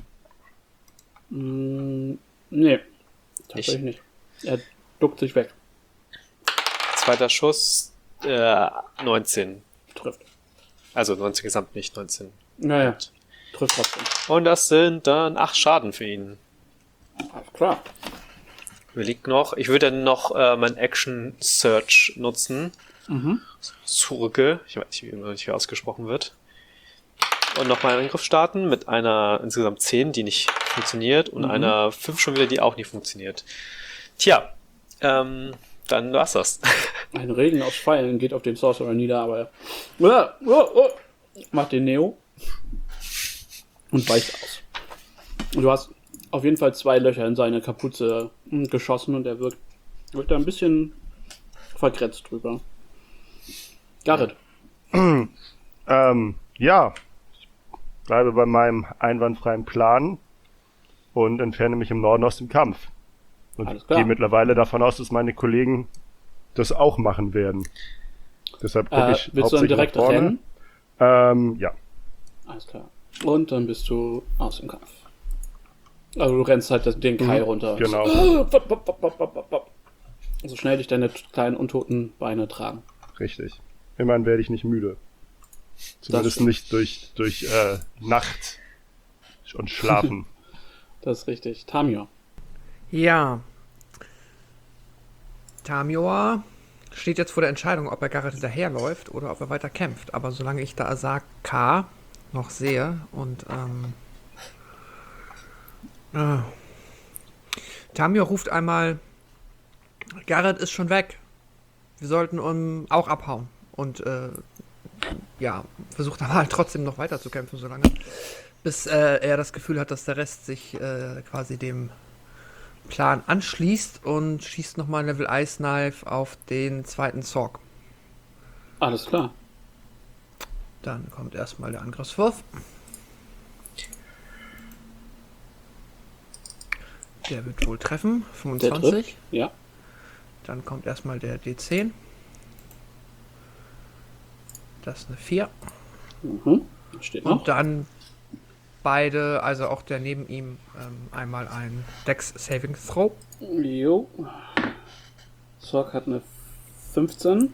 Mm, nee, tatsächlich nicht. Er duckt sich weg. Zweiter Schuss. Äh, neunzehn. Trifft. Also neunzehn gesamt, nicht neunzehn. Naja, Und, trifft trotzdem. und das sind dann acht Schaden für ihn. Alles klar. Mir liegt noch. Ich würde dann noch äh, mein Action Search nutzen. Mhm. Zurücke. Ich weiß nicht, wie immer hier ausgesprochen wird. Und noch mal einen Angriff starten mit einer insgesamt zehn, die nicht funktioniert, und Mhm. einer fünf schon wieder, die auch nicht funktioniert. Tja, ähm, dann war's das. Ein Regen aus Pfeilen geht auf den Sorcerer nieder, aber er oh, oh, macht den Neo und weicht aus. Und du hast auf jeden Fall zwei Löcher in seine Kapuze hm, geschossen und er wirkt, wirkt da ein bisschen vergrätzt drüber. Garrett. Ähm, ja. Ich bleibe bei meinem einwandfreien Plan und entferne mich im Norden aus dem Kampf. Und Alles klar. gehe mittlerweile davon aus, dass meine Kollegen das auch machen werden. Deshalb gucke Äh, ich willst du dann hauptsächlich direkt nach vorne. rennen? Ähm, ja. Alles klar. Und dann bist du aus dem Kampf. Also du rennst halt das- den Kai Mhm, runter. genau. So, wop, wop, wop, wop, wop, wop. So schnell dich deine kleinen untoten Beine tragen. Richtig. Immerhin werde ich nicht müde. Zumindest stimmt. nicht durch, durch äh, Nacht und Schlafen. Das ist richtig. Tamio. Ja. Tamior steht jetzt vor der Entscheidung, ob er Garrett hinterherläuft oder ob er weiter kämpft. Aber solange ich da Asaka noch sehe und ähm, äh, Tamior ruft einmal, Garrett ist schon weg. Wir sollten um, auch abhauen. Und äh, ja, versucht aber halt trotzdem noch weiter zu kämpfen, solange, bis äh, er das Gefühl hat, dass der Rest sich äh, quasi dem Plan anschließt und schießt nochmal Level Ice Knife auf den zweiten Zorg. Alles klar. Dann kommt erstmal der Angriffswurf. Der wird wohl treffen. Der fünfundzwanzig. trifft. Ja. Dann kommt erstmal der D zehn. Das ist eine vier. Mhm. Steht noch. Und dann beide, also auch der neben ihm, ähm, einmal ein Dex Saving Throw. Jo. Zorg hat eine fünfzehn.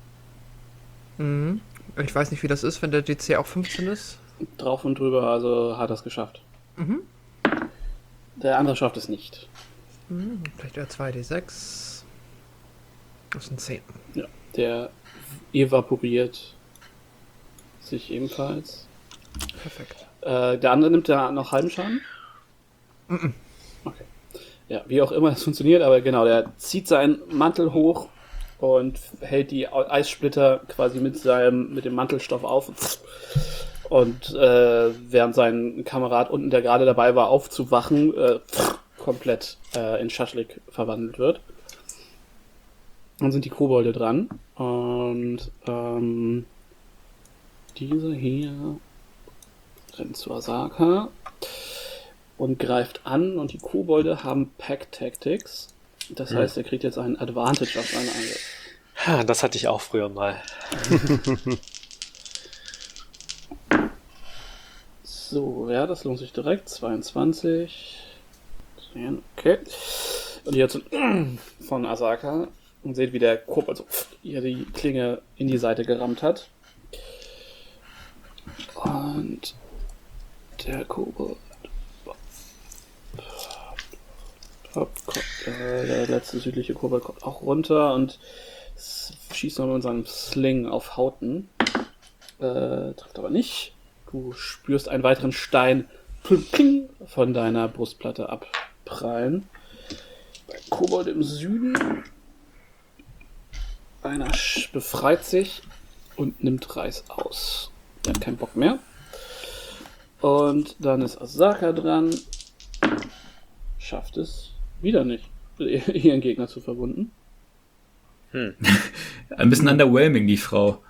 Mhm. Ich weiß nicht, wie das ist, wenn der D C auch fünfzehn ist. Drauf und drüber, also hat er es geschafft. Mhm. Der andere schafft es nicht. Mhm. Vielleicht der zwei D sechs. Das sind zehn. Ja. Der evaporiert sich ebenfalls. Perfekt. Äh, der andere nimmt ja noch halben Schaden? Mhm. Okay. Ja, wie auch immer es funktioniert, aber genau, der zieht seinen Mantel hoch und hält die Eissplitter quasi mit seinem, mit dem Mantelstoff auf. Und äh, während sein Kamerad unten, der gerade dabei war, aufzuwachen, äh, komplett äh, in Schaschlik verwandelt wird. Dann sind die Kobolde dran. Und ähm, diese hier rennt zu Asaka und greift an. Und die Kobolde haben Pack Tactics. Das heißt, er kriegt jetzt einen Advantage auf seinen Angriff. Ha, das hatte ich auch früher mal. So, ja, das lohnt sich direkt. zweiundzwanzig. Okay. Und jetzt von Asaka. Und seht, wie der Kobold so ihr die Klinge in die Seite gerammt hat. Und der Kobold Hopp, kommt, äh, der letzte südliche Kobold kommt auch runter und s- schießt nochmal mit seinem Sling auf Hauten. Äh, trifft aber nicht. Du spürst einen weiteren Stein plum, pling, von deiner Brustplatte abprallen. Bei Kobold im Süden. Einer sch- befreit sich und nimmt Reis aus. Der hat keinen Bock mehr. Und dann ist Asaka dran. Schafft es wieder nicht, ihren Gegner zu verwunden. Hm. Ein bisschen underwhelming, die Frau.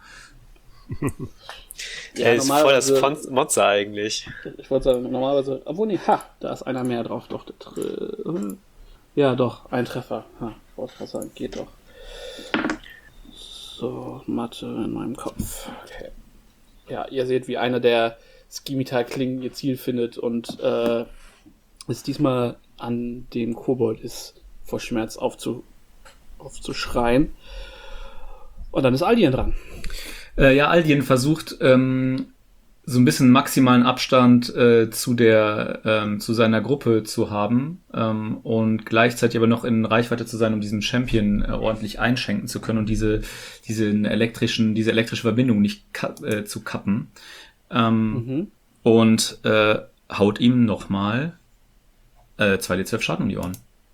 Er ist voll das normalerweise- Fon- Monster eigentlich. Ich wollte sagen, normalerweise, obwohl, nee, ha, da ist einer mehr drauf, doch, der Tr- ja, doch, ein Treffer, ha, ich wollte gerade sagen, geht doch. So, Mathe in meinem Kopf, okay. Ja, ihr seht, wie einer der Skimitar-Klingen ihr Ziel findet und, äh, es diesmal an dem Kobold ist, vor Schmerz aufzu, aufzuschreien. Und dann ist Aldien dran. Äh, ja, Aldien versucht, ähm, so ein bisschen maximalen Abstand äh, zu der, ähm, zu seiner Gruppe zu haben ähm, und gleichzeitig aber noch in Reichweite zu sein, um diesen Champion äh, ordentlich einschenken zu können und diese, diesen elektrischen, diese elektrische Verbindung nicht ka- äh, zu kappen. Ähm, Mhm. Und äh, haut ihm nochmal äh, zwei D zwölf Schaden um die Ohren.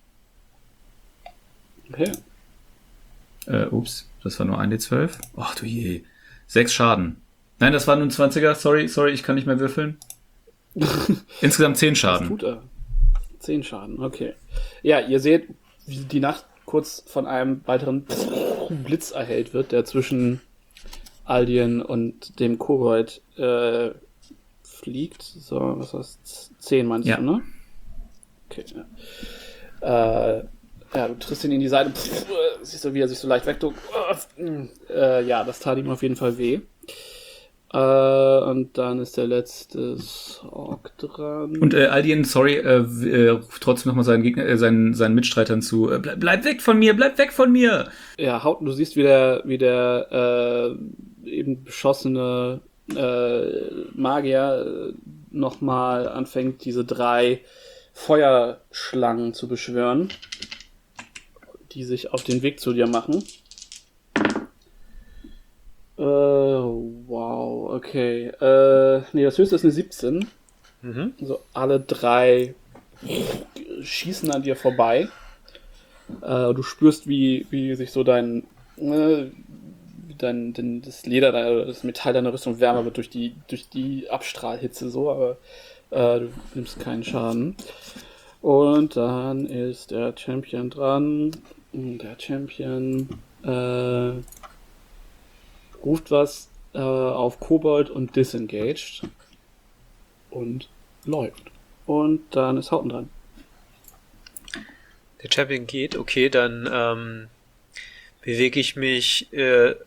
Okay. Äh, ups, das war nur ein D zwölf. Ach du je. Sechs Schaden. Nein, das war nur ein zwanziger. Sorry, sorry, ich kann nicht mehr würfeln. Insgesamt zehn Was Schaden. tut er? Zehn Schaden, okay. Ja, ihr seht, wie die Nacht kurz von einem weiteren Blitz erhellt wird, der zwischen Aldien und dem Kobold äh, fliegt. So, was heißt zehn meinst Ja. du, ne? Okay, ja. Äh, ja, du triffst ihn in die Seite, pff, äh, siehst du, wie er sich so leicht wegduckt. Äh, ja, das tat ihm auf jeden Fall weh. Äh, und dann ist der letzte Sorg dran. Und äh, Aldien, sorry, äh, w- äh, ruft trotzdem nochmal seinen Gegner, äh, seinen, seinen Mitstreitern zu. Äh, bleib, bleib weg von mir, bleib weg von mir! Ja, Hauten, du siehst, wie der, wie der äh, eben beschossene äh, Magier äh, nochmal anfängt, diese drei Feuerschlangen zu beschwören, die sich auf den Weg zu dir machen. Äh, wow, okay. Äh, nee, das höchste ist eine siebzehn. Mhm. Also alle drei schießen an dir vorbei. Äh, du spürst, wie, wie sich so dein, äh, dein, dein das Leder, dein, das Metall deiner Rüstung wärmer wird durch die, durch die Abstrahlhitze so, aber äh, du nimmst keinen Schaden. Und dann ist der Champion dran. Und der Champion äh, ruft was äh, auf Kobold und disengaged. Und läuft. Und dann ist Hauten dran. Der Champion geht, okay, dann ähm, bewege ich mich äh,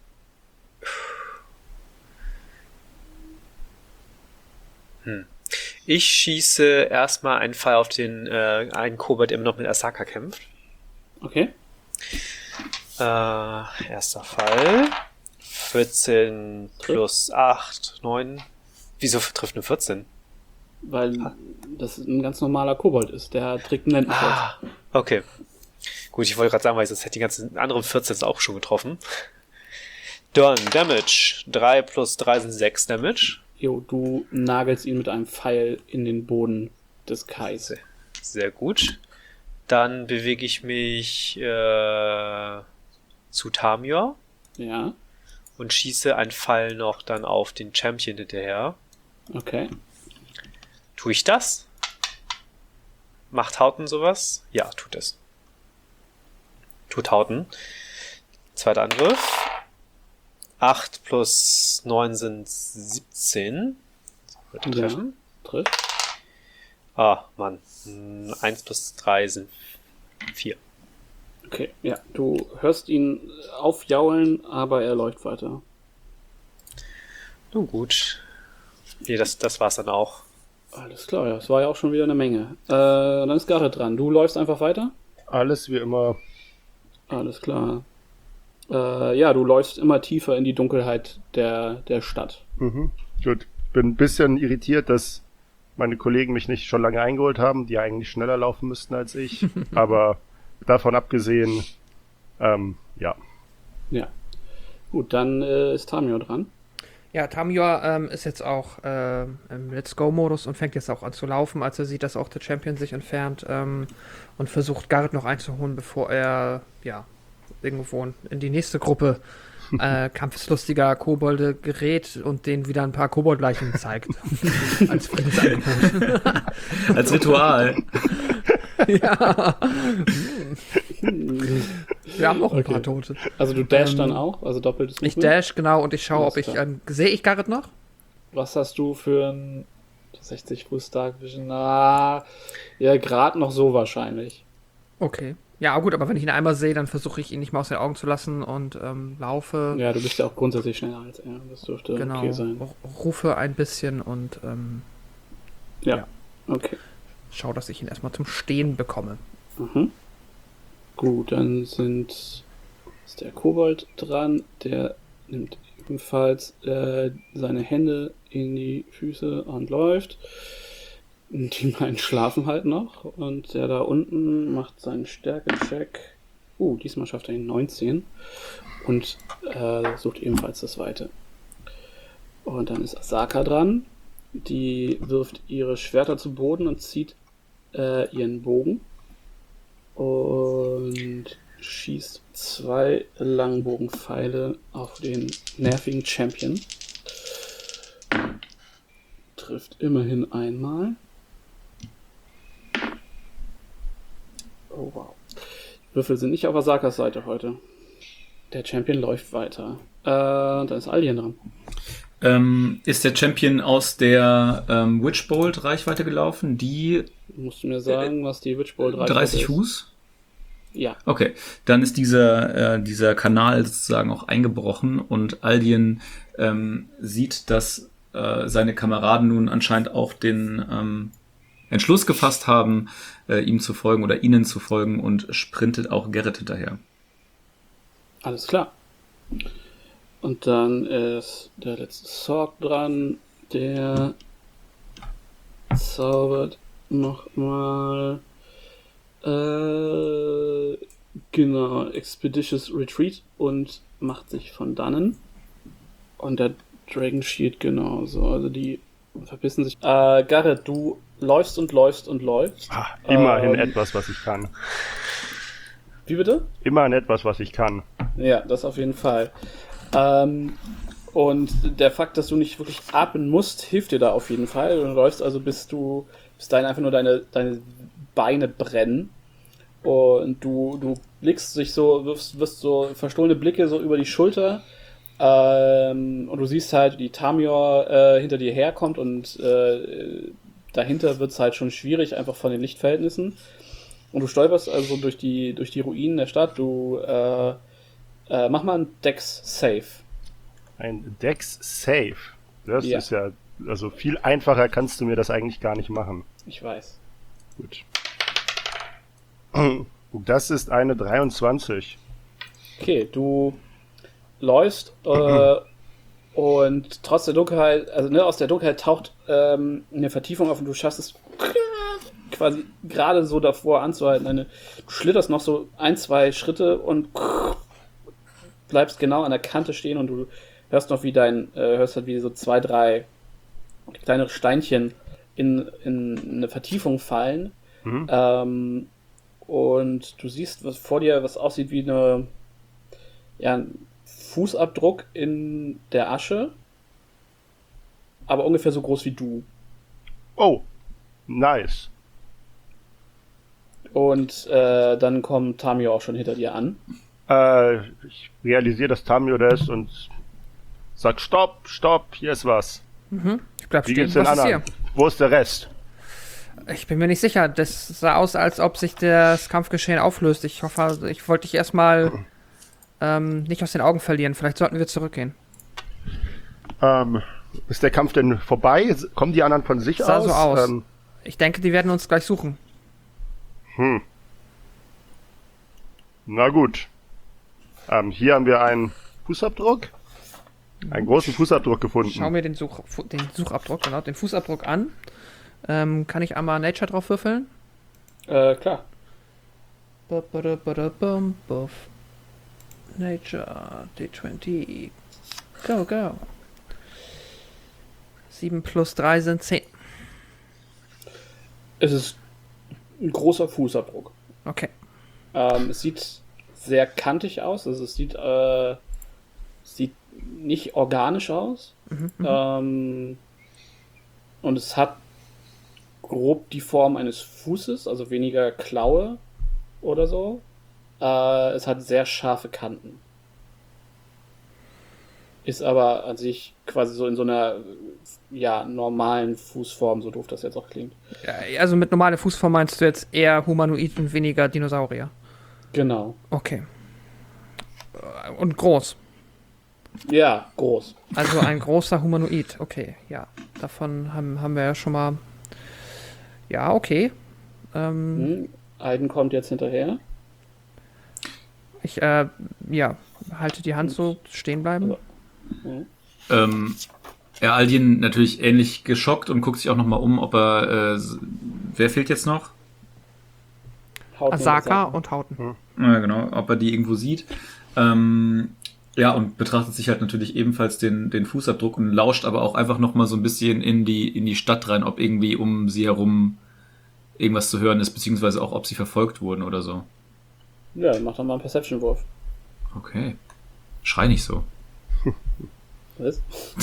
hm. Ich schieße erstmal einen Pfeil auf den äh, einen Kobold, der immer noch mit Asaka kämpft. Okay. Äh, erster Fall. vierzehn plus acht, neun. Wieso trifft eine vierzehn? Weil das ein ganz normaler Kobold ist. Der trägt einen Lendenschutz. Ah, okay. Gut, ich wollte gerade sagen, weil sonst hätte die ganzen anderen vierzehn auch schon getroffen. Dann Damage. drei plus drei sind sechs Damage. Jo, du nagelst ihn mit einem Pfeil in den Boden des Kais. Sehr, sehr gut. Dann bewege ich mich äh, zu Tamior Ja, und schieße einen Pfeil noch dann auf den Champion hinterher. okay. Tue ich das? Macht Hauten sowas? Ja, tut es. Tut Hauten. Zweiter Angriff. acht plus neun sind siebzehn. Würde Ja, treffen. trifft. Ah, Mann. eins plus drei sind vier. Okay, ja. Du hörst ihn aufjaulen, aber er läuft weiter. Nun gut. Nee, das, das war's dann auch. Alles klar, ja. Das war ja auch schon wieder eine Menge. Äh, dann ist Garrett dran. Du läufst einfach weiter? Alles wie immer. Alles klar. Äh, ja, du läufst immer tiefer in die Dunkelheit der, der Stadt. Mhm. Gut. Bin ein bisschen irritiert, dass meine Kollegen mich nicht schon lange eingeholt haben, die eigentlich schneller laufen müssten als ich. Aber davon abgesehen, ähm, ja. Ja. Gut, dann äh, ist Tamio dran. Ja, Tamio ähm, ist jetzt auch äh, im Let's-Go-Modus und fängt jetzt auch an zu laufen, als er sieht, dass auch der Champion sich entfernt ähm, und versucht, Garrett noch einzuholen, bevor er ja irgendwo in die nächste Gruppe äh, kampfeslustiger Kobolde gerät und denen wieder ein paar Koboldleichen zeigt. Als Friedensangebot. Als Ritual. Ja. Wir haben auch ein Okay. paar Tote. Also du dash Ähm, dann auch, also doppeltes Ich Movement? dash, genau, und ich schaue, Alles ob ich, klar. ähm, sehe ich Garrett noch? Was hast du für ein sechzig Fuß Dark Vision? Ah, ja, gerade noch so wahrscheinlich. Okay. Ja, gut, aber wenn ich ihn einmal sehe, dann versuche ich ihn nicht mehr aus den Augen zu lassen und ähm, laufe, Ja, du bist ja auch grundsätzlich schneller als er. Das dürfte genau, okay sein. ru- rufe ein bisschen und ähm, Ja, ja. okay. schaue, dass ich ihn erstmal zum Stehen bekomme. Mhm. Gut, dann sind ist der Kobold dran. Der nimmt ebenfalls äh, seine Hände in die Füße und läuft. Die beiden schlafen halt noch. Und der da unten macht seinen Stärke-Check. Uh, diesmal schafft er ihn neunzehn. Und äh, sucht ebenfalls das Weite. Und dann ist Asaka dran. Die wirft ihre Schwerter zu Boden und zieht äh, ihren Bogen. Und schießt zwei Langbogenpfeile auf den nervigen Champion. Trifft immerhin einmal. Oh wow. Die Würfel sind nicht auf Asakas Seite heute. Der Champion läuft weiter. Äh, dann ist Alien dran. Ähm, ist der Champion aus der ähm, Witchbolt Reichweite gelaufen? Die Musst du mir sagen, was die Witchbolt Reichweite dreißig ist? Fuß? Ja. Okay, dann ist dieser, äh, dieser Kanal sozusagen auch eingebrochen und Aldien ähm, sieht, dass äh, seine Kameraden nun anscheinend auch den ähm, Entschluss gefasst haben, äh, ihm zu folgen oder ihnen zu folgen und sprintet auch Gerrit hinterher. Alles klar. Und dann ist der letzte Sorg dran, der zaubert nochmal äh, genau, Expeditious Retreat und macht sich von dannen. Und der Dragon Shield genauso, also die verbissen sich. Äh, Garrett, du läufst und läufst und läufst. Ah, immerhin Ähm, etwas, was ich kann. Wie bitte? Immerhin etwas, was ich kann. Ja, das auf jeden Fall. Ähm, und der Fakt, dass du nicht wirklich atmen musst, hilft dir da auf jeden Fall. Du läufst also, bis du, bis dahin einfach nur deine, deine Beine brennen. Und du, du blickst dich so, wirfst, wirst so verstohlene Blicke so über die Schulter. Ähm, und du siehst halt, wie Tamior äh, hinter dir herkommt und äh, dahinter wird es halt schon schwierig, einfach von den Lichtverhältnissen. Und du stolperst also durch die, durch die Ruinen der Stadt. Du äh, äh, mach mal einen Dex-Save. Ein Dex-Save. Das Ja. ist ja, also viel einfacher kannst du mir das eigentlich gar nicht machen. Ich weiß. Gut. Das ist eine dreiundzwanzig. Okay, du läufst äh, und trotz der Dunkelheit, also ne, aus der Dunkelheit taucht ähm, eine Vertiefung auf und du schaffst es quasi gerade so davor anzuhalten. Eine, du schlitterst noch so ein, zwei Schritte und bleibst genau an der Kante stehen und du hörst noch wie dein, äh, hörst halt wie so zwei, drei kleinere Steinchen in, in eine Vertiefung fallen. Mhm. Ähm, und du siehst was vor dir, was aussieht wie eine, ja, ein Fußabdruck in der Asche, aber ungefähr so groß wie du. Oh, nice. Und äh, dann kommt Tamio auch schon hinter dir an. Äh, ich realisiere, dass Tamio da ist und sag Stopp, Stopp, hier ist was. Ich bleib Wie stehen. geht's den Was ist anderen? Wo ist der Rest? hier? Ich bin mir nicht sicher. Das sah aus, als ob sich das Kampfgeschehen auflöst. Ich hoffe, ich wollte dich erstmal ähm, nicht aus den Augen verlieren. Vielleicht sollten wir zurückgehen. Ähm, ist der Kampf denn vorbei? Kommen die anderen von sich Sah aus? so aus. Ähm, Ich denke, die werden uns gleich suchen. hm. Na gut. Ähm, hier haben wir einen Fußabdruck. Einen großen Fußabdruck gefunden. Schau mir den, Such, Fu- den Suchabdruck, genau, den Fußabdruck an. Ähm, kann ich einmal Nature drauf würfeln? Äh, klar. Ba-ba-da-ba-da-bum, buff. Nature, D zwanzig. Go, go. sieben plus drei sind zehn. Es ist ein großer Fußabdruck. Okay. Ähm, es sieht sehr kantig aus, also es sieht, äh, sieht nicht organisch aus. Mhm, mhm. Ähm, und es hat grob die Form eines Fußes, also weniger Klaue oder so. Äh, es hat sehr scharfe Kanten. Ist aber an sich quasi so in so einer ja, normalen Fußform, so doof das jetzt auch klingt. Ja, also mit normaler Fußform meinst du jetzt eher Humanoid und weniger Dinosaurier? Genau. Okay. Und groß. Ja, groß. Also ein großer Humanoid. Okay, ja. Davon haben, haben wir ja schon mal... Ja, okay. Ähm, Hm. Aiden kommt jetzt hinterher. ich, äh, ja, halte die Hand so, stehen bleiben. Hm. Ähm, ja, Aldin natürlich ähnlich geschockt und guckt sich auch nochmal um, ob er, äh, wer fehlt jetzt noch? Haut Asaka und Hauten. Ja, genau, ob er die irgendwo sieht. Ähm, ja, und betrachtet sich halt natürlich ebenfalls den, den Fußabdruck und lauscht aber auch einfach nochmal so ein bisschen in die, in die Stadt rein, ob irgendwie um sie herum irgendwas zu hören ist, beziehungsweise auch, ob sie verfolgt wurden oder so. Ja, mach doch mal einen Perception-Wurf. Okay. Schrei nicht so. Was?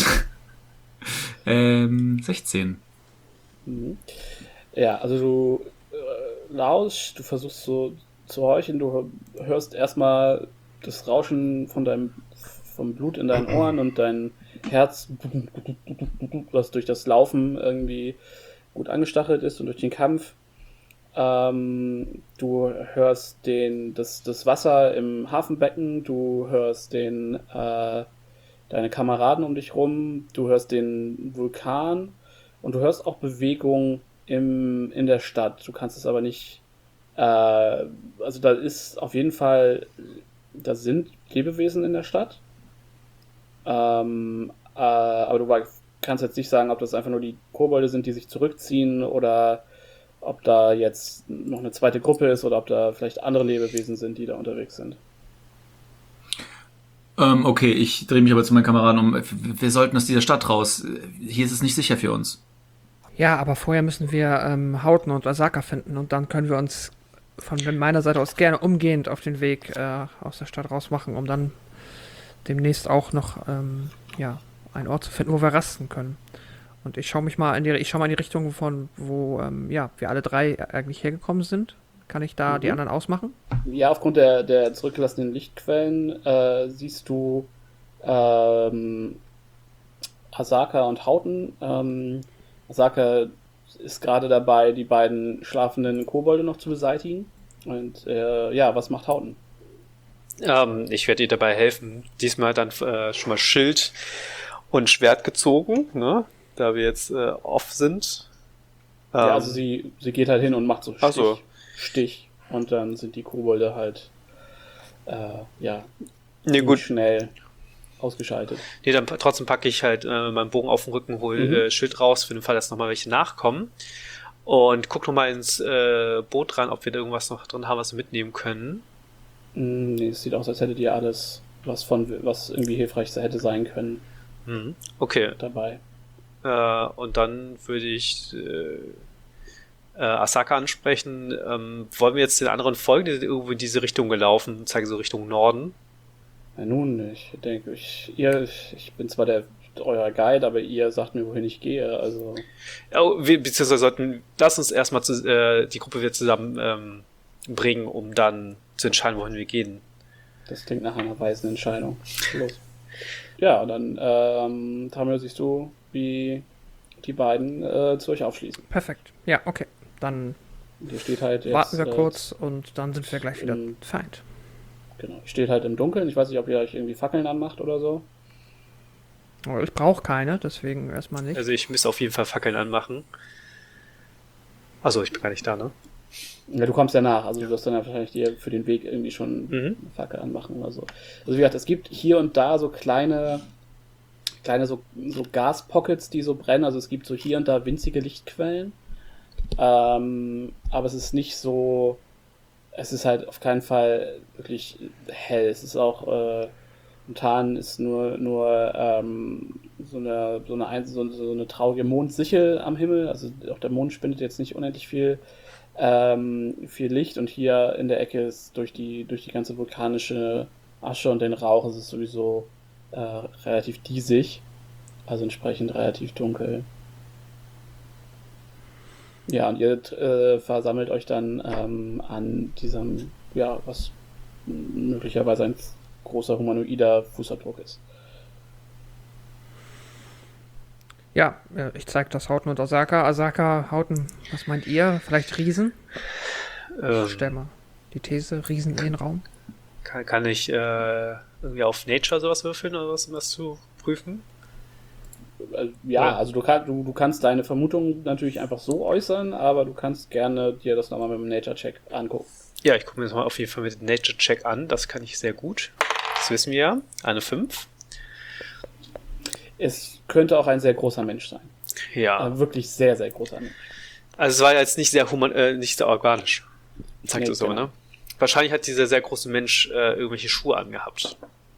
Ähm, sechzehn. Mhm. Ja, also du äh, lauschst, du versuchst so zu horchen, du hörst erstmal das Rauschen von deinem vom Blut in deinen Ohren und dein Herz, was durch das Laufen irgendwie gut angestachelt ist und durch den Kampf. Ähm, du hörst den, das, das Wasser im Hafenbecken, du hörst den, äh, deine Kameraden um dich rum, du hörst den Vulkan und du hörst auch Bewegung im, in der Stadt. Du kannst es aber nicht, äh, also da ist auf jeden Fall, da sind Lebewesen in der Stadt. Ähm, äh, aber du kannst jetzt nicht sagen, ob das einfach nur die Kobolde sind, die sich zurückziehen oder ob da jetzt noch eine zweite Gruppe ist oder ob da vielleicht andere Lebewesen sind, die da unterwegs sind. Ähm, okay, ich drehe mich aber zu meinen Kameraden um. Wir sollten aus dieser Stadt raus. Hier ist es nicht sicher für uns. Ja, aber vorher müssen wir ähm, Hauten und Asaka finden und dann können wir uns von meiner Seite aus gerne umgehend auf den Weg äh, aus der Stadt raus machen, um dann demnächst auch noch ähm, ja, einen Ort zu finden, wo wir rasten können. Und ich schaue mich mal in die, ich schaue mal in die Richtung von, wo ähm, ja, wir alle drei eigentlich hergekommen sind. Kann ich da Mhm. die anderen ausmachen? Ja, aufgrund der, der zurückgelassenen Lichtquellen äh, siehst du ähm, Asaka und Hauten. Ähm, Asaka ist gerade dabei, die beiden schlafenden Kobolde noch zu beseitigen. Und äh, ja, was macht Hauten? Ähm, ich werde ihr dabei helfen. Diesmal dann äh, schon mal Schild und Schwert gezogen, ne? Da wir jetzt äh, off sind. Ähm, Ja, also sie, sie geht halt hin und macht so Stich, Ach so. Stich. Und dann sind die Kobolde halt äh, ja, nee, gut. schnell ausgeschaltet. Nee, dann trotzdem packe ich halt äh, meinen Bogen auf den Rücken, hol Mhm. äh, Schild raus, für den Fall, dass nochmal welche nachkommen. Und guck nochmal ins äh, Boot rein, ob wir da irgendwas noch drin haben, was wir mitnehmen können. Mm, nee, es sieht aus, als hättet ihr alles, was von was irgendwie hilfreich hätte sein können, Mhm. Okay. dabei. Äh, und dann würde ich äh, äh, Asaka ansprechen. Ähm, wollen wir jetzt den anderen folgen? Die sind irgendwo in diese Richtung gelaufen, zeigen so Richtung Norden. Ja, nun, ich denke, ich, ihr, ich bin zwar der euer Guide, aber ihr sagt mir, wohin ich gehe, also Oh, wir, beziehungsweise sollten, lass uns erstmal zu, äh, die Gruppe wieder zusammen ähm, bringen, um dann zu entscheiden, wohin wir gehen. das klingt nach einer weisen Entscheidung. Los. Ja, dann, ähm, Tamio, siehst du, wie die beiden äh, zu euch aufschließen. Perfekt. Ja, okay. Dann Und ihr steht halt jetzt, warten wir äh, kurz und dann sind wir gleich wieder im- Feind. Genau, ihr steht halt im Dunkeln. Ich weiß nicht, ob ihr euch irgendwie Fackeln anmacht oder so. Aber ich brauche keine, deswegen erstmal nicht. Also ich müsste auf jeden Fall Fackeln anmachen. Also ich bin gar nicht da, ne? Ja, du kommst ja nach, also du wirst dann ja wahrscheinlich dir für den Weg irgendwie schon Mhm. eine Fackel anmachen oder so. Also wie gesagt, es gibt hier und da so kleine, kleine so, so Gaspockets, die so brennen. Also es gibt so hier und da winzige Lichtquellen. Ähm, aber es ist nicht so, es ist halt auf keinen Fall wirklich hell. Es ist auch, äh, momentan ist nur, nur ähm, so, eine, so, eine, so, so eine traurige Mondsichel am Himmel. Also auch der Mond spendet jetzt nicht unendlich viel, ähm, viel Licht. Und hier in der Ecke ist durch die, durch die ganze vulkanische Asche und den Rauch ist es sowieso äh, relativ diesig. Also entsprechend relativ dunkel. Ja, und ihr äh, versammelt euch dann ähm, an diesem, ja, was möglicherweise ein großer humanoider Fußabdruck ist. Ja, äh, ich zeige das Hauten und Asaka. Asaka, Hauten, was meint ihr? Vielleicht Riesen? Ähm, Stell mal die These, Riesen in den Raum. kann, kann ich äh, irgendwie auf Nature sowas würfeln oder was, um das zu prüfen? Äh, ja, Ja. also du, kann, du, du kannst deine Vermutung natürlich einfach so äußern, aber du kannst gerne dir das nochmal mit dem Nature-Check angucken. Ja, ich gucke mir das mal auf jeden Fall mit dem Nature-Check an. Das kann ich sehr gut. Das wissen wir ja. Eine fünf. Es könnte auch ein sehr großer Mensch sein. Ja. Ein wirklich sehr, sehr großer Mensch. Also es war jetzt nicht sehr human, äh, nicht sehr organisch. Sagt Nee, es so, genau. ne? Wahrscheinlich hat dieser sehr große Mensch äh, irgendwelche Schuhe angehabt.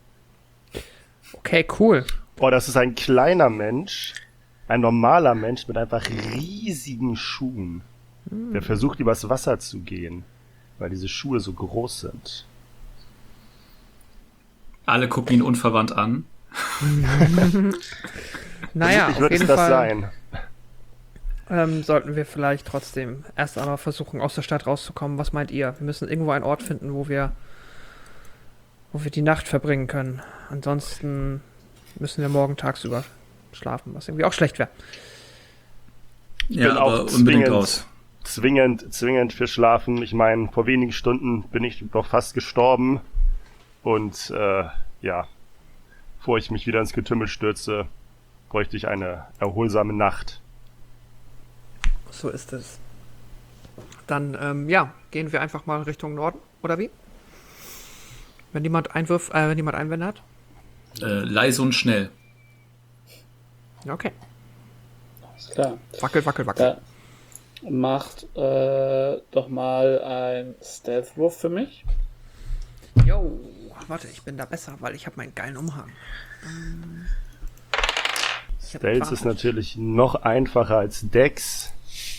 Okay, cool. Oh, das ist ein kleiner Mensch. Ein normaler Mensch mit einfach riesigen Schuhen. Der versucht, übers Wasser zu gehen, weil diese Schuhe so groß sind. Alle gucken ihn unverwandt an. Naja, Vermutlich auf wird es jeden das Fall sein. ähm, sollten wir vielleicht trotzdem erst einmal versuchen, aus der Stadt rauszukommen. Was meint ihr? Wir müssen irgendwo einen Ort finden, wo wir, wo wir die Nacht verbringen können. Ansonsten müssen wir morgen tagsüber schlafen, was irgendwie auch schlecht wäre. Ja, bin aber auch unbedingt zwingend- raus. Zwingend, zwingend für Schlafen. Ich meine, vor wenigen Stunden bin ich doch fast gestorben. Und äh, ja, bevor ich mich wieder ins Getümmel stürze, bräuchte ich eine erholsame Nacht. So ist es. Dann, ähm, ja, gehen wir einfach mal Richtung Norden, oder wie? Wenn jemand Einwurf, äh, wenn jemand Einwände hat? Äh, leise und schnell. Ja, okay. Ist klar. Wackel, wackel, wackel. Ja. Macht äh, doch mal ein Stealth-Wurf für mich. Jo, warte, ich bin da besser, weil ich habe meinen geilen Umhang. Ähm, ich hab Stealth ist Advantage. natürlich noch einfacher als Dex.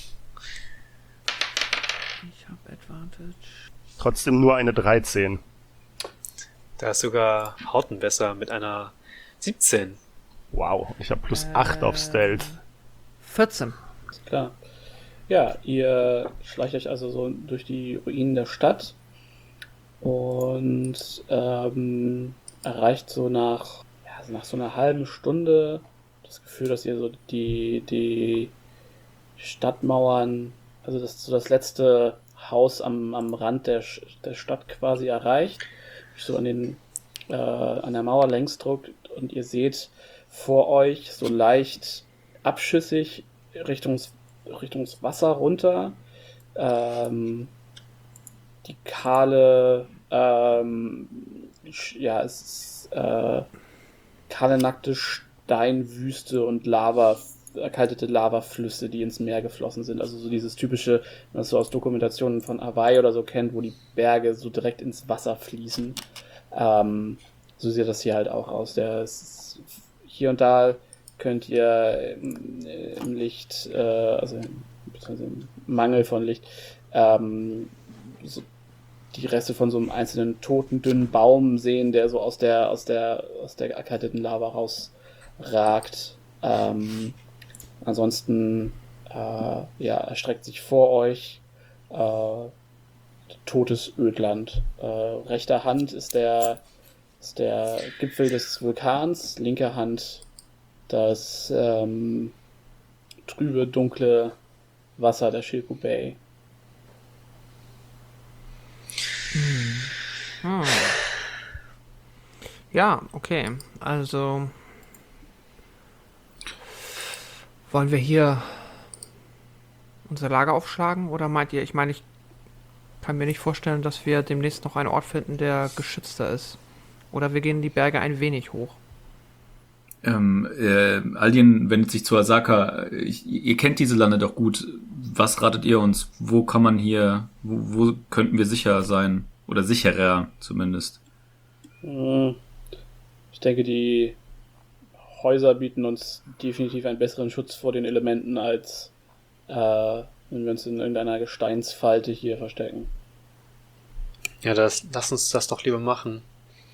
Ich habe Advantage. Trotzdem nur eine dreizehn. Da ist sogar Hauten besser mit einer siebzehn. Wow, ich habe plus Äh, acht auf Stealth. vierzehn. Ist klar. Ja, ihr schleicht euch also so durch die Ruinen der Stadt und ähm, erreicht so nach, ja, so nach so einer halben Stunde das Gefühl, dass ihr so die, die Stadtmauern, also das, so das letzte Haus am, am Rand der, Sch- der Stadt quasi erreicht, euch so an, den, äh, an der Mauer längs drückt und ihr seht vor euch so leicht abschüssig Richtungs, Richtungs Wasser runter ähm, die kahle ähm, sch- ja, es ist äh, kahle nackte Steinwüste und Lava, erkaltete Lavaflüsse, die ins Meer geflossen sind. Also so dieses typische, wenn man das so aus Dokumentationen von Hawaii oder so kennt, wo die Berge so direkt ins Wasser fließen. Ähm, so sieht das hier halt auch aus. Der es ist, hier und da könnt ihr im, im Licht, äh, also beziehungsweise im Mangel von Licht, ähm, so die Reste von so einem einzelnen toten, dünnen Baum sehen, der so aus der, aus der, aus der erkalteten Lava rausragt. Ähm, ansonsten, äh, ja, erstreckt sich vor euch äh, totes Ödland. Äh, rechter Hand ist der, ist der Gipfel des Vulkans, linker Hand das ähm, trübe, dunkle Wasser der Shilpo Bay. Hm. Ja, okay. Also wollen wir hier unser Lager aufschlagen oder meint ihr, ich meine, ich kann mir nicht vorstellen, dass wir demnächst noch einen Ort finden, der geschützter ist. Oder wir gehen die Berge ein wenig hoch. Ähm, äh, Aldin wendet sich zu Asaka. Ich, ihr kennt diese Lande doch gut. was ratet ihr uns? Wo kann man hier, wo, wo könnten wir sicher sein? Oder sicherer zumindest? Ich denke, die Häuser bieten uns definitiv einen besseren Schutz vor den Elementen, als äh, wenn wir uns in irgendeiner Gesteinsfalte hier verstecken. Ja, das, lass uns das doch lieber machen.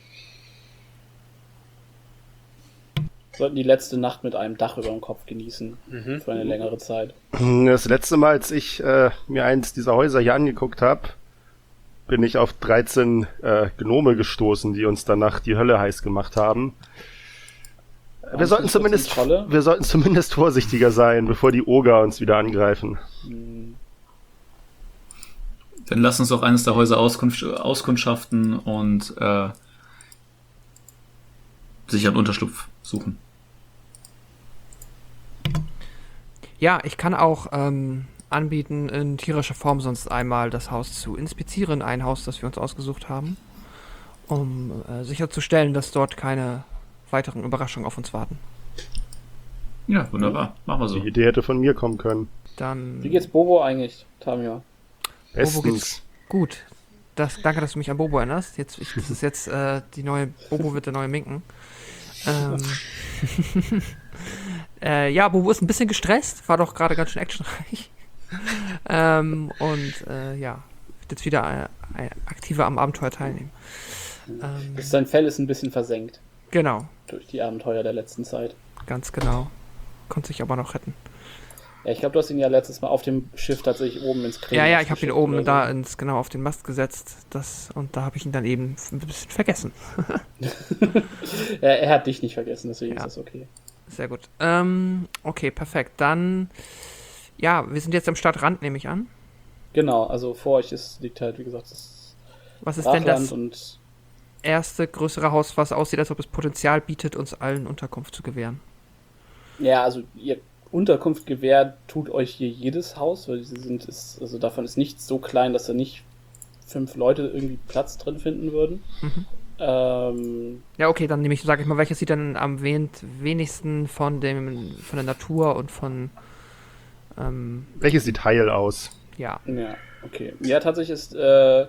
Wir sollten die letzte Nacht mit einem Dach über dem Kopf genießen. Mhm. Für eine längere Zeit. Das letzte Mal, als ich äh, mir eins dieser Häuser hier angeguckt habe, bin ich auf dreizehn äh, Gnome gestoßen, die uns danach die Hölle heiß gemacht haben. Wir sollten zumindest, wir sollten zumindest vorsichtiger sein, bevor die Oger uns wieder angreifen. Hm. Dann lass uns doch eines der Häuser auskunft, auskundschaften und äh, sich einen Unterschlupf suchen. Ja, ich kann auch ähm, anbieten, in tierischer Form sonst einmal das Haus zu inspizieren, ein Haus, das wir uns ausgesucht haben, um äh, sicherzustellen, dass dort keine weiteren Überraschungen auf uns warten. Ja, wunderbar. Machen wir so. Die Idee hätte von mir kommen können. Dann. Wie geht's Bobo eigentlich, Tamio? Bobo geht's gut. Das, danke, dass du mich an Bobo erinnerst. Jetzt, ich, das ist jetzt äh, die neue, Bobo wird der neue Minken. Ähm, äh, ja, Bobo ist ein bisschen gestresst, war doch gerade ganz schön actionreich. ähm, und äh, ja, wird jetzt wieder äh, äh, aktiver am Abenteuer teilnehmen. Ähm, Sein Fell ist ein bisschen versenkt. Genau. Durch die Abenteuer der letzten Zeit. Ganz genau. Konnte sich aber noch retten. Ja, ich glaube, du hast ihn ja letztes Mal auf dem Schiff tatsächlich oben ins Krähen. Ja, ja, ich habe ihn oben so. da ins, genau auf den Mast gesetzt. Das, und da habe ich ihn dann eben ein bisschen vergessen. ja, er hat dich nicht vergessen, deswegen ja. ist das okay. Sehr gut. Ähm, okay, perfekt. Dann, ja, wir sind jetzt am Stadtrand, nehme ich an. Genau, also vor euch ist, liegt halt, wie gesagt, das Was ist Brachland denn das und erste größere Haus, was aussieht, als ob es Potenzial bietet, uns allen Unterkunft zu gewähren? Ja, also ihr Unterkunft gewährt tut euch hier jedes Haus, weil sie sind, ist, also davon ist nichts so klein, dass da nicht fünf Leute irgendwie Platz drin finden würden. Mhm. Ähm, Ja, okay, dann nehme ich, sage ich mal, welches sieht dann am wen wenigsten von dem, von der Natur und von, ähm, Welches sieht heil aus? ja. ja, okay. Ja, tatsächlich ist äh,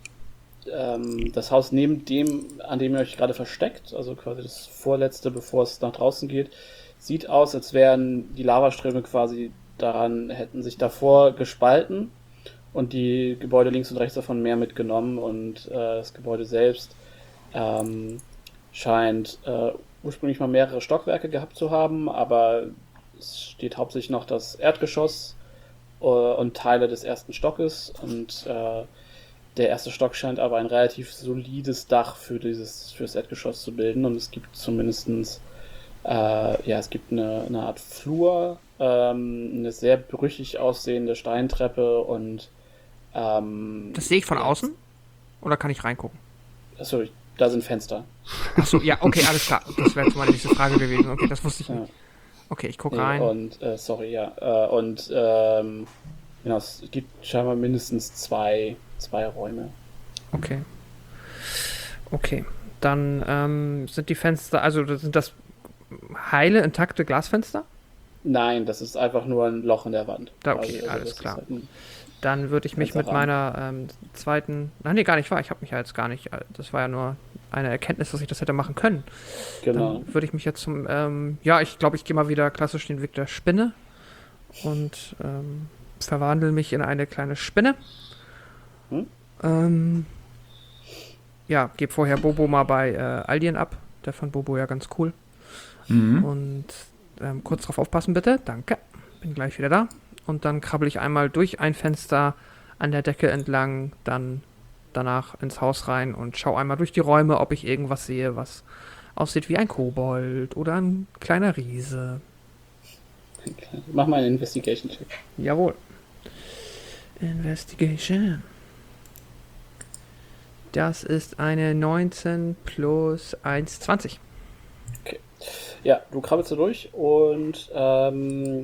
ähm, das Haus neben dem, an dem ihr euch gerade versteckt, also quasi das vorletzte, bevor es nach draußen geht, sieht aus, als wären die Lavaströme quasi daran, hätten sich davor gespalten und die Gebäude links und rechts davon mehr mitgenommen und äh, das Gebäude selbst ähm, scheint äh, ursprünglich mal mehrere Stockwerke gehabt zu haben, aber es steht hauptsächlich noch das Erdgeschoss äh, und Teile des ersten Stockes und äh, der erste Stock scheint aber ein relativ solides Dach für dieses fürs Erdgeschoss zu bilden und es gibt zumindestens Äh, ja, es gibt eine, eine Art Flur, ähm, eine sehr brüchig aussehende Steintreppe und ähm, Das sehe ich von ja, außen? Oder kann ich reingucken? Achso, da sind Fenster. Achso, ja, okay, alles klar. Das wäre jetzt meine nächste Frage gewesen. Okay, das wusste ich nicht. Okay, ich gucke Nee, rein. und, äh, sorry, ja. Äh, und ähm, genau, es gibt scheinbar mindestens zwei, zwei Räume. Okay. Okay. Dann ähm, sind die Fenster, also sind das heile, intakte Glasfenster? Nein, das ist einfach nur ein Loch in der Wand. Da, okay, Also, also alles das ist klar. halt ein- Dann würde ich mich mit Fensterrahmen. meiner ähm, zweiten. Nein, nee, gar nicht wahr. Ich habe mich ja jetzt gar nicht. Das war ja nur eine Erkenntnis, dass ich das hätte machen können. Genau. Dann würde ich mich jetzt zum. Ähm, ja, ich glaube, ich gehe mal wieder klassisch den Weg der Spinne und ähm, verwandle mich in eine kleine Spinne. Hm? Ähm, ja, gebe vorher Bobo mal bei äh, Aldien ab. Der fand Bobo ja ganz cool. Mhm. Und ähm, kurz drauf aufpassen, bitte. Danke. Bin gleich wieder da. Und dann krabbel ich einmal durch ein Fenster an der Decke entlang, dann danach ins Haus rein und schau einmal durch die Räume, ob ich irgendwas sehe, was aussieht wie ein Kobold oder ein kleiner Riese. Mach mal einen Investigation-Check. Jawohl. Investigation. Das ist eine neunzehn plus eins, zwanzig. Ja, du krabbelst da durch und ähm,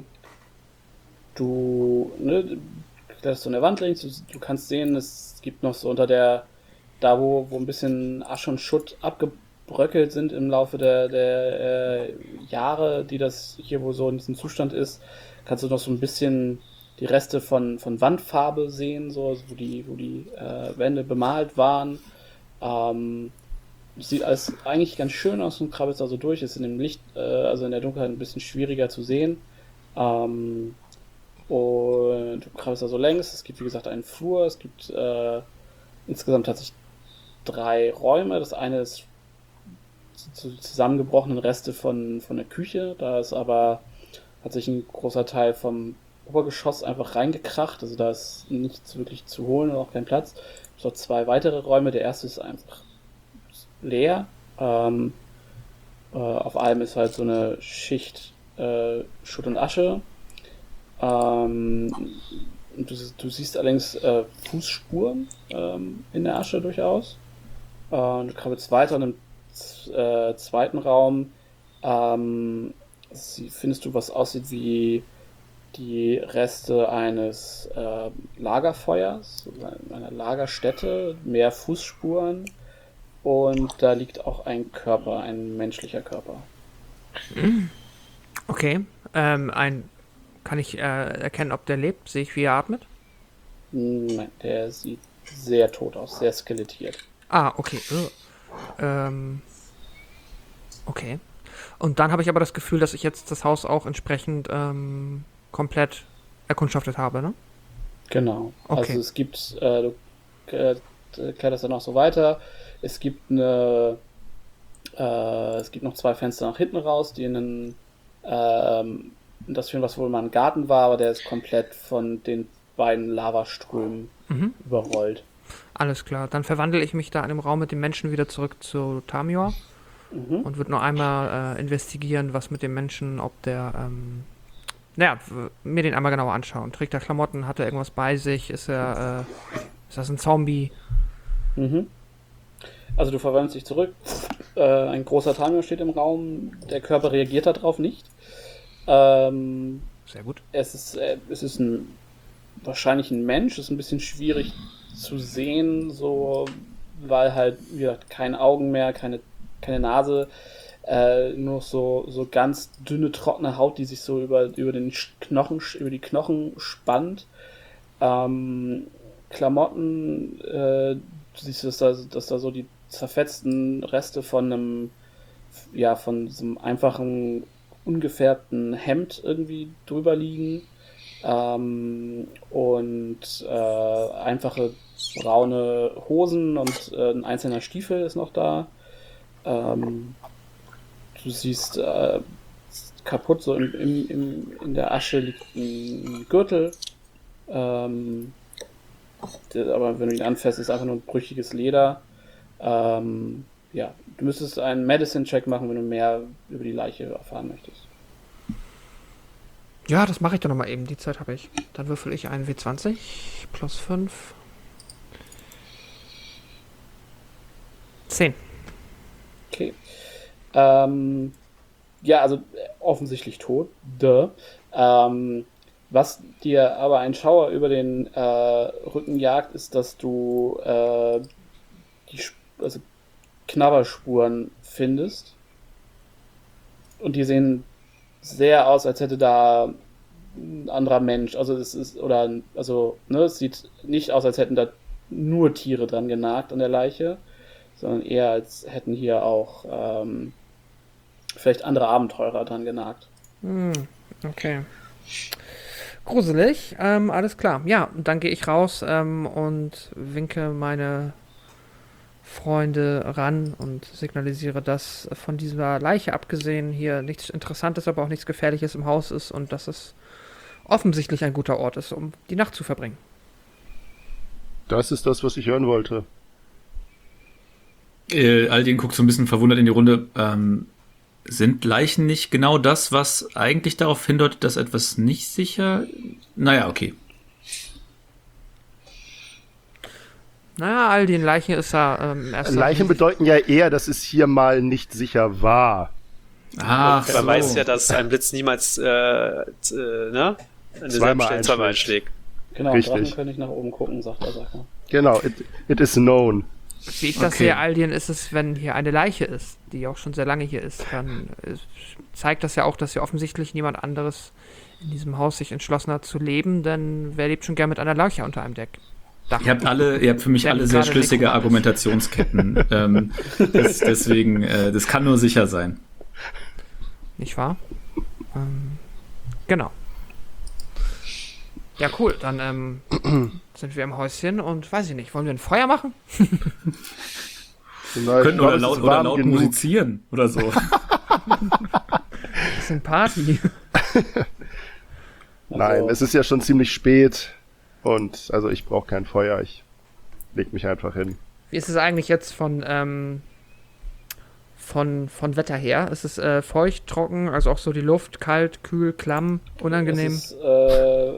du, ne, du kletterst so in der Wand links, du, du kannst sehen, es gibt noch so unter der, da wo, wo ein bisschen Asche und Schutt abgebröckelt sind im Laufe der, der äh, Jahre, die das hier wohl so in diesem Zustand ist, kannst du noch so ein bisschen die Reste von, von Wandfarbe sehen, so, wo die, wo die äh, Wände bemalt waren. Ähm, sieht alles eigentlich ganz schön aus und krabbelt da so durch. Ist in dem Licht, äh, also in der Dunkelheit ein bisschen schwieriger zu sehen. Ähm, und du krabbelst da so längs. Es gibt, wie gesagt, einen Flur. Es gibt äh, insgesamt tatsächlich drei Räume. Das eine ist zu zusammengebrochenen Reste von, von der Küche. Da ist aber tatsächlich ein großer Teil vom Obergeschoss einfach reingekracht. Also da ist nichts wirklich zu holen und auch kein Platz. Es gibt zwei weitere Räume. Der erste ist einfach leer. Ähm, äh, auf allem ist halt so eine Schicht äh, Schutt und Asche. Ähm, du, du siehst allerdings äh, Fußspuren ähm, in der Asche durchaus. Äh, du krabbelst weiter und im z- äh, zweiten Raum ähm, sie, findest du, was aussieht wie die Reste eines äh, Lagerfeuers, einer Lagerstätte, mehr Fußspuren und da liegt auch ein Körper, ein menschlicher Körper. Okay. Ähm, ein, kann ich äh, erkennen, ob der lebt? Sehe ich, wie er atmet? Nein, der sieht sehr tot aus, sehr skelettiert. Ah, okay. Ugh. Ähm, okay. Und dann habe ich aber das Gefühl, dass ich jetzt das Haus auch entsprechend ähm, komplett erkundschaftet habe, ne? Genau. Okay. Also es gibt, äh, du äh, kletterst dann auch so weiter. Es gibt eine, äh, es gibt noch zwei Fenster nach hinten raus, die in einen, ähm, das führen, was wohl mal ein Garten war, aber der ist komplett von den beiden Lavaströmen Mhm. überrollt. Alles klar. Dann verwandle ich mich da in dem Raum mit dem Menschen wieder zurück zu Tamior Mhm. und würde noch einmal äh, investigieren, was mit dem Menschen, ob der, ähm, naja, w- mir den einmal genauer anschauen. Trägt er Klamotten? Hat er irgendwas bei sich? Ist er, äh, ist das ein Zombie? Mhm. Also du verwandelst dich zurück. Äh, ein großer Timer steht im Raum. Der Körper reagiert darauf nicht. Ähm, Sehr gut. es ist, äh, es ist ein, wahrscheinlich ein Mensch. Ist ein bisschen schwierig zu sehen, so, weil halt, wie gesagt, keine Augen mehr, keine, keine Nase, äh, nur so, so ganz dünne, trockene Haut, die sich so über, über den Knochen, über die Knochen spannt. Ähm, Klamotten, äh, du siehst, dass da, dass da so die zerfetzten Reste von einem, ja, von so einem einfachen, ungefärbten Hemd irgendwie drüber liegen. Ähm, und äh, einfache braune Hosen und äh, ein einzelner Stiefel ist noch da. Ähm, du siehst äh, kaputt, so im, im, im, in der Asche liegt ein Gürtel. Ähm, der, aber wenn du ihn anfasst, ist einfach nur ein brüchiges Leder. Ähm, ja, du müsstest einen Medicine-Check machen, wenn du mehr über die Leiche erfahren möchtest. Ja, das mache ich doch nochmal eben. Die Zeit habe ich. Dann würfel ich einen W zwanzig plus fünf. zehn. Okay. Ähm, ja, also äh, offensichtlich tot. Duh. Ähm, was dir aber ein Schauer über den äh, Rücken jagt, ist, dass du äh, die Sp- also Knabberspuren findest. Und die sehen sehr aus, als hätte da ein anderer Mensch, also es ist, oder, also, ne, es sieht nicht aus, als hätten da nur Tiere dran genagt an der Leiche, sondern eher, als hätten hier auch ähm, vielleicht andere Abenteurer dran genagt. Hm, okay. Gruselig, ähm, alles klar. Ja, und dann gehe ich raus ähm, und winke meine Freunde ran und signalisiere, dass von dieser Leiche abgesehen hier nichts Interessantes, aber auch nichts Gefährliches im Haus ist und dass es offensichtlich ein guter Ort ist, um die Nacht zu verbringen. Das ist das, was ich hören wollte. Äh, Aldin guckt so ein bisschen verwundert in die Runde. Ähm, sind Leichen nicht genau das, was eigentlich darauf hindeutet, dass etwas nicht sicher... Naja, okay. Naja, all den Leichen ist ja ähm, erst. Leichen bedeuten ja eher, dass es hier mal nicht sicher war. Ach, Man so. weiß ja, dass ein Blitz niemals äh, t- äh, ne? An derselben Zweimal Stelle zweimal einschlägt. einschlägt. Genau, Richtig. Drachen können nicht nach oben gucken, sagt der Sache. Genau, it, it is known. Wie ich das Okay. sehe, Aldien, ist es, wenn hier eine Leiche ist, die auch schon sehr lange hier ist, dann äh, zeigt das ja auch, dass hier offensichtlich niemand anderes in diesem Haus sich entschlossen hat zu leben, denn wer lebt schon gern mit einer Leiche unter einem Deck? Dach. Ihr habt alle, ihr habt für mich Der alle sehr gerade schlüssige Nekromanz. Argumentationsketten. ähm, das, deswegen, äh, das kann nur sicher sein. Nicht wahr? Ähm, genau. Ja, cool. Dann ähm, sind wir im Häuschen und weiß ich nicht, wollen wir ein Feuer machen? Na, ich Könnten glaub, oder es laut, ist oder warm laut genug. musizieren oder so. Bisschen Party. Nein, Also- es ist ja schon ziemlich spät und also ich brauche kein Feuer, ich leg mich einfach hin. Wie ist es eigentlich jetzt von, ähm, von, von Wetter her? Ist es äh, feucht, trocken, also auch so die Luft, kalt, kühl, klamm, unangenehm? Es ist äh,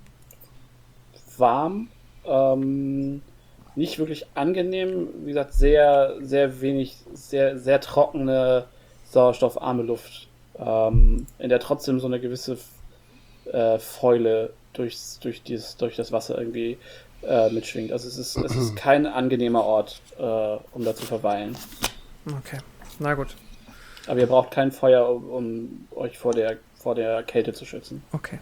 warm, ähm, nicht wirklich angenehm, wie gesagt, sehr, sehr wenig, sehr, sehr trockene, sauerstoffarme Luft, ähm, in der trotzdem so eine gewisse äh, Fäule durchs, durch, dieses, durch das Wasser irgendwie äh, mitschwingt. Also es ist, es ist kein angenehmer Ort, äh, um da zu verweilen. Okay, na gut. Aber ihr braucht kein Feuer, um, um euch vor der, vor der Kälte zu schützen. Okay.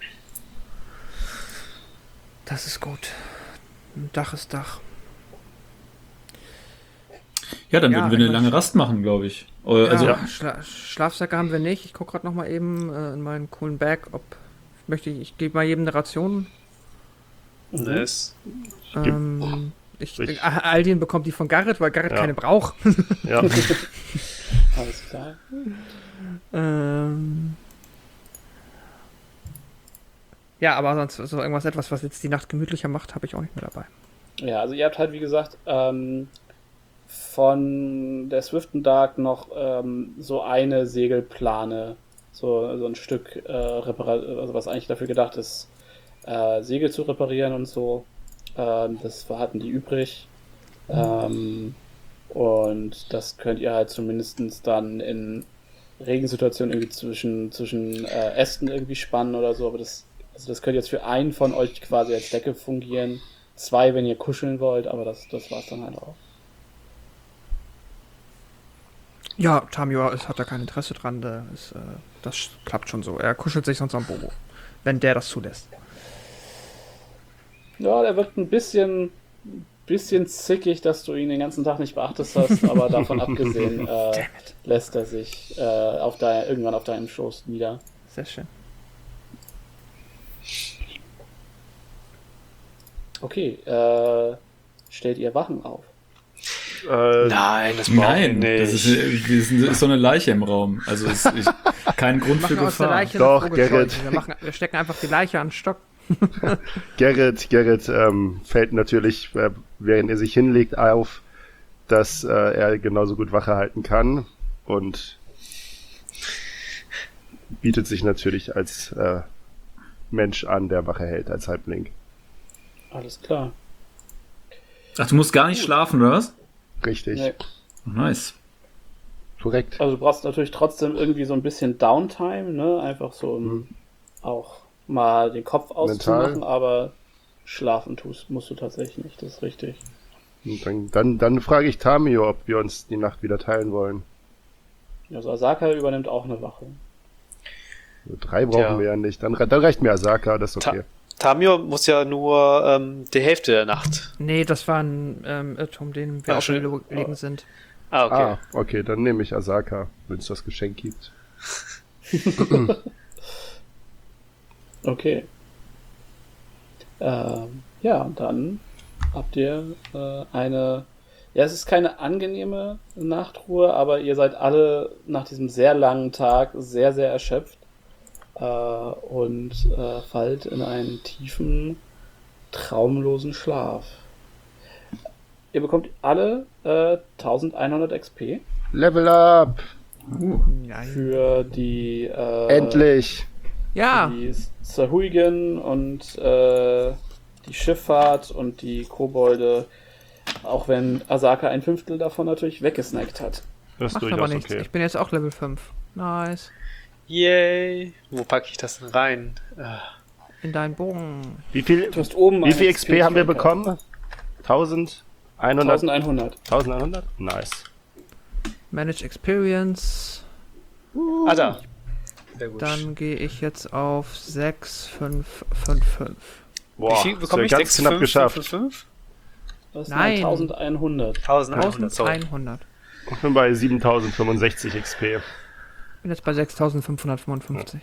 Das ist gut. Ein Dach ist Dach. Ja, dann Ja, würden wir eine ich mein, lange Rast machen, glaube ich. Äh, Also, ja, Schla Schlafsäcke haben wir nicht. Ich gucke gerade noch mal eben äh, in meinen coolen Bag, ob möchte ich, ich gebe mal jedem eine Ration. Nice. Ähm, ich, ich- äh, Aldin bekommt die von Garrett, weil Garrett Ja. keine braucht. Ja, Alles klar. ähm, ja, aber sonst so irgendwas etwas, was jetzt die Nacht gemütlicher macht, habe ich auch nicht mehr dabei. Ja, also ihr habt halt, wie gesagt, ähm, von der Swift and Dark noch ähm, so eine Segelplane, so, so ein Stück, äh, repara- also was eigentlich dafür gedacht ist, äh, Segel zu reparieren und so. Ähm, das hatten die übrig. Ähm, und das könnt ihr halt zumindestens dann in Regensituationen irgendwie zwischen, zwischen äh, Ästen irgendwie spannen oder so. Aber das, also das könnte jetzt für einen von euch quasi als Decke fungieren. Zwei, wenn ihr kuscheln wollt, aber das, das war's dann halt auch. Ja, Tamio ist, hat da kein Interesse dran. Der ist, äh, das klappt schon so. Er kuschelt sich sonst am Bobo, wenn der das zulässt. Ja, der wirkt ein bisschen, bisschen zickig, dass du ihn den ganzen Tag nicht beachtet hast, aber davon abgesehen äh, lässt er sich äh, auf dein, irgendwann auf deinem Schoß nieder. Sehr schön. Okay, äh, stellt ihr Wachen auf? äh, Nein, das brauchen nein, wir das nicht. ist, äh, das ist so eine Leiche im Raum. Also es ist kein Grund Wir für machen aus der Gefahr. Leiche Doch, eine Vogelscheuche. Gerrit. Wir, machen, wir stecken einfach die Leiche an den Stock. Gerrit, Gerrit ähm, fällt natürlich, äh, während er sich hinlegt, auf, dass äh, er genauso gut Wache halten kann und bietet sich natürlich als äh, Mensch an, der Wache hält, als Halbling. Alles klar. Ach, du musst gar nicht schlafen, oder was? Richtig, Nee. Oh, nice. korrekt. Also du brauchst natürlich trotzdem irgendwie so ein bisschen Downtime, ne? Einfach so, um Mhm. auch mal den Kopf auszumachen, Mental. aber schlafen tust, musst du tatsächlich nicht, das ist richtig. Und dann, dann, dann frage ich Tamio, ob wir uns die Nacht wieder teilen wollen. Also Asaka übernimmt auch eine Wache. So, drei brauchen Ja. wir ja nicht. Dann, dann reicht mir Asaka, das ist okay. Tamio muss ja nur ähm, die Hälfte der Nacht. Nee, das war ein ähm, Irrtum, den wir Ah, auch schon schön. überlegen sind. Ah, okay. Ah, okay, dann nehme ich Asaka, wenn es das Geschenk gibt. Okay. Ähm, ja, und dann habt ihr äh, eine. Ja, es ist keine angenehme Nachtruhe, aber ihr seid alle nach diesem sehr langen Tag sehr, sehr erschöpft äh, und äh, fallt in einen tiefen, traumlosen Schlaf. Ihr bekommt alle äh, elfhundert X P Level up! Nein. für die äh, Endlich! Ja, die Sahuagin und äh, die Schifffahrt und die Kobolde, auch wenn Asaka ein Fünftel davon natürlich weggesnackt hat. Das ist macht aber durchaus nichts. okay. Ich bin jetzt auch Level fünf. Nice. Yay. Wo packe ich das denn rein? Ah. In deinen Bogen. Wie viel, Du hast oben wie eine viel X P haben wir Fähigkeit. bekommen? elfhundert? elfhundert. elfhundert? Nice. Manage Experience. Ah, da. Sehr gut. Dann gehe ich jetzt auf sechs fünf fünf fünf. Boah, Wie viel das bekomme wär ich? ganz sechs, knapp fünf, geschafft. fünf, fünf? Das ist Nein. eintausendeinhundert. eintausendeinhundert, sorry. eintausendeinhundert. Ich bin bei siebentausendfünfundsechzig X P. Bin jetzt bei sechstausendfünfhundertfünfundfünfzig.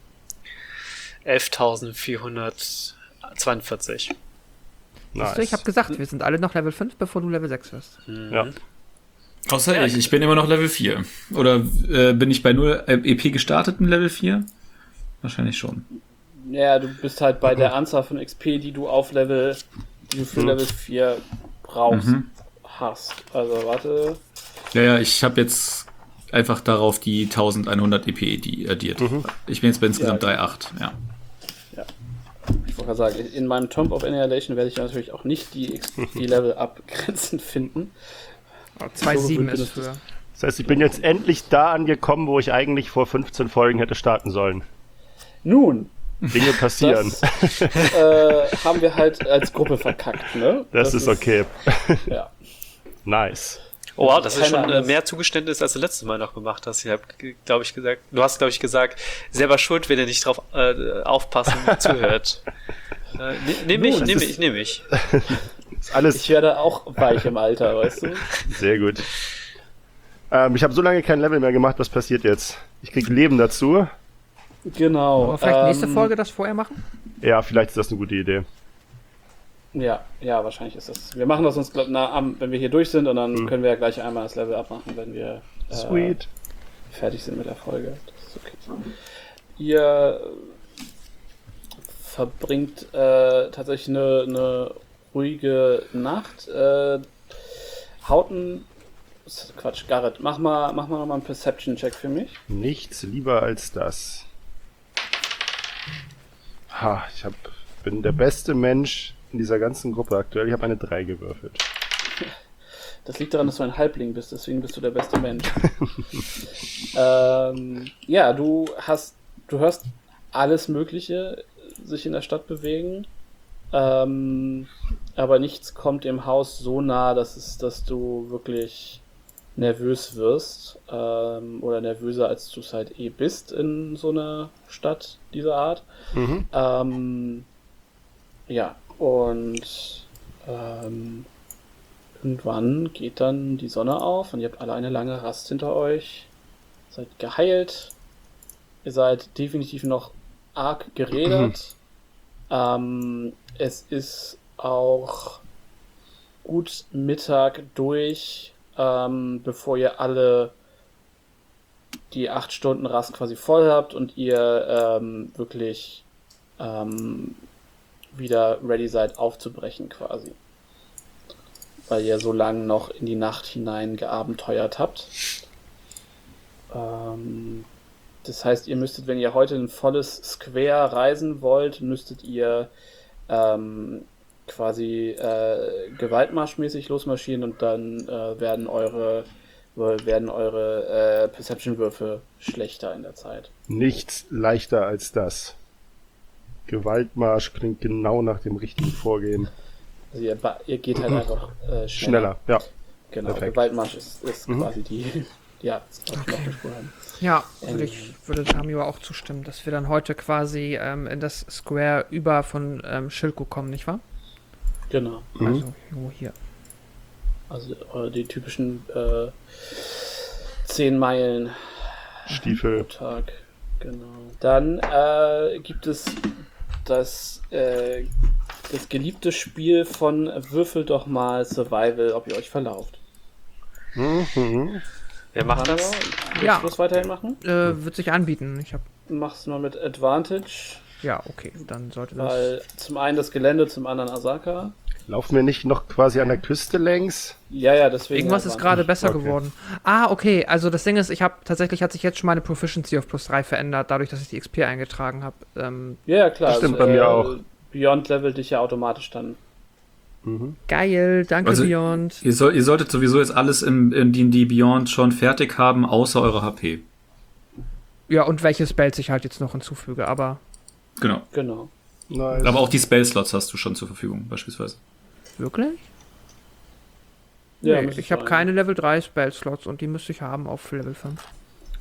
elftausendvierhundertzweiundvierzig. Siehst du, ich habe gesagt, wir sind alle noch Level fünf, bevor du Level sechs wirst. Ja. Außer ich, ich bin immer noch Level vier. Oder äh, bin ich bei null E P gestartet in Level vier? Wahrscheinlich schon. Ja, du bist halt bei der Anzahl von X P, die du auf Level, die du für Level vier brauchst, Mhm. hast. Also warte. Ja, ja, ich habe jetzt einfach darauf die eintausendeinhundert E P die addiert. Ich bin jetzt bei insgesamt Ja, drei Komma acht, ja. Ich wollte gerade sagen, in meinem Tomb of Annihilation werde ich natürlich auch nicht die, X- die Level-Up-Grenzen finden. zwei Komma sieben So ist gewöhnt für. Das heißt, ich bin jetzt endlich da angekommen, wo ich eigentlich vor fünfzehn Folgen hätte starten sollen. Nun, Dinge passieren. das äh, haben wir halt als Gruppe verkackt, ne? Das, ist okay. Ja. Nice. Oh, wow, das ist Keine schon äh, Angst. mehr Zugeständnis, als du letztes Mal noch gemacht hast. Ich habe, glaube ich, gesagt, du hast, glaube ich, gesagt, selber schuld, wenn ihr nicht drauf äh, aufpassen zuhört. Äh, nehme ich, Nun, nehme das ich, nehme ich. Ist alles Ich werde auch weich im Alter, weißt du? sehr gut. Ähm, ich habe so lange kein Level mehr gemacht. Was passiert jetzt? Ich krieg Leben dazu. Genau. Aber vielleicht nächste ähm, Folge das vorher machen? Ja, vielleicht ist das eine gute Idee. Ja, ja, wahrscheinlich ist das. Wir machen das uns, glaub, na, am, wenn wir hier durch sind und dann Mhm. können wir ja gleich einmal das Level abmachen, wenn wir äh, Sweet. fertig sind mit der Folge. Das ist okay. Ihr verbringt äh, tatsächlich eine, eine ruhige Nacht. Äh, Hauten. Quatsch, Garrett, mach mal, mach mal nochmal einen Perception-Check für mich. Nichts lieber als das. Ha, ich hab, bin der beste Mensch in dieser ganzen Gruppe aktuell. Ich habe eine drei gewürfelt. Das liegt daran, dass du ein Halbling bist, deswegen bist du der beste Mensch. ähm, ja, du hast, du hörst alles Mögliche sich in der Stadt bewegen, ähm, aber nichts kommt im Haus so nah, dass es, dass du wirklich nervös wirst, ähm, oder nervöser, als du es halt eh bist in so einer Stadt dieser Art. Mhm. Ähm, ja, und ähm, irgendwann geht dann die Sonne auf und ihr habt alle eine lange Rast hinter euch. Seid geheilt. Ihr seid definitiv noch arg gerädert. ähm, es ist auch gut Mittag durch, ähm, bevor ihr alle die acht Stunden Rast quasi voll habt und ihr ähm, wirklich ähm, wieder ready seid aufzubrechen quasi. Weil ihr so lange noch in die Nacht hinein geabenteuert habt. Ähm, das heißt, ihr müsstet, wenn ihr heute ein volles Square reisen wollt, müsstet ihr ähm, quasi äh, gewaltmarschmäßig losmarschieren und dann äh, werden eure werden eure äh, Perception-Würfe schlechter in der Zeit. Nichts leichter als das. Gewaltmarsch klingt genau nach dem richtigen Vorgehen. Also ihr, ba- ihr geht halt einfach äh, schneller. Schneller, ja. Genau, Perfekt. Gewaltmarsch ist, ist Mhm. quasi die, ja, das ist okay. noch beschworen. Ja, würde ich würde Tamio auch zustimmen, dass wir dann heute quasi ähm, in das Square über von ähm, Schilko kommen, nicht wahr? Genau. Mhm. Also irgendwo hier. Also äh, die typischen äh, zehn Meilen Stiefel. pro Tag. Genau. Dann äh, gibt es das, äh, das geliebte Spiel von Würfel doch mal Survival, ob ihr euch verlauft. Mhm. Wer macht das? Willst Ja. du das weiterhin machen? Äh, wird sich anbieten. Ich habe Mach's mal mit Advantage, ja, okay, dann sollte das. weil zum einen das Gelände, zum anderen Asaka. Laufen wir nicht noch quasi an der Küste längs? Ja, ja, deswegen. Irgendwas ist Advantage. gerade besser Okay. geworden. Ah, okay. Also das Ding ist, ich habe tatsächlich hat sich jetzt schon meine Proficiency auf plus drei verändert, dadurch, dass ich die X P eingetragen habe. Ähm, Ja, ja, klar. Das stimmt bei mir auch. Beyond levelt dich ja automatisch dann. Mhm. geil, danke Also- Beyond. Ihr, soll, ihr solltet sowieso jetzt alles im, in D und D Beyond schon fertig haben, außer eure H P. Ja, und welche Spells ich halt jetzt noch hinzufüge, aber Genau. Genau. Nice. Aber auch die Spell-Slots hast du schon zur Verfügung, beispielsweise. wirklich? Ja, nee, müsste ich habe sein. keine Level drei Spell-Slots und die müsste ich haben auf Level fünf.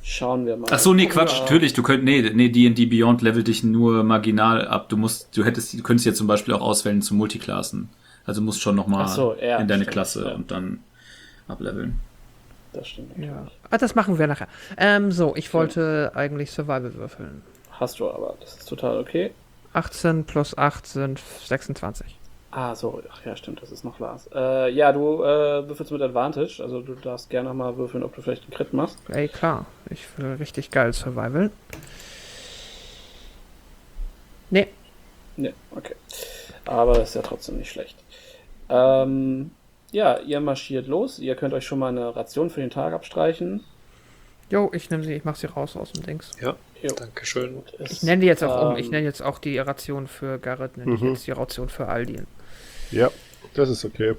Schauen wir mal. Ach so, nee, Quatsch, Ja. natürlich, du könnt, nee, nee, D und D Beyond levelt dich nur marginal ab. Du musst, du hättest, du könntest ja zum Beispiel auch auswählen zu Multiklassen. Also musst schon nochmal Ach so, ja, in deine stimmt, Klasse ja. und dann ableveln. Das stimmt. Ja. natürlich. Ah, das machen wir nachher. Ähm, so, ich wollte eigentlich Survival würfeln. Hast du aber, das ist total okay. achtzehn plus acht sind sechsundzwanzig. Ah, so, ach ja, stimmt, das ist noch Lars. Äh, ja, du äh, würfelst mit Advantage, also du darfst gerne noch mal würfeln, ob du vielleicht einen Crit machst. Ey, klar. Ich will richtig geil Survival. Nee. Ne, okay. Aber das ist ja trotzdem nicht schlecht. Ähm, ja, ihr marschiert los. Ihr könnt euch schon mal eine Ration für den Tag abstreichen. Jo, ich nehme sie, ich mach sie raus aus dem Dings. Ja, Jo. danke schön. Gut, es, Ich nenne die jetzt auch um. ähm, Ich nenne jetzt auch die Ration für Garrett, nenne ich Mhm. jetzt die Ration für Aldin. Ja, das ist okay.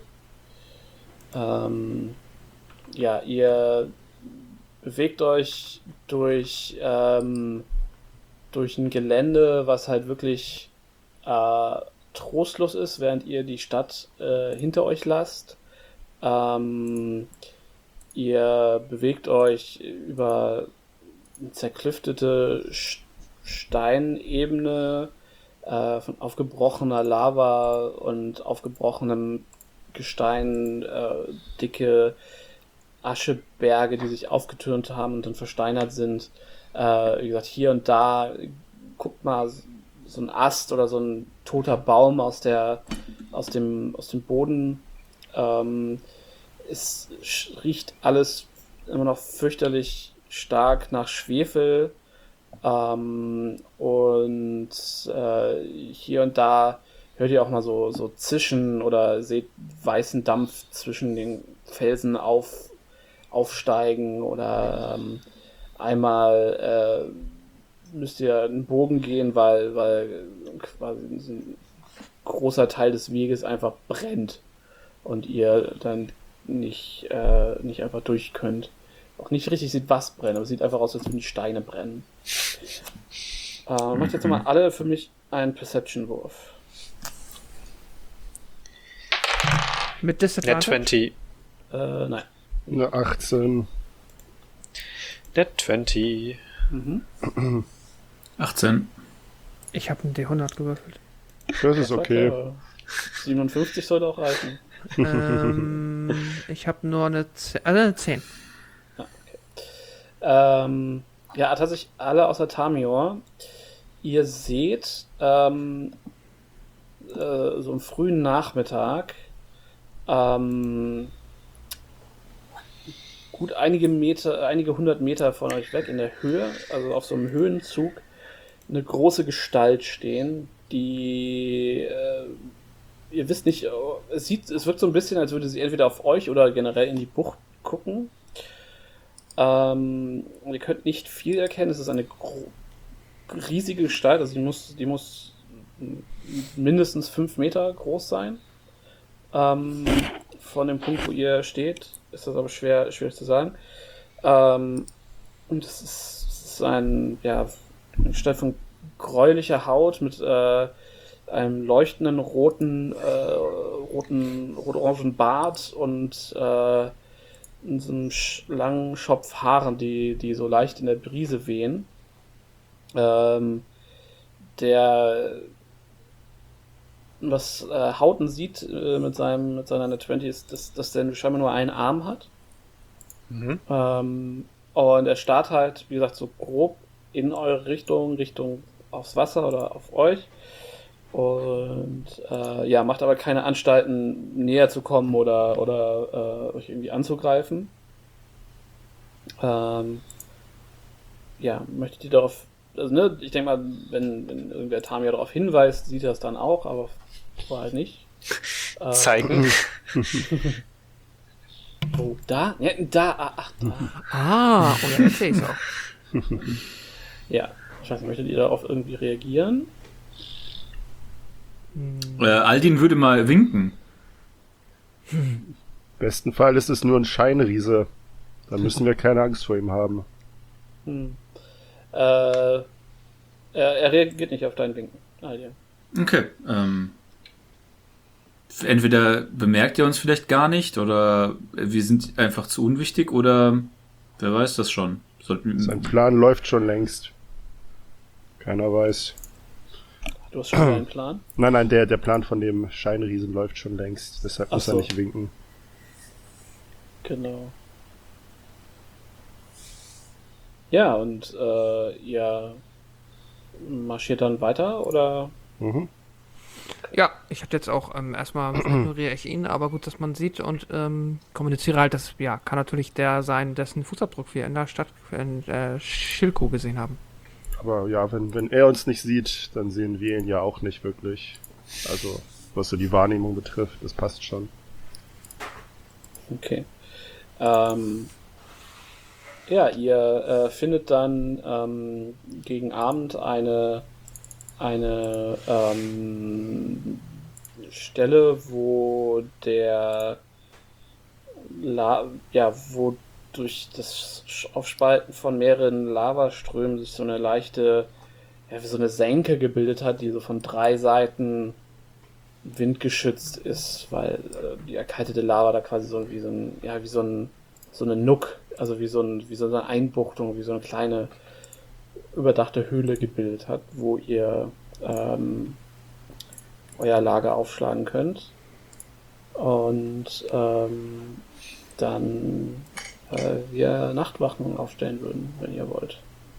Ähm, ja, ihr bewegt euch durch, ähm, durch ein Gelände, was halt wirklich äh, trostlos ist, während ihr die Stadt äh, hinter euch lasst. Ähm, ihr bewegt euch über eine zerklüftete Sch- Steinebene äh, von aufgebrochener Lava und aufgebrochenem Gestein, äh, dicke Ascheberge, die sich aufgetürmt haben und dann versteinert sind. Äh, wie gesagt, hier und da, guckt mal, so ein Ast oder so ein toter Baum aus der, aus dem, aus dem Boden. Ähm, es sch- riecht alles immer noch fürchterlich stark nach Schwefel. Ähm, und äh, hier und da hört ihr auch mal so, so Zischen oder seht weißen Dampf zwischen den Felsen auf, aufsteigen oder ähm, einmal äh, müsst ihr einen Bogen gehen, weil, weil quasi ein großer Teil des Weges einfach brennt und ihr dann nicht, äh, nicht einfach durch könnt. Auch nicht richtig sieht, was brennt, aber es sieht einfach aus, als würden die Steine brennen. Äh, macht jetzt nochmal alle für mich einen Perception-Wurf. Mit Net Disadvantage? zwanzig. Äh, nein. Eine achtzehn. Net zwanzig. Mhm. achtzehn. Ich habe einen D hundert gewürfelt. Das ist okay. Äh, siebenundfünfzig sollte auch reichen. ähm, ich habe nur eine zehn. Also eine zehn. Ähm, ja, tatsächlich alle außer Tamior. Ihr seht ähm, äh, so am frühen Nachmittag ähm, gut einige Meter, einige hundert Meter von euch weg in der Höhe, also auf so einem Höhenzug, eine große Gestalt stehen, die äh, ihr wisst nicht, es sieht, es wirkt so ein bisschen, als würde sie entweder auf euch oder generell in die Bucht gucken. Ähm, ihr könnt nicht viel erkennen, es ist eine gro- riesige Gestalt, also die muss, die muss mindestens fünf Meter groß sein. Ähm, von dem Punkt, wo ihr steht, ist das aber schwer, schwierig zu sagen. Ähm, und es ist, es ist ein, ja, eine Gestalt von gräulicher Haut mit äh, einem leuchtenden roten, äh, roten, rot-orangen Bart und äh, in so einem sch- langen Schopf Haaren, die, die so leicht in der Brise wehen. Ähm, der was äh, Houghton sieht äh, mit seinem mit seiner Net zwanzig ist, dass, dass der scheinbar nur einen Arm hat. Mhm. Ähm, und er starrt halt, wie gesagt, so grob in eure Richtung, Richtung aufs Wasser oder auf euch. Und äh, ja, macht aber keine Anstalten, näher zu kommen oder, oder äh, euch irgendwie anzugreifen. Ähm, ja, möchtet ihr darauf, also ne, ich denke mal, wenn, wenn irgendwer Tamia darauf hinweist, sieht er das dann auch, aber vorher halt nicht. Äh, Zeigen. Oh, da? Ja, da, ah, ach, da. Ah, oder jetzt sehe ich es auch. Ja, scheiße, möchtet ihr darauf irgendwie reagieren? Äh, Aldin würde mal winken. Im besten Fall ist es nur ein Scheinriese. Dann müssen wir keine Angst vor ihm haben. Hm. Äh, er, er reagiert nicht auf dein Winken. Ah, ja. Okay. Ähm, entweder bemerkt er uns vielleicht gar nicht oder wir sind einfach zu unwichtig oder wer weiß das schon. Sollten Sein Plan läuft schon längst. Keiner weiß. Du hast schon einen Plan? Nein, nein, der, der Plan von dem Scheinriesen läuft schon längst. Deshalb Ach muss so. er nicht winken. Genau. Ja, und äh, ihr marschiert dann weiter, oder? Mhm. Ja, ich hatte jetzt auch ähm, erstmal ignoriere ich ihn, aber gut, dass man sieht und ähm, kommuniziere halt, das ja, kann natürlich der sein, dessen Fußabdruck wir in der Stadt in äh, Schilko gesehen haben. Aber ja, wenn, wenn er uns nicht sieht, dann sehen wir ihn ja auch nicht wirklich. Also, was so die Wahrnehmung betrifft, das passt schon. Okay. Ähm, ja, ihr äh, findet dann ähm, gegen Abend eine, eine ähm, Stelle, wo der La ja, wo durch das Aufspalten von mehreren Lavaströmen sich so eine leichte, ja, wie so eine Senke gebildet hat, die so von drei Seiten windgeschützt ist, weil äh, die erkaltete Lava da quasi so wie so ein, ja, wie so ein, so eine Nuck, also wie so ein, wie so eine Einbuchtung, wie so eine kleine überdachte Höhle gebildet hat, wo ihr ähm, euer Lager aufschlagen könnt. Und ähm, dann äh, wir Nachtwachen aufstellen würden, wenn ihr wollt.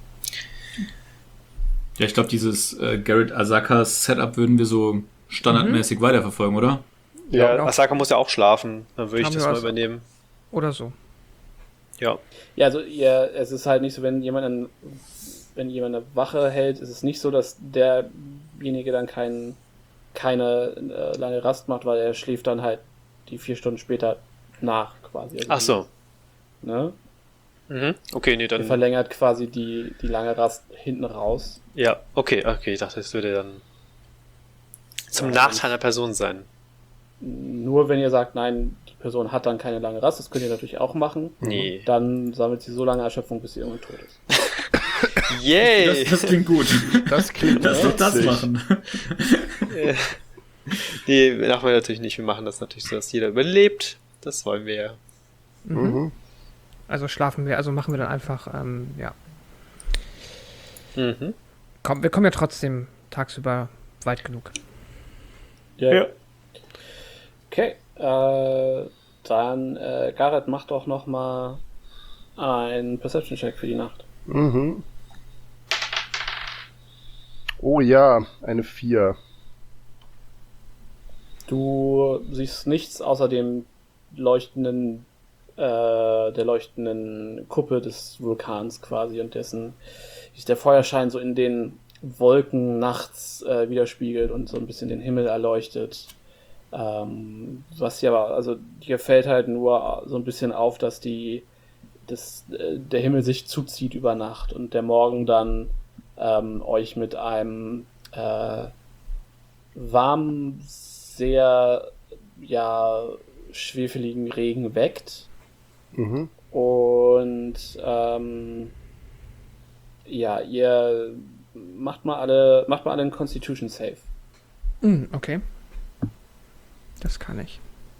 Ja, ich glaube, dieses äh, Garrett Asakas Setup würden wir so standardmäßig mhm. weiterverfolgen, oder? Ja, Ja. Asaka muss ja auch schlafen. Dann würde ich Haben das wir mal was- übernehmen. Oder so. Ja. Ja, also ihr, es ist halt nicht so, wenn jemand ein, wenn jemand eine Wache hält, ist es nicht so, dass derjenige dann kein, keine äh, lange Rast macht, weil er schläft dann halt die vier Stunden später nach quasi. Also Ach so. Die, ne? Mhm. Okay, nee, Er dann. verlängert quasi die, die lange Rast hinten raus. Ja, okay, okay. Ich dachte, es würde dann zum Ja, Nachteil einer Person sein. Nur wenn ihr sagt, nein, die Person hat dann keine lange Rast, das könnt ihr natürlich auch machen. Nee. Dann sammelt sie so lange Erschöpfung, bis sie irgendwann tot ist. Yay! Das, das klingt gut. Das klingt Lass doch das witzig. machen. Äh, nee, machen wir natürlich nicht. Wir machen das natürlich so, dass jeder überlebt. Das wollen wir ja. Mhm. Also schlafen wir, also machen wir dann einfach, ähm, ja. Mhm. Komm, wir kommen ja trotzdem tagsüber weit genug. Ja. Okay, äh, dann, äh, Gareth, mach doch noch mal einen Perception-Check für die Nacht. Mhm. Oh ja, eine vier. Du siehst nichts außer dem leuchtenden, äh, der leuchtenden Kuppe des Vulkans quasi und dessen, wie sich der Feuerschein so in den Wolken nachts äh, widerspiegelt und so ein bisschen den Himmel erleuchtet. Ähm, was hier aber, also dir fällt halt nur so ein bisschen auf, dass die, dass, äh, der Himmel sich zuzieht über Nacht und der Morgen dann ähm, euch mit einem äh, warmen, sehr ja schwefeligen Regen weckt. Mhm. Und ähm, ja, ihr macht mal alle, macht mal alle einen Constitution Save. Mm, okay. Das kann ich.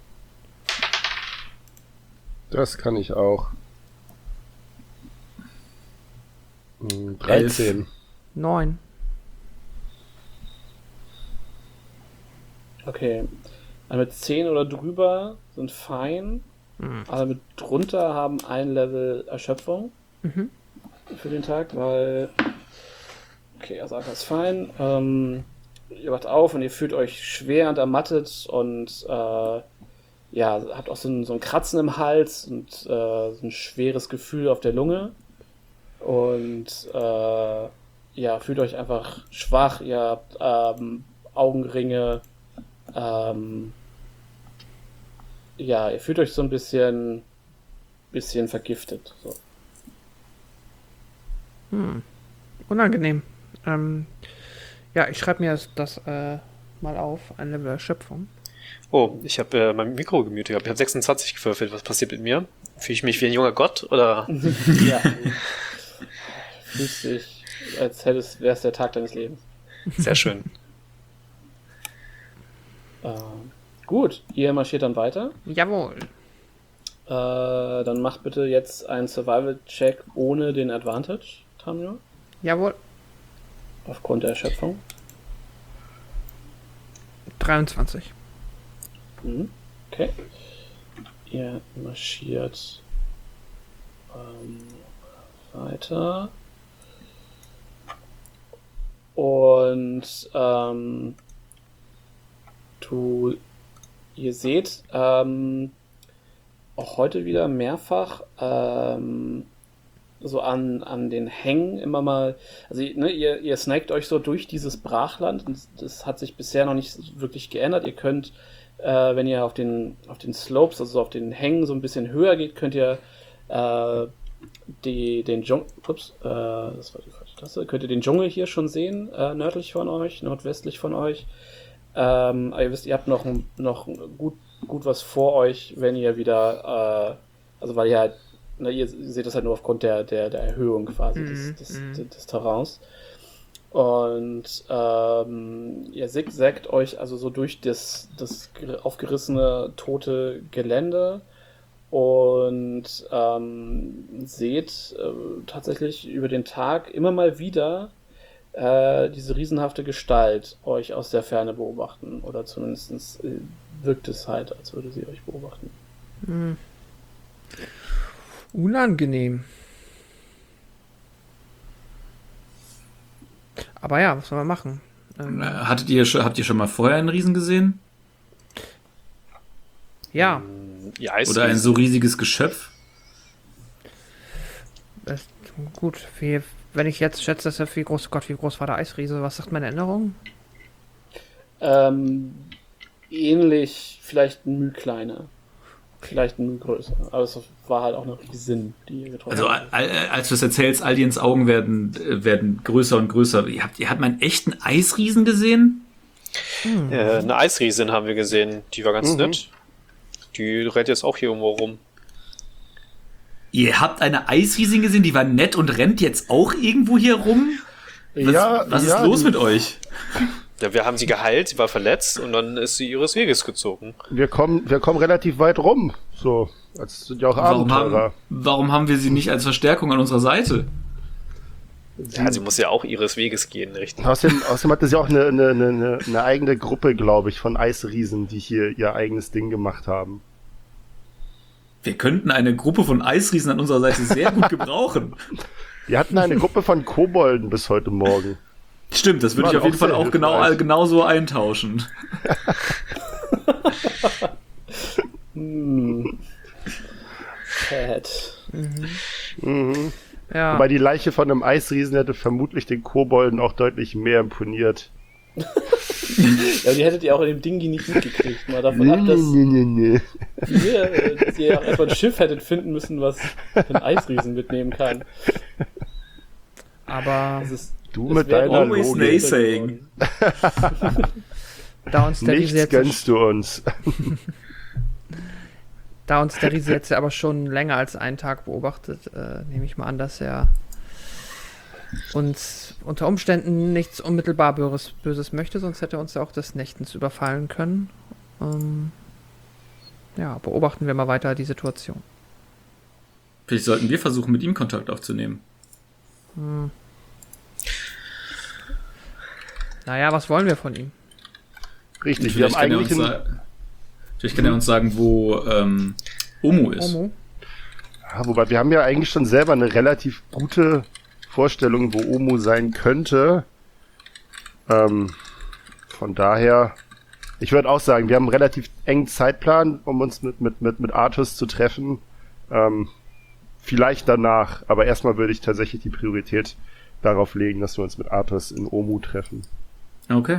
Das kann ich auch. Hm, dreizehn. Neun. Okay. Alle mit zehn oder drüber sind fein. Mhm. Alle mit drunter haben ein Level Erschöpfung Mhm. für den Tag, weil. Okay, Asaka ist fein. Ähm, ihr wacht auf und ihr fühlt euch schwer und ermattet und äh, ja, habt auch so ein, so ein Kratzen im Hals und äh, so ein schweres Gefühl auf der Lunge. Und äh, ja, fühlt euch einfach schwach, ihr habt ähm, Augenringe. Ähm, ja, ihr fühlt euch so ein bisschen, bisschen vergiftet. So. Hm. Unangenehm. Ähm, ja, ich schreibe mir das, das äh, mal auf. Ein Level Erschöpfung. Oh, ich habe äh, mein Mikro gemutet gehabt. Ich habe sechsundzwanzig gewürfelt. Was passiert mit mir? Fühle ich mich wie ein junger Gott oder? Ja. Fühlst dich, als hättest, wär's der Tag deines Lebens. Sehr schön. Äh, gut, ihr marschiert dann weiter. Jawohl. Äh, dann macht bitte jetzt einen Survival-Check ohne den Advantage, Tamio. Jawohl. Aufgrund der Erschöpfung. dreiundzwanzig. Mhm. Okay. Ihr marschiert ähm, weiter. Und ähm, du, ihr seht ähm, auch heute wieder mehrfach ähm, so an, an den Hängen immer mal, also ne, ihr, ihr snackt euch so durch dieses Brachland und das hat sich bisher noch nicht wirklich geändert. Ihr könnt, äh, wenn ihr auf den, auf den Slopes, also auf den Hängen so ein bisschen höher geht, könnt ihr äh, die, den Dschungel, ups, äh, das war die falsche Taste, könnt ihr den Dschungel hier schon sehen, äh, nördlich von euch, nordwestlich von euch. Ähm, aber ihr wisst, ihr habt noch, noch gut, gut was vor euch, wenn ihr wieder, äh, also weil ihr halt, na, ihr seht das halt nur aufgrund der, der, der Erhöhung quasi Mhm, des, des, mhm. des, des Terrains. Und ähm, ihr zigzackt euch also so durch das, das aufgerissene, tote Gelände und ähm, seht äh, tatsächlich über den Tag immer mal wieder äh, diese riesenhafte Gestalt euch aus der Ferne beobachten. Oder zumindest äh, wirkt es halt, als würde sie euch beobachten. Hm. Unangenehm. Aber ja, was soll man machen? Ähm, Äh, Hattet ihr schon, habt ihr schon mal vorher einen Riesen gesehen? ja, Ja, ist Oder ein so riesiges Geschöpf? das, gut. Wie, wenn ich jetzt schätze, dass er wie groß, Gott, wie groß war der Eisriese? Was sagt meine Erinnerung? Ähm, ähnlich, vielleicht ein Müh kleiner. Vielleicht ein Müh größer. Aber es war halt auch eine Riesin, die ihr getroffen Also habt. al- al- als du es erzählst, Aliens Augen werden, äh, werden größer und größer. Ihr habt, ihr habt mal einen echten Eisriesen gesehen? Äh, eine Eisriesin haben wir gesehen, die war ganz Mhm. nett. Die rennt jetzt auch hier irgendwo rum. Ihr habt eine Eisriesin gesehen, die war nett und rennt jetzt auch irgendwo hier rum? Was, Ja, was ja, ist los die- mit euch? Ja, wir haben sie geheilt, sie war verletzt und dann ist sie ihres Weges gezogen. Wir kommen, wir kommen relativ weit rum. So, als sind ja auch Warum Abenteurer. haben, warum haben wir sie nicht als Verstärkung an unserer Seite? Ja, sie muss ja auch ihres Weges gehen, richtig? Außerdem, außerdem hatte sie auch eine, eine, eine, eine eigene Gruppe, glaube ich, von Eisriesen, die hier ihr eigenes Ding gemacht haben. Wir könnten eine Gruppe von Eisriesen an unserer Seite sehr gut gebrauchen. Wir hatten eine Gruppe von Kobolden bis heute Morgen. Stimmt, das würde Waren ich auf jeden auch Fall sehr auch genau, hilfreich. genauso eintauschen. Hm. Cat. Mhm. Ja. Wobei die Leiche von einem Eisriesen hätte vermutlich den Kobolden auch deutlich mehr imponiert. Ja, die hättet ihr auch in dem Dingi nicht mitgekriegt. Mal davon Nee, ab, dass nee, nee, nee. ihr, äh, dass ihr ja auch erstmal ein Schiff hättet finden müssen, was einen Eisriesen mitnehmen kann. Aber Das ist, Du das mit wäre deiner always Logik. naysaying. da uns der Riese Nichts jetzt, gönnst du uns. da uns der Riese jetzt aber schon länger als einen Tag beobachtet, äh, nehme ich mal an, dass er uns unter Umständen nichts unmittelbar Böses, Böses möchte, sonst hätte er uns ja auch des Nächtens überfallen können. Ähm, ja, beobachten wir mal weiter die Situation. Vielleicht sollten wir versuchen, mit ihm Kontakt aufzunehmen. Hm. Naja, was wollen wir von ihm? Richtig, wir haben Vielleicht kann, er eigentlich uns, ein, sa- vielleicht kann er uns sagen, wo ähm, Omo ist. Omo? ja, wobei wir haben ja eigentlich schon selber eine relativ gute Vorstellung, wo Omo sein könnte. Ähm, von daher, ich würde auch sagen, wir haben einen relativ engen Zeitplan, um uns mit, mit, mit, mit Artus zu treffen. Ähm, vielleicht danach, aber erstmal würde ich tatsächlich die Priorität darauf legen, dass wir uns mit Artus in Omu treffen. Okay.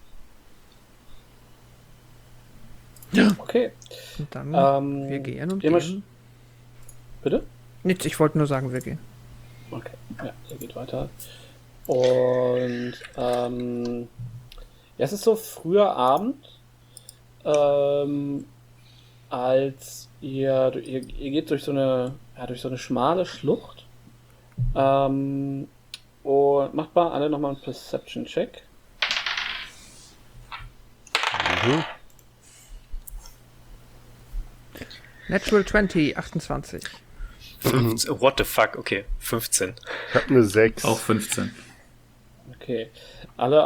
okay. Und dann, Ähm, wir gehen und ihr marscht- gehen. Bitte? Nichts, ich wollte nur sagen, wir gehen. Okay, ja, ihr geht weiter. Und ähm, ja, es ist so früher Abend, ähm, als ihr, ihr, ihr geht durch so eine, ja, durch so eine schmale Schlucht. Ähm, und macht mal alle nochmal einen Perception-Check. Mhm. Natural zwanzig, achtundzwanzig. fünfzehn, what the fuck, okay, fünfzehn. Ich hab eine sechs. Auch fünfzehn. Okay. Alle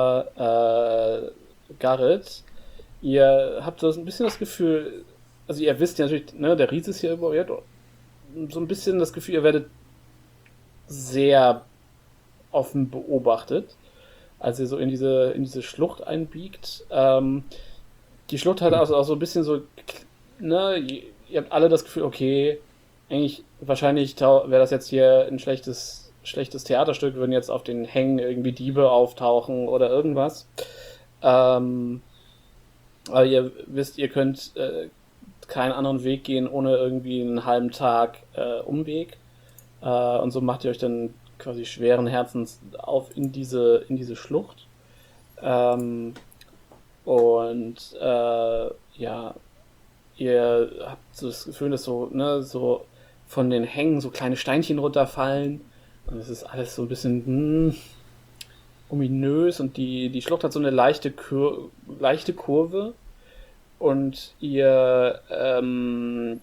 außer äh, Garrett. Ihr habt so ein bisschen das Gefühl, also ihr wisst ja natürlich, ne, der Riese ist hier über, ihr habt so ein bisschen das Gefühl, ihr werdet sehr offen beobachtet, als ihr so in diese, in diese Schlucht einbiegt. Ähm, die Schlucht hat also auch so ein bisschen so, ne, ihr, ihr habt alle das Gefühl, okay, eigentlich, wahrscheinlich wäre das jetzt hier ein schlechtes, schlechtes Theaterstück, würden jetzt auf den Hängen irgendwie Diebe auftauchen oder irgendwas. Ähm, aber ihr wisst, ihr könnt äh, keinen anderen Weg gehen, ohne irgendwie einen halben Tag äh, Umweg. Äh, und so macht ihr euch dann quasi schweren Herzens auf in diese, in diese Schlucht. Ähm, und äh, ja, ihr habt so das Gefühl, dass so, ne, so von den Hängen so kleine Steinchen runterfallen. Und es ist alles so ein bisschen hm, ominös und die, die Schlucht hat so eine leichte, Kur- leichte Kurve. Und ihr ähm,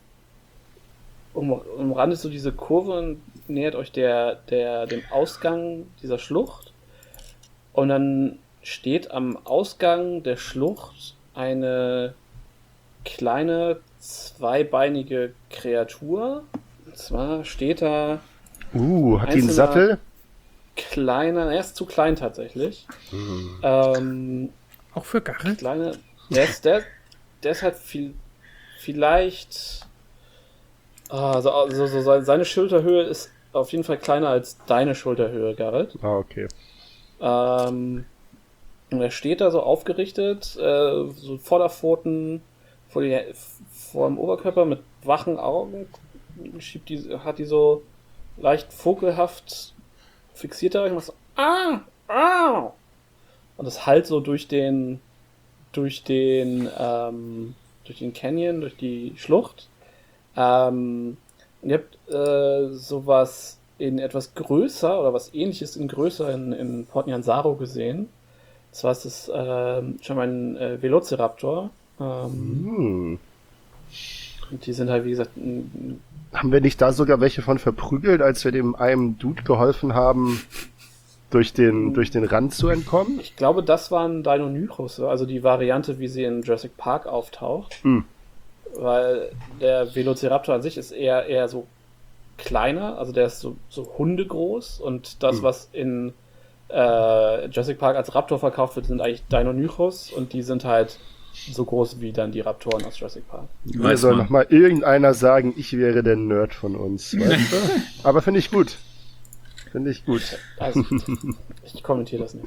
um, umrandet so diese Kurve und nähert euch der, der, dem Ausgang dieser Schlucht. Und dann steht am Ausgang der Schlucht eine kleine, zweibeinige Kreatur. Und zwar steht da Uh, hat die einen einzelner Sattel? kleiner, er ist zu klein tatsächlich. Mhm. Ähm, Auch für Garrett? kleine, der ist, der, der ist halt viel, vielleicht, also, also so seine Schulterhöhe ist auf jeden Fall kleiner als deine Schulterhöhe, Garrett. Ah, okay. Ähm, und er steht da so aufgerichtet, äh, so Vorderpfoten vor, die, vor dem Oberkörper mit wachen Augen, schiebt die, hat die so leicht vogelhaft fixiert er euch und macht so, ah, ah! Und das halt so durch den, durch den, ähm, durch den Canyon, durch die Schlucht. Ähm, und ihr habt äh, sowas in etwas größer oder was ähnliches in größer in, in Port Nyansaru gesehen. Das war es äh, schon mal ein äh, Velociraptor. Ähm, Hm. Und die sind halt, wie gesagt, ein, Haben wir nicht da sogar welche von verprügelt, als wir dem einem Dude geholfen haben, durch den, durch den Rand zu entkommen? ich glaube, das waren Deinonychus, also die Variante, wie sie in Jurassic Park auftaucht. Hm. Weil der Velociraptor an sich ist eher, eher so kleiner, also der ist so, so hundegroß und das, Hm. was in äh, Jurassic Park als Raptor verkauft wird, sind eigentlich Deinonychus und die sind halt so groß wie dann die Raptoren aus Jurassic Park. Mir Weiß soll man. noch mal irgendeiner sagen, ich wäre der Nerd von uns. Weißt du? Aber finde ich gut. Finde ich gut. Also, ich kommentiere das nicht.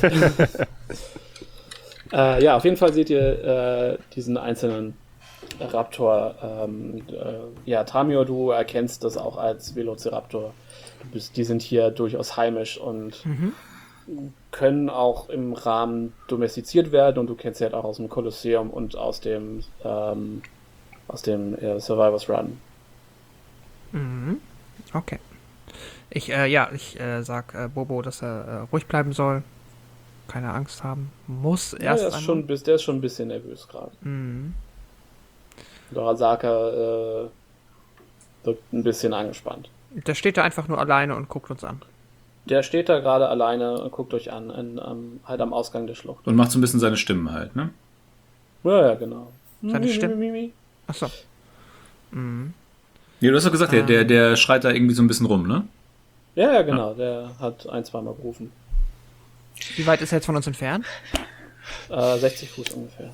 äh, ja, auf jeden Fall seht ihr äh, diesen einzelnen Raptor. Ähm, äh, ja, Tamio, du erkennst das auch als Velociraptor. Du bist, die sind hier durchaus heimisch und können auch im Rahmen domestiziert werden und du kennst sie halt auch aus dem Kolosseum und aus dem ähm, aus dem äh, Survivors Run. Mhm. Okay. Ich, äh, ja, ich äh, sag äh, Bobo, dass er äh, ruhig bleiben soll. Keine Angst haben. Muss Ja, erst der, ist einmal. schon, bis- der ist schon ein bisschen nervös gerade. Mhm. Dorasaka äh, wirkt ein bisschen angespannt. Der steht da einfach nur alleine und guckt uns an. Der steht da gerade alleine und guckt euch an, in, ähm, halt am Ausgang der Schlucht. Und macht so ein bisschen seine Stimmen halt, ne? Ja, ja, genau. Seine Mi, mi, Stimme? mi, mi. Achso. Mhm. Ja, du hast doch gesagt, der, der, der schreit da irgendwie so ein bisschen rum, ne? Ja, ja, genau. Der hat ein, zweimal gerufen. Wie weit ist er jetzt von uns entfernt? Äh, sechzig Fuß ungefähr.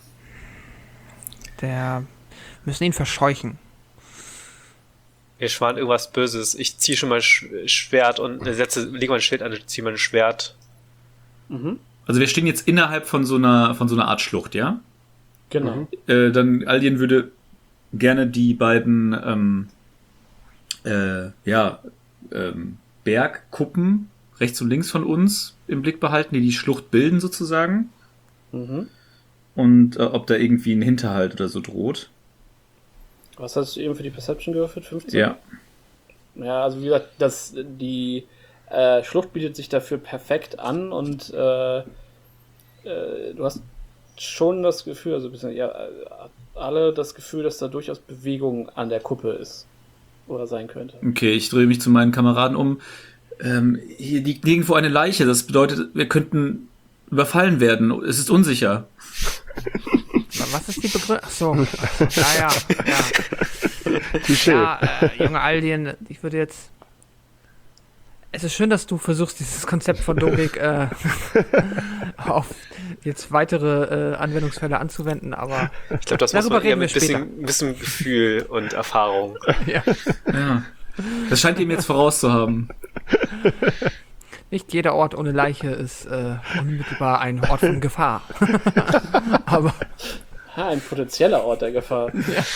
Der müssen ihn verscheuchen. Wir schwan irgendwas Böses. Ich ziehe schon mal Sch- Schwert und äh, setze, lege mein Schild an und ziehe mein Schwert. Mhm. Also wir stehen jetzt innerhalb von so einer, von so einer Art Schlucht, ja? Genau. Äh, dann Aldien würde gerne die beiden ähm, äh, ja, ähm, Bergkuppen rechts und links von uns im Blick behalten, die die Schlucht bilden sozusagen. Mhm. Und äh, ob da irgendwie ein Hinterhalt oder so droht. Was hast du eben für die Perception gewürfelt? fünfzehn? Ja. Ja, also wie gesagt, das, die äh, Schlucht bietet sich dafür perfekt an und äh, äh, du hast schon das Gefühl, also ein bisschen, ja, äh, alle das Gefühl, dass da durchaus Bewegung an der Kuppe ist. Oder sein könnte. Okay, ich drehe mich zu meinen Kameraden um. Ähm, hier liegt nirgendwo eine Leiche. Das bedeutet, wir könnten überfallen werden. Es ist unsicher. Was ist die Begründung? Ach so. Ja, ja, ja. Touché. Ja, äh, junge Aldien, ich würde jetzt... Es ist schön, dass du versuchst, dieses Konzept von Logik äh, auf jetzt weitere äh, Anwendungsfälle anzuwenden, aber Ich glaube, das muss darüber man eher reden wir mit bisschen, bisschen Gefühl und Erfahrung. ja. Ja. Das scheint ihm jetzt vorauszuhaben. Nicht jeder Ort ohne Leiche ist äh, unmittelbar ein Ort von Gefahr. Aber Ha, ein potenzieller Ort der Gefahr.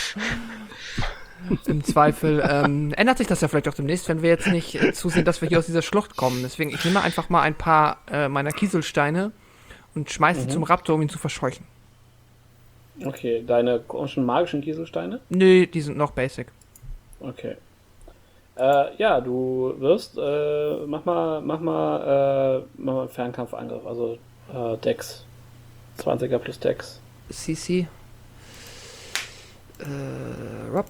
im Zweifel ähm, ändert sich das ja vielleicht auch demnächst, wenn wir jetzt nicht äh, zusehen, dass wir hier aus dieser Schlucht kommen. Deswegen, ich nehme einfach mal ein paar äh, meiner Kieselsteine und schmeiße sie Mhm. zum Raptor, um ihn zu verscheuchen. Okay, deine komischen magischen Kieselsteine? Nö, die sind noch basic. Okay. Äh, ja, du wirst, äh, mach mal, mach mal, äh, mach mal einen Fernkampfangriff, also äh, Dex. zwanziger plus Dex. C C. Äh, Rob.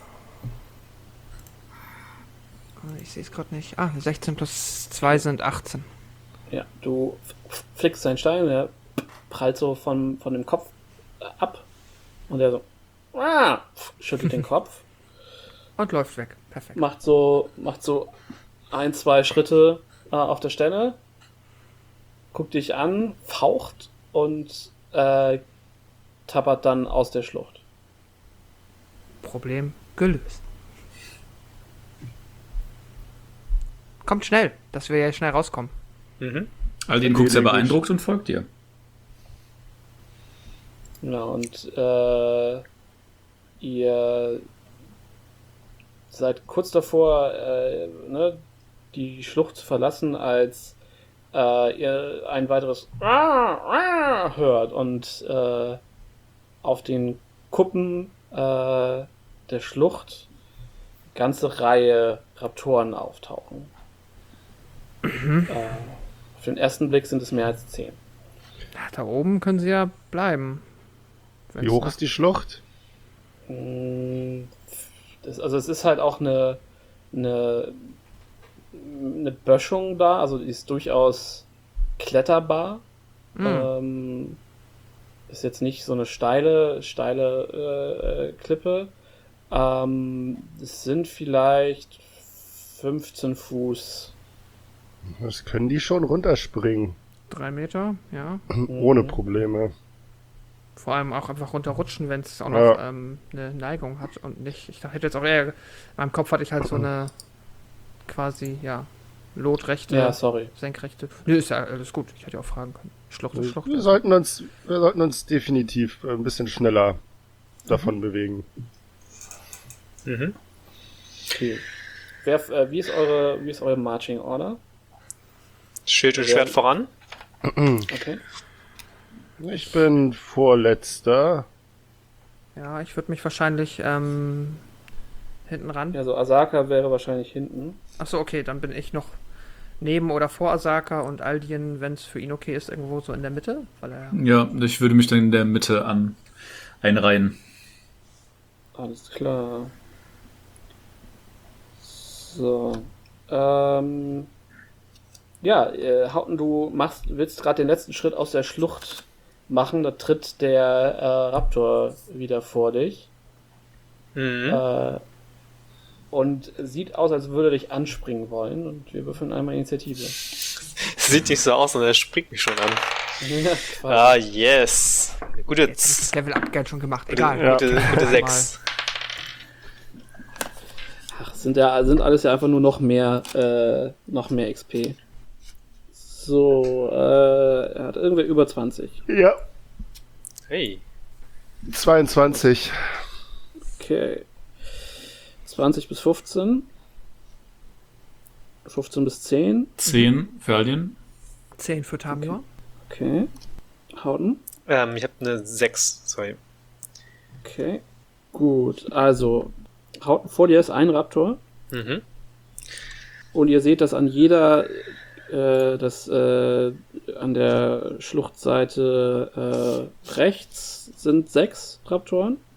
Ich sehe es gerade nicht. Ah, sechzehn plus zwei sind achtzehn. Ja, du f- flickst seinen Stein, der prallt so von, von dem Kopf äh, ab und er so ah, schüttelt den Kopf, Und läuft weg. Perfekt. macht so, macht so ein, zwei Schritte äh, auf der Stelle, guckt dich an, faucht und äh, tappert dann aus der Schlucht. Problem gelöst. Kommt schnell, dass wir ja schnell rauskommen. Mhm. Aldin guckt sehr beeindruckt und folgt dir. Ja, und äh, ihr seid kurz davor, äh, ne, die Schlucht zu verlassen, als äh, ihr ein weiteres hört und äh, auf den Kuppen äh, der Schlucht ganze Reihe Raptoren auftauchen. äh, auf den ersten Blick sind es mehr als zehn. Ja, da oben können sie ja bleiben. Wie hoch ist die Schlucht? Mm, Das, also es ist halt auch eine, eine, eine Böschung da, also die ist durchaus kletterbar. Mhm. Ähm, ist jetzt nicht so eine steile, steile äh, Klippe. Ähm, es sind vielleicht fünfzehn Fuß. Das können die schon runterspringen. Drei Meter, ja. Ohne Probleme. Vor allem auch einfach runterrutschen, wenn es auch noch Ja. ähm, eine Neigung hat und nicht. Ich dachte, hätte jetzt auch eher. In meinem Kopf hatte ich halt so eine quasi, ja, lotrechte, Ja, sorry. senkrechte. Nö, ist ja alles gut. Ich hätte ja auch fragen können. Schlucht ist Schlucht. Wir sollten uns, wir sollten uns definitiv ein bisschen schneller davon bewegen. Mhm. Okay. Wer, äh, wie ist eure, wie ist eure Marching Order? Schild und Ja. Schwert voran. Okay. Ich bin Vorletzter. Ja, ich würde mich wahrscheinlich ähm, hinten ran. Also Asaka wäre wahrscheinlich hinten. Achso, okay, dann bin ich noch neben oder vor Asaka und Aldien, wenn es für ihn okay ist, irgendwo so in der Mitte, weil er Ja, ich würde mich dann in der Mitte an einreihen. Alles klar. So. Ähm. Ja, äh, Hauten, du machst, willst gerade den letzten Schritt aus der Schlucht machen. Da tritt der äh, Raptor wieder vor dich. Mhm. Äh, und sieht aus, als würde er dich anspringen wollen. Und wir würfeln einmal Initiative. Sieht nicht so aus, und er springt mich schon an. Ja, Ah, quasi. yes. Gute, jetzt hab ich das Level Up schon gemacht. gute, Egal. gute, gute sechs. Ach, sind ja sind alles ja einfach nur noch mehr, äh, noch mehr X P. So, äh, er hat irgendwer über zwanzig. Ja, Hey. zweiundzwanzig. Okay. zwanzig bis fünfzehn. fünfzehn bis zehn. Zehn für Aldin. zehn für Tamio. Okay. Hauten. Ähm, ich habe eine sechs, sorry. Okay. Gut, also Hauten, vor dir ist ein Raptor. Mhm. Und ihr seht, dass an jeder, äh, dass äh, an der Schluchtseite äh, rechts sind sechs Raptoren.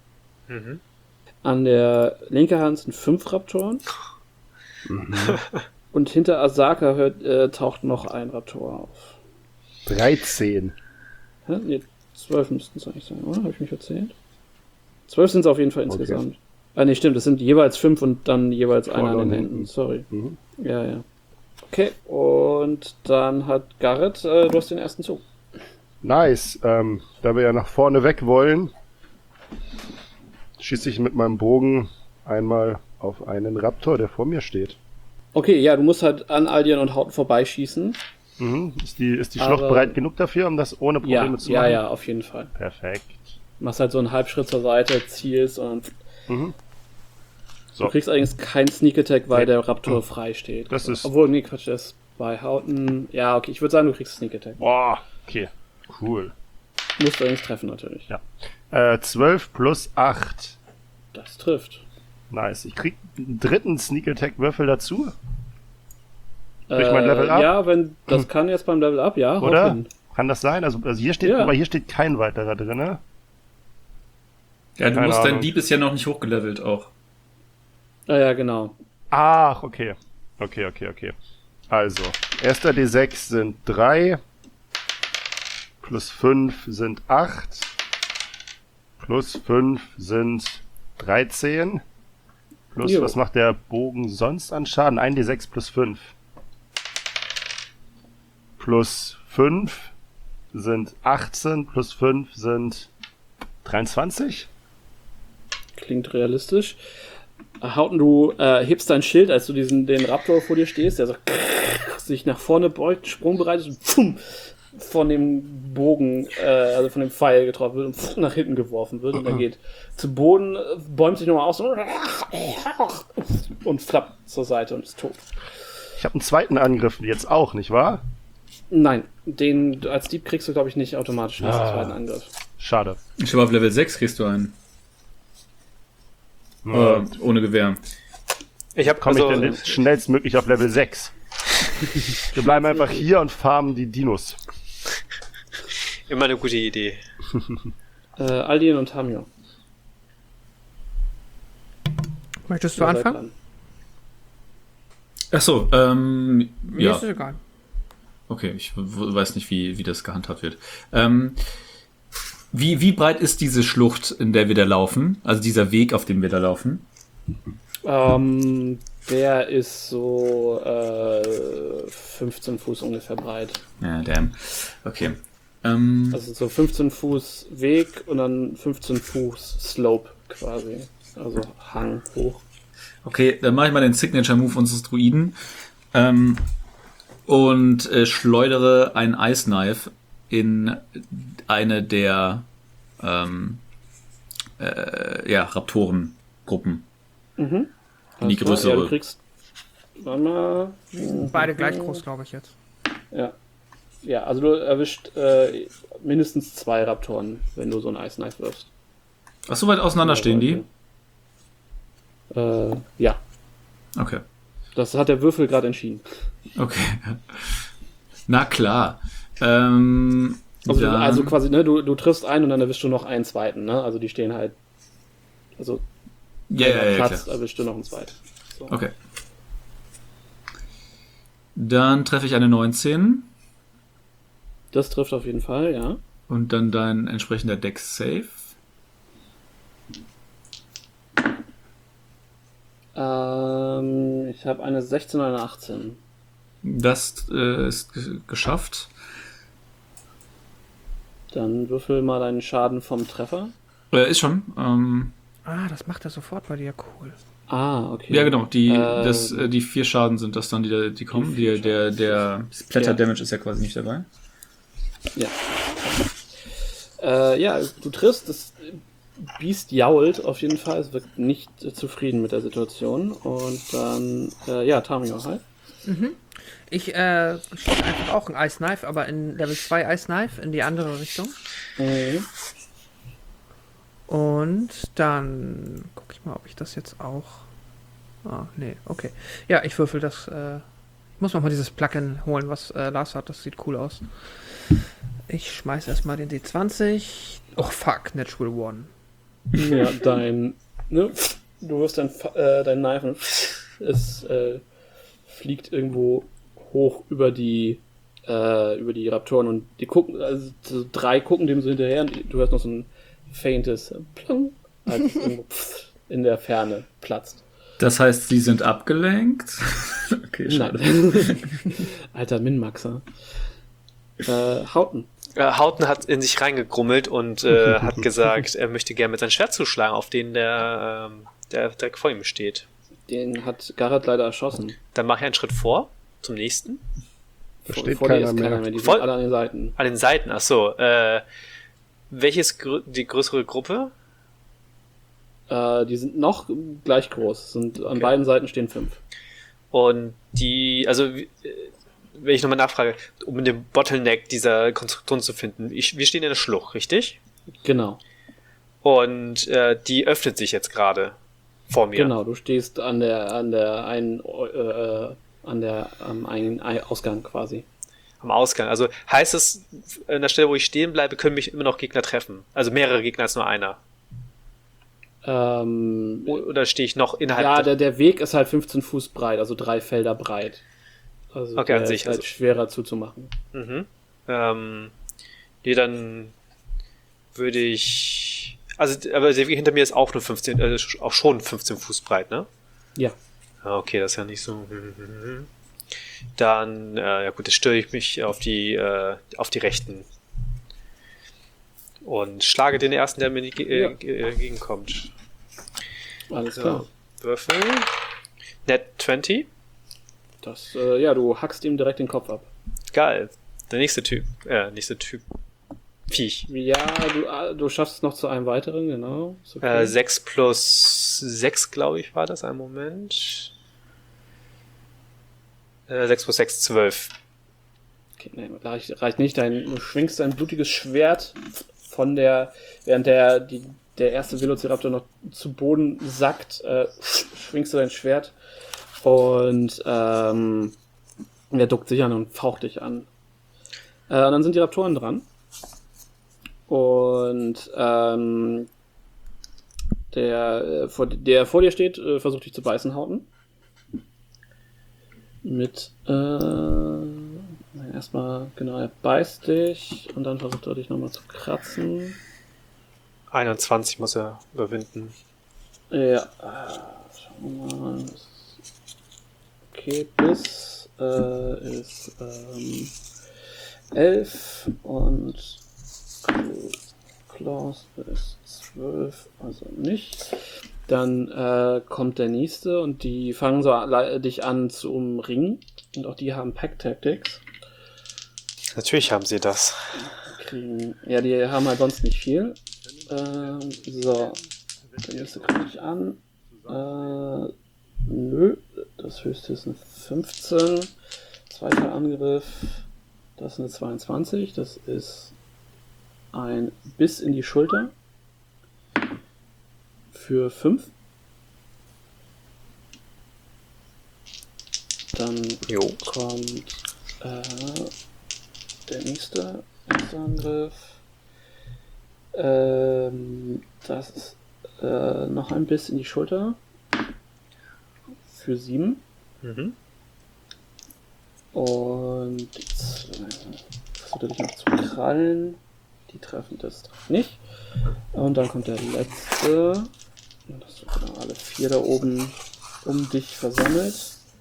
Mhm. An der linken Hand sind fünf Raptoren. Mhm. Und hinter Asaka hört, äh, taucht noch ein Raptor auf. dreizehn. Hä? Nee, zwölf müssten es eigentlich sein, oder? Habe ich mich erzählt? Zwölf sind es auf jeden Fall Okay. insgesamt. Ah, nee, stimmt, das sind jeweils fünf und dann jeweils einer an Vorne den und Händen. hinten. Sorry. Mhm. Ja, ja. Okay, und dann hat Garrett, äh, du hast den ersten Zug. Nice. Ähm, da wir ja nach vorne weg wollen, schieße ich mit meinem Bogen einmal auf einen Raptor, der vor mir steht. Okay, ja, du musst halt an Aldian und Hauten vorbeischießen. Mhm. Ist die, ist die Aber- Schlucht bereit genug dafür, um das ohne Probleme Ja, zu ja, machen? ja, auf jeden Fall. Perfekt. Machst halt so einen Halbschritt zur Seite, zielst und Mhm. du So. kriegst allerdings keinen Sneak Attack, weil Nee. der Raptor frei steht. Das ist- Obwohl, nee, Quatsch, das ist bei Hauten. Ja, okay, ich würde sagen, du kriegst Sneak Attack. Boah, okay. Cool. Musst du allerdings treffen, natürlich. Ja. Äh, zwölf plus acht. Das trifft. Nice. Ich krieg einen dritten Sneak Attack Würfel dazu. Durch mein Level Up? Ja, wenn das kann jetzt beim Level Up, ja. hau Oder? hin. Kann das sein? Also, also hier steht, Ja. guck mal, hier steht kein weiterer drin, ne? Ja, du Keine musst, dein Ahnung. Dieb ist ja noch nicht hochgelevelt auch. Ja, ja, genau. Ach, okay. Okay, okay, okay. Also, erster D sechs sind drei. Plus fünf sind acht. Plus fünf sind dreizehn. Plus, Jo. was macht der Bogen sonst an Schaden? ein D sechs plus fünf. Plus fünf sind achtzehn. Plus fünf sind dreiundzwanzig. Klingt realistisch. Hauten, du äh, hebst dein Schild, als du diesen den Raptor vor dir stehst, der so sich nach vorne beugt, sprungbereit ist und pfum, von dem Bogen, äh, also von dem Pfeil getroffen wird und pf, nach hinten geworfen wird und er geht zu Boden, äh, bäumt sich nochmal aus und flappt zur Seite und ist tot. Ich habe einen zweiten Angriff jetzt auch, nicht wahr? Nein, den als Dieb kriegst du, glaube ich, nicht automatisch den Ah. zweiten Angriff. Schade. Ich glaube, auf Level sechs kriegst du einen. Ja. Äh, ohne Gewehr. Ich habe Komme also, ich denn jetzt schnellstmöglich auf Level sechs? Wir bleiben einfach hier und farmen die Dinos. immer eine gute Idee. Äh, Aldin und Tamio. Möchtest du Ihr seid anfangen? dran. Ach so, ähm, Mir ja. ist es egal. Okay, ich w- weiß nicht, wie, wie das gehandhabt wird. Ähm, wie, wie breit ist diese Schlucht, in der wir da laufen? Also dieser Weg, auf dem wir da laufen? Ähm, der ist so äh, fünfzehn Fuß ungefähr breit. Ja, damn. Okay. Ähm, Also so fünfzehn Fuß Weg und dann fünfzehn Fuß Slope quasi. Also Hang hoch. okay, dann mache ich mal den Signature-Move unseres Druiden ähm, und äh, schleudere ein Ice Knife in eine der ähm, äh, ja, Raptorengruppen. Mhm. In die Alles klar. größere. Ja, du kriegst. Warte mal. Beide gleich groß, glaube ich jetzt. Ja. Ja, also du erwischt äh, mindestens zwei Raptoren, wenn du so ein Ice Knife wirfst. Ach, so weit auseinander stehen die? Äh, ja. Okay. Das hat der Würfel gerade entschieden. Okay. Na klar. Ähm, Also, du, dann- also quasi, ne, du, du triffst einen und dann erwischst du noch einen zweiten, ne? Also die stehen halt. Also ja, wenn ja, er ja, platzt, klar. erwischst du noch einen zweiten. So. Okay. Dann treffe ich eine neunzehn Das trifft auf jeden Fall, ja. und dann dein entsprechender Dex Save. Ähm, ich habe eine sechzehn und eine achtzehn. Das äh, ist g- geschafft. Dann würfel mal deinen Schaden vom Treffer. Äh, ist schon. Ähm, Ah, das macht er sofort bei dir, cool. Ah, okay. ja, genau. Die, Ähm, das, äh, die vier Schaden sind das dann, die, die kommen. vier Die, der, der Splatter Ja. Damage ist ja quasi nicht dabei. Ja. Äh, ja, du triffst, das Biest jault auf jeden Fall, es wirkt nicht äh, zufrieden mit der Situation. Und dann, äh, ja, Tamio, halt. Ich äh, schieße einfach auch ein Ice Knife, aber in Level zwei Ice Knife in die andere Richtung. Mhm. Und dann gucke ich mal, ob ich das jetzt auch. Ah, nee, okay. Ja, ich würfel das. Äh, ich muss noch mal dieses Plugin holen, was äh, Lars hat. Das sieht cool aus. Ich schmeiß erstmal den D zwanzig. Oh fuck, Natural One. Ja, dein, ne, du wirst dein, äh, dein Knife und es äh, fliegt irgendwo hoch über die äh, über die Raptoren und die gucken, also so drei gucken dem so hinterher und du hörst noch so ein faintes Plong, als es irgendwo in der Ferne platzt. Das heißt, sie sind abgelenkt? Okay, schade. Nein. Alter Min-Maxer. Äh, Hauten. Äh, Hauten hat in sich reingegrummelt und äh, hat gesagt, er möchte gerne mit seinem Schwert zuschlagen, auf den der, ähm, der direkt vor ihm steht. Den hat Garrett leider erschossen. Dann mache ich einen Schritt vor, zum nächsten. Da Vor, steht vor dir keiner ist mehr. keiner mehr. Die sind Voll- alle an den Seiten. An den Seiten, ach so. Äh, welches grö- die größere Gruppe? Äh, die sind noch gleich groß. Sind, an Okay. beiden Seiten stehen fünf. Und die, also wie- äh, wenn ich nochmal nachfrage, um den Bottleneck dieser Konstruktion zu finden, ich, wir stehen in der Schlucht, richtig? Genau. Und äh, die öffnet sich jetzt gerade vor mir. Genau, du stehst an der an der einen äh, an der am einen Ausgang quasi. Am Ausgang. Also heißt es, an der Stelle, wo ich stehen bleibe, können mich immer noch Gegner treffen. Also mehrere Gegner als nur einer. Ähm, O- Oder stehe ich noch innerhalb ja, der- der, der Weg ist halt fünfzehn Fuß breit, also drei Felder breit. Also Okay, der an sich, ist halt also- schwerer zuzumachen. Mhm. Ähm, nee, dann würde ich. Also, aber der Weg hinter mir ist auch nur fünfzehn, äh, auch schon fünfzehn Fuß breit, ne? Ja. Ah, okay, das ist ja nicht so. Dann, äh, ja gut, jetzt störe ich mich auf die, äh, auf die Rechten. Und schlage den ersten, der mir ge- Ja. äh, ge- entgegenkommt. Alles So, klar. Würfel. Net zwanzig. Das, äh, ja, du hackst ihm direkt den Kopf ab. Geil. Der nächste Typ. Äh, nächste Typ. Viech. Ja, du, ah, du schaffst es noch zu einem weiteren, genau. Ist okay. Äh, sechs plus sechs, glaube ich, war das. Ein Moment. Äh, sechs plus sechs, zwölf. Okay, nee, reicht, reicht nicht. Dein, du schwingst ein blutiges Schwert von der, während der, die, der erste Velociraptor noch zu Boden sackt, äh, schwingst du dein Schwert und ähm, der duckt sich an und faucht dich an. Äh, und dann sind die Raptoren dran. Und ähm, der, äh, vor, der vor dir steht, äh, versucht dich zu beißen, Hauten. Mit, äh, erstmal, genau, er beißt dich und dann versucht er dich nochmal zu kratzen. einundzwanzig muss er überwinden. Ja, äh, schauen wir mal. Okay, Biss äh, ist ähm, elf und Claws ist zwölf, also nicht. Dann äh, kommt der nächste und die fangen so le- dich an zu umringen. Und auch die haben Pack Tactics. Natürlich haben sie das. Kriegen, ja, die haben halt sonst nicht viel. Ähm, so, der erste kriege ich an. Äh, nö, das höchste ist eine fünfzehn. Zweiter Angriff, das ist eine zweiundzwanzig. Das ist ein Biss in die Schulter. Für fünf. Dann Jo. kommt äh, der nächste erste Angriff. Ähm, das ist äh, noch ein Biss in die Schulter. Für sieben. Mhm. Und die zwei versucht er dich noch zu krallen. Die treffen das nicht. Und dann kommt der letzte. Und das sind genau alle vier da oben um dich versammelt.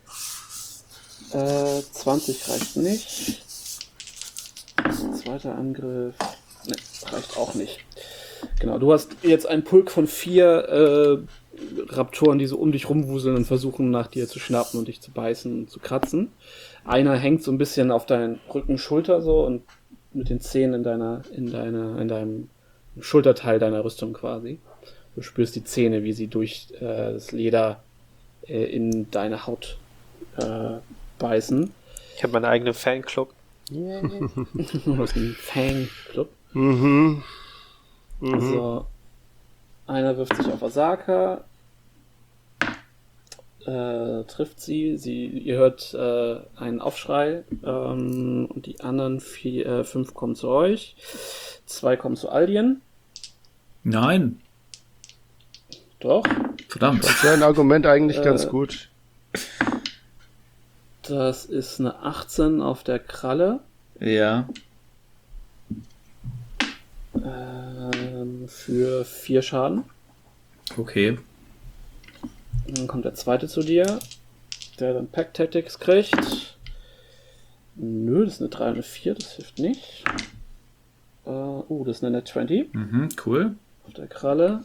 Äh, zwanzig reicht nicht. Zweiter Angriff. Ne, reicht auch nicht. Genau, du hast jetzt einen Pulk von vier äh, Raptoren, die so um dich rumwuseln und versuchen nach dir zu schnappen und dich zu beißen und zu kratzen. Einer hängt so ein bisschen auf deinen Rücken, Schulter so und mit den Zähnen in deiner, in deiner, in deinem Schulterteil deiner Rüstung quasi. Du spürst die Zähne, wie sie durch äh, das Leder äh, in deine Haut äh, beißen. Ich habe meinen eigenen Fanclub. Du hast einen Fang-Club. Mhm. Mhm. Also, einer wirft sich auf Asaka, äh, trifft sie, sie, ihr hört äh, einen Aufschrei, ähm, und die anderen vier, äh, fünf kommen zu euch, zwei kommen zu Aldien. Nein. Doch. Verdammt. Das wäre ein Argument eigentlich Äh, ganz gut. Das ist eine achtzehn auf der Kralle. Ja. Ähm, für vier Schaden. Okay. Dann kommt der zweite zu dir, der dann Pack Tactics kriegt. Nö, das ist eine drei und eine vier, das hilft nicht. Äh, uh, das ist eine Net zwanzig Mhm, cool. auf der Kralle.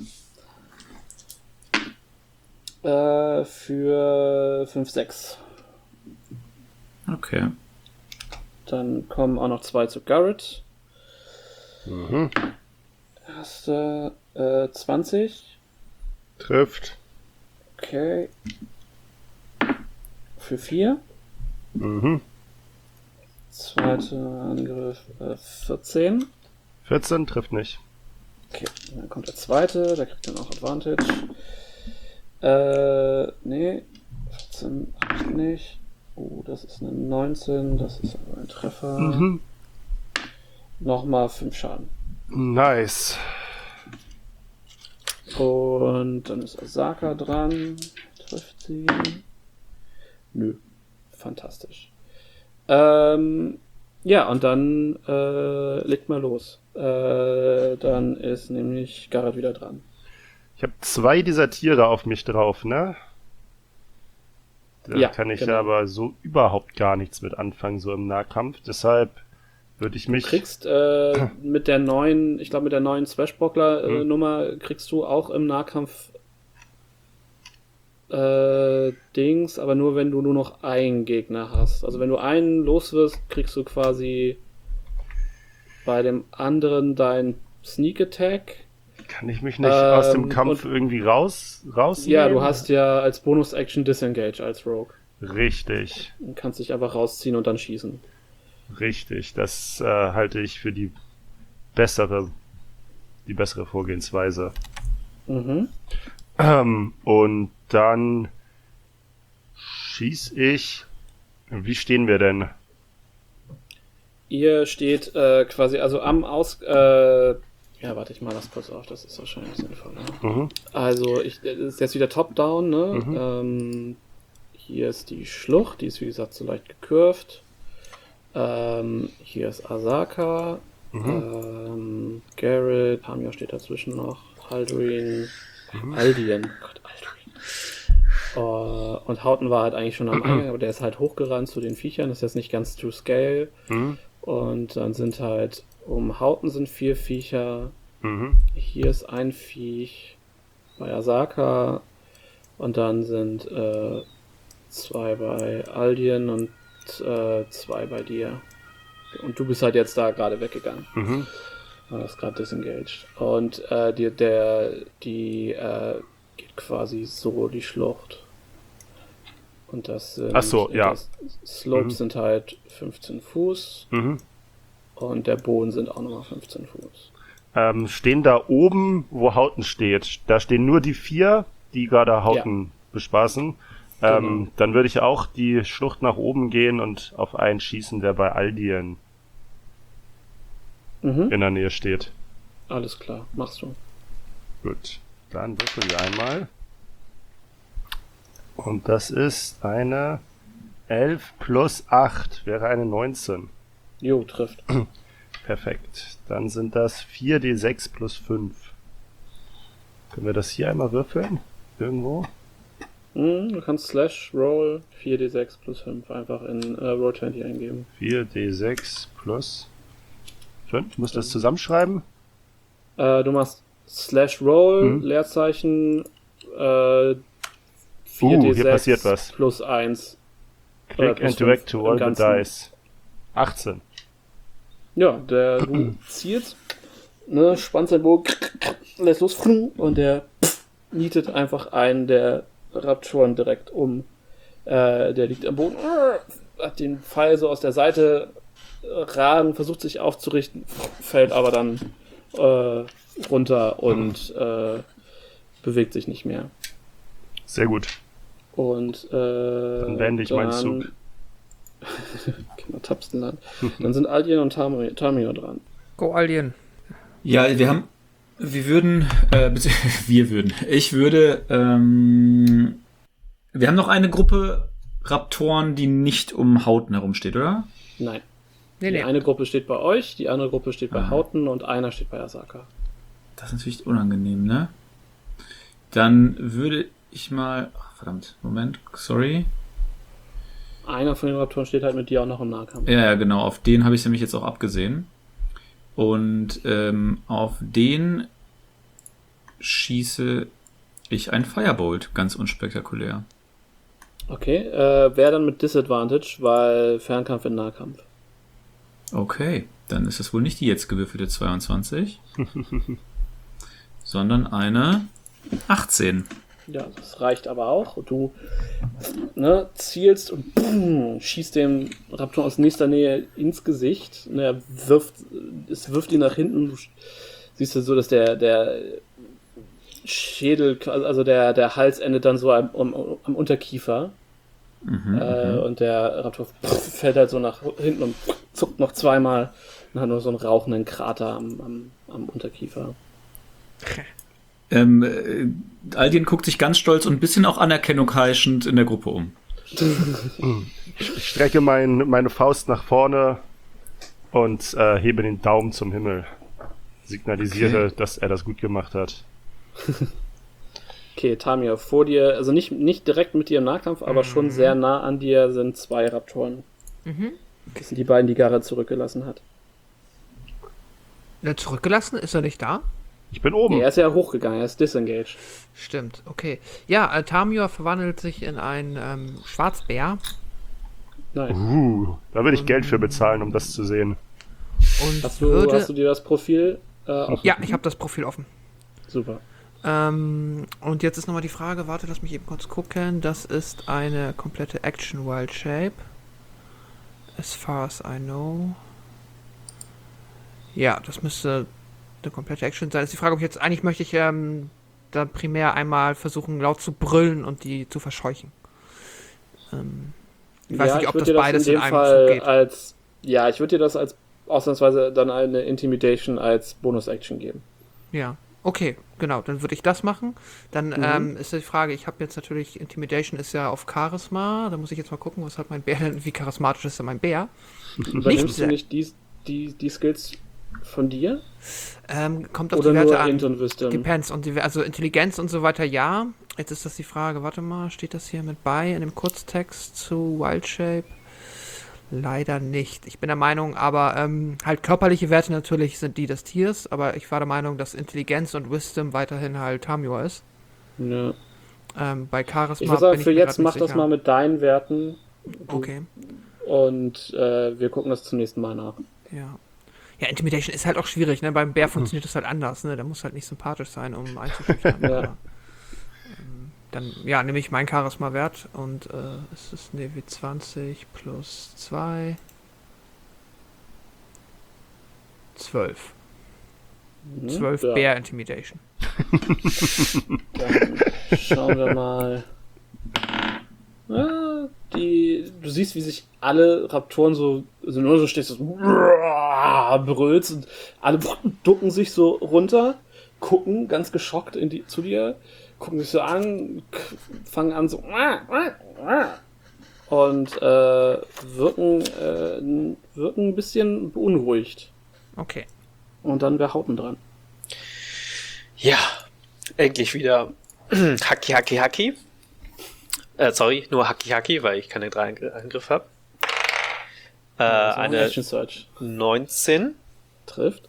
Äh, für fünf, sechs. Okay. Dann kommen auch noch zwei zu Garrett. Mhm. Erste äh, zwanzig. Trifft. Okay. Für vier. Mhm. Zweiter Angriff äh, vierzehn. vierzehn trifft nicht. Okay, dann kommt der zweite, der kriegt dann auch Advantage. Äh, nee, vierzehn reicht nicht. Oh, das ist eine neunzehn, das ist aber ein Treffer. Mhm. Nochmal fünf Schaden. Nice. Und dann ist Asaka dran. Trifft sie. Nö. Fantastisch. Ähm, ja, und dann äh, legt mal los. Äh, dann ist nämlich Garrett wieder dran. Ich habe zwei dieser Tiere auf mich drauf, ne? Da Ja, kann ich genau. aber so überhaupt gar nichts mit anfangen, so im Nahkampf. Deshalb würde ich mich... Du kriegst äh, mit der neuen, ich glaube mit der neuen Swashbuckler-Nummer äh, kriegst du auch im Nahkampf äh, Dings, aber nur wenn du nur noch einen Gegner hast. Also wenn du einen los wirst, kriegst du quasi bei dem anderen dein Sneak Attack. Kann ich mich nicht aus dem Ähm, Kampf und- irgendwie raus rausnehmen? Ja, du hast ja als Bonus-Action Disengage als Rogue. Richtig, Du kannst dich einfach rausziehen und dann schießen. richtig. Das äh, halte ich für die bessere, die bessere Vorgehensweise. Mhm. Ähm, und dann schieß ich. Wie stehen wir denn? Ihr steht äh, quasi also am Aus... Äh, ja, warte, ich mal das kurz auf, das ist wahrscheinlich sinnvoller. Mhm. Also, ich, das ist jetzt wieder Top-Down, ne? Mhm. Ähm, hier ist die Schlucht, die ist wie gesagt so leicht gecurved. Ähm, hier ist Asaka. Mhm. Ähm, Garrett, Tamio steht dazwischen noch. Haldrin, Mhm. Aldien. Gott, Aldrin. Uh, und Houghton war halt eigentlich schon am Eingang, aber der ist halt hochgerannt zu den Viechern. Das ist jetzt nicht ganz to scale. Mhm. Und dann sind halt um Houghton sind vier Viecher. Mhm. Hier ist ein Viech bei Asaka. Und dann sind äh, zwei bei Aldien und äh, zwei bei dir. Und du bist halt jetzt da gerade weggegangen. Mhm. Du hast gerade disengaged. Und äh, die, der, die äh, geht quasi so die Schlucht. Und das sind, Ach so, ja. das Slopes Mhm. sind halt fünfzehn Fuß Mhm. und der Boden sind auch nochmal fünfzehn Fuß. Ähm, stehen da oben, wo Houghton steht, da stehen nur die vier, die gerade Houghton bespaßen. Ähm, Genau. Dann würde ich auch die Schlucht nach oben gehen und auf einen schießen, der bei Aldien Mhm. in der Nähe steht. Alles klar, machst du. Gut, dann würfeln wir einmal. Und das ist eine elf plus acht, wäre eine neunzehn. Jo, trifft. Perfekt. Dann sind das vier d sechs plus fünf. Können wir das hier einmal würfeln? Irgendwo? Mhm, du kannst Slash Roll vier d sechs plus fünf einfach in äh, Roll zwanzig eingeben. vier d sechs plus fünf. Muss das zusammenschreiben? Äh, du machst Slash Roll, Mhm. Leerzeichen, äh, vier d Uh, sechs hier passiert was. plus eins. Oder Click plus and direct fünf to im roll the Ganzen. dice. achtzehn. Ja, der du zielst, ne, spannt sein Bogen, lässt los und der nietet einfach einen der Raptoren direkt um. Äh, der liegt am Boden, hat den Pfeil so aus der Seite ragen, versucht sich aufzurichten, fällt aber dann äh, runter und äh, bewegt sich nicht mehr. Sehr gut. Und äh, Dann beende ich meinen Zug. Genau, Tapstenland. Dann sind Aldien und Tamio, Tamio dran. Go Aldien. Ja, wir haben, Wir würden, äh, bitte, wir würden, ich würde, ähm, wir haben noch eine Gruppe Raptoren, die nicht um Houghton herumsteht, oder? Nein. Nee, Die nee. eine Gruppe steht bei euch, die andere Gruppe steht bei Ah. Houghton und einer steht bei Asaka. Das ist natürlich unangenehm, ne? Dann würde ich mal, ach, verdammt, Moment, sorry. Einer von den Raptoren steht halt mit dir auch noch im Nahkampf. Ja, ja, genau, auf den habe ich nämlich jetzt auch abgesehen. Und ähm, auf den schieße ich ein Firebolt, ganz unspektakulär. Okay, äh, wäre dann mit Disadvantage, weil Fernkampf in Nahkampf. Okay, dann ist es wohl nicht die jetzt gewürfelte zweiundzwanzig, sondern eine achtzehn. Ja, das reicht aber auch. Du ne, zielst und boom, schießt dem Raptor aus nächster Nähe ins Gesicht. Und er wirft, es wirft ihn nach hinten. Du siehst du so, dass der, der Schädel, also der, der Hals endet dann so am, am, am Unterkiefer. Mhm, Äh, mhm. und der Raptor fällt halt so nach hinten und zuckt noch zweimal und hat nur so einen rauchenden Krater am, am, am Unterkiefer. Ähm, äh, Aldin guckt sich ganz stolz und ein bisschen auch Anerkennung heischend in der Gruppe um. Ich strecke mein, meine Faust nach vorne und äh, hebe den Daumen zum Himmel. Signalisiere, Okay. dass er das gut gemacht hat. Okay, Tamia, vor dir, also nicht, nicht direkt mit dir im Nahkampf, aber schon sehr nah an dir sind zwei Raptoren. Mhm. Das sind die beiden, die Garrett zurückgelassen hat. Der zurückgelassen? Ist er nicht da? Ich bin oben. Nee, er ist ja hochgegangen, er ist disengaged. Stimmt, okay. Ja, äh, Tamio verwandelt sich in einen ähm, Schwarzbär Nice. Uh, da würde ich Geld für bezahlen, um das zu sehen. und Hast du, würde... hast du dir das Profil äh, offen? Ja, ich habe das Profil offen. Super. Ähm, und jetzt ist nochmal die Frage, warte, lass mich eben kurz gucken. Das ist eine komplette Action Wild Shape. As far as I know. Ja, das müsste eine komplette Action sein. Ist die Frage, ob ich jetzt, eigentlich möchte ich ähm, dann primär einmal versuchen, laut zu brüllen und die zu verscheuchen. Ähm, ich weiß ja, nicht, ob würd das dir beides in in dem einem Fall Zug geht. als, ja, ich würde dir das als ausnahmsweise dann eine Intimidation als Bonus-Action geben. Ja, okay, genau, dann würde ich das machen. Dann Mhm. ähm, ist die Frage, ich habe jetzt natürlich, Intimidation ist ja auf Charisma, da muss ich jetzt mal gucken, was hat mein Bär denn, wie charismatisch ist denn mein Bär? Übernimmst sehr. du nicht die, die, die Skills von dir? Ähm, kommt auf Oder die Werte nur an. Int und Wisdom? Depends. Und die, also Intelligenz und so weiter, ja. Jetzt ist das die Frage, warte mal, steht das hier mit bei in dem Kurztext zu Wild Shape? Leider nicht. Ich bin der Meinung, aber ähm, halt körperliche Werte natürlich sind die des Tiers, aber ich war der Meinung, dass Intelligenz und Wisdom weiterhin halt Tamio ist. Ja. Ähm, bei Charisma Ich würde sagen, bin für mir jetzt grad nicht mach das sicher. mal mit deinen Werten. Du- Okay, Und äh, wir gucken das zum nächsten Mal nach. ja. Ja, Intimidation ist halt auch schwierig, ne? Beim Bär funktioniert das halt anders, ne? Der muss halt nicht sympathisch sein, um einzuschüchtern. Ja. Aber, ähm, dann, ja, nehme ich meinen Charisma-Wert und äh, es ist eine W zwanzig plus zwei. zwölf. Mhm. zwölf Ja. Bär-Intimidation. Dann schauen wir mal. Ja, die, du siehst, wie sich alle Raptoren so, also nur so stehst, so brüllst und alle ducken sich so runter, gucken ganz geschockt in die, zu dir, gucken sich so an, k- fangen an so und äh, wirken, äh, wirken ein bisschen beunruhigt. Okay. Und dann wäre Houghton dran. Ja, endlich wieder Haki, Haki, Haki. Äh, sorry, nur Haki, Haki, weil ich keine drei Angr- Angriffe habe. Äh, Also eine Action Search neunzehn, trifft.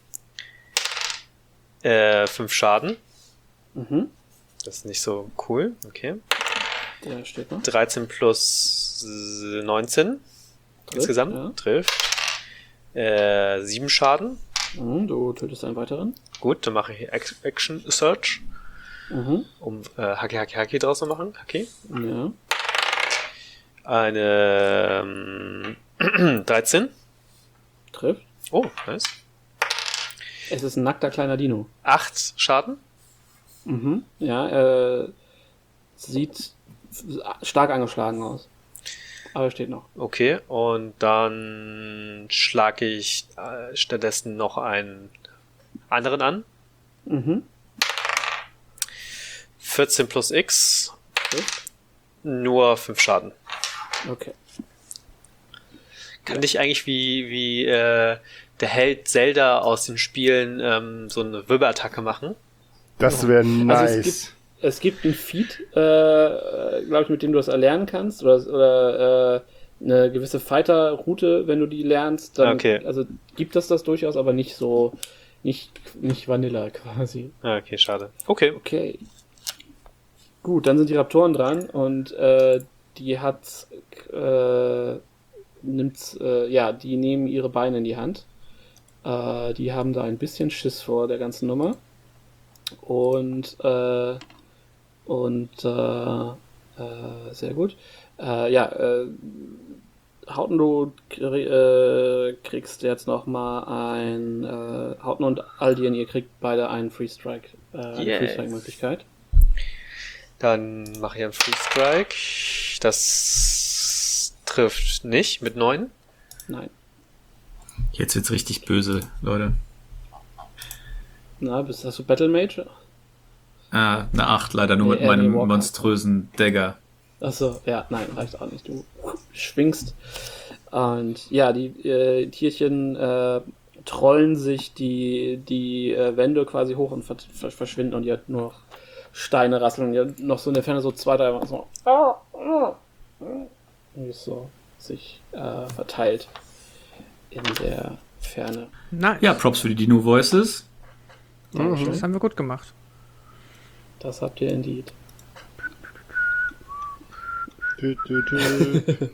äh, fünf Schaden. Mhm. Das ist nicht so cool. Okay. Der steht noch. dreizehn plus neunzehn Trifft, insgesamt. ja. Trifft. Äh, sieben Schaden. Mhm, du tötest einen weiteren. Gut, dann mache ich Ac- Action Search, Mhm. um äh, Haki, Haki, Haki draus zu machen. Haki. Ja. Eine ähm, dreizehn. Trifft. Oh, nice. Es ist ein nackter kleiner Dino. acht Schaden. Mhm. Ja, äh, sieht stark angeschlagen aus. Aber er steht noch. Okay, und dann schlage ich äh, stattdessen noch einen anderen an. Mhm. vierzehn plus X. Okay. Nur fünf Schaden. Okay. Kann dich eigentlich wie, wie äh, der Held Zelda aus den Spielen ähm, so eine Wirbelattacke machen? Das wäre nice. Also es gibt, es gibt ein Feat, äh, glaube ich, mit dem du das erlernen kannst, oder, oder äh, eine gewisse Fighter-Route, wenn du die lernst, dann Okay. also gibt es das durchaus, aber nicht so, nicht, nicht Vanilla quasi. Ah, okay, schade. Okay. Okay. Gut, dann sind die Raptoren dran und äh, die hat äh, nimmt, äh, ja, die nehmen ihre Beine in die Hand. Äh, die haben da ein bisschen Schiss vor der ganzen Nummer. Und äh, und äh, äh, sehr gut. Äh, ja, äh, Hauten, du äh, kriegst jetzt noch mal ein äh, Hauten und Aldien, ihr kriegt beide einen Free Strike, äh, eine Yes. Free Strike Möglichkeit. Dann mache ich einen Free Strike. Das trifft nicht mit neun. Nein. Jetzt wird's richtig böse, Leute. Na, bist hast du Battle Mage? Ah, eine acht leider nur Nee, mit äh, meinem nee, Walker. monströsen Dagger. Achso, ja, nein, reicht auch nicht. Du schwingst. Und ja, die äh, Tierchen äh, trollen sich die, die äh, Wände quasi hoch und ver ver verschwinden und ihr habt nur noch Steine rasseln und ihr habt noch so in der Ferne so zwei, drei Mal so wie es so sich äh, verteilt in der Ferne. Nice. Ja, Props für die Dino Voices. Dankeschön. Das haben wir gut gemacht. Das habt ihr indeed. Tü, tü, tü.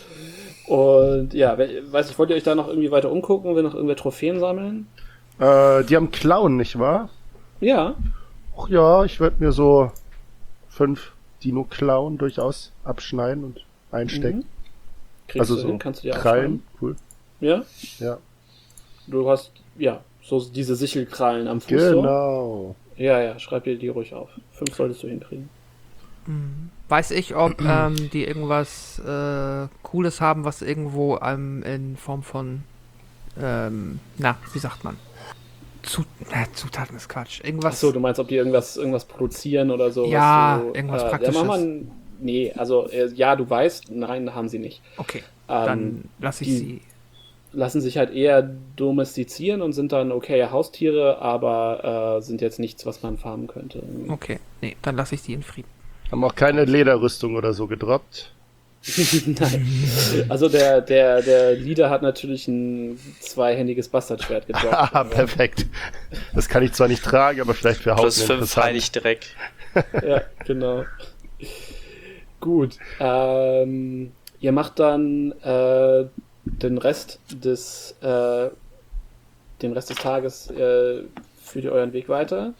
Und ja, we- weiß ich, wollt ihr euch da noch irgendwie weiter umgucken, will noch irgendwer Trophäen sammeln? äh, die haben Klauen, nicht wahr? Ja. Ach ja, ich würde mir so fünf Dino-Klauen durchaus abschneiden und einstecken. Mhm. Kriegst Also du so hin, kannst du dir Krallen, cool. aufschreiben. Ja? Ja. Du hast, ja, so diese Sichelkrallen am Fuß. So. Genau. Ja, ja, schreib dir die ruhig auf. Fünf solltest du hinkriegen. Weiß ich, ob ähm, die irgendwas äh, Cooles haben, was irgendwo ähm, in Form von, ähm, na, wie sagt man? Zut äh, Zutaten ist Quatsch. Irgendwas. Achso, du meinst, ob die irgendwas, irgendwas produzieren oder so? Ja, was du, irgendwas äh, Praktisches. Ja, mach mal, ein- nee, also, äh, ja, du weißt, nein, haben sie nicht. Okay, Ähm, dann lasse ich die- sie. Lassen sich halt eher domestizieren und sind dann okay Haustiere, aber äh, sind jetzt nichts, was man farmen könnte. Okay, nee, dann lasse ich sie in Frieden. Haben auch keine Lederrüstung oder so gedroppt. Nein. Also der, der, der Leader hat natürlich ein zweihändiges Bastardschwert gedroppt. Ah, perfekt. Das kann ich zwar nicht tragen, aber vielleicht für Plus Haupten fünf Heiligdreck. Ja, genau. Gut. Ähm, ihr macht dann äh, den Rest des äh, den Rest des Tages äh, führt ihr euren Weg weiter.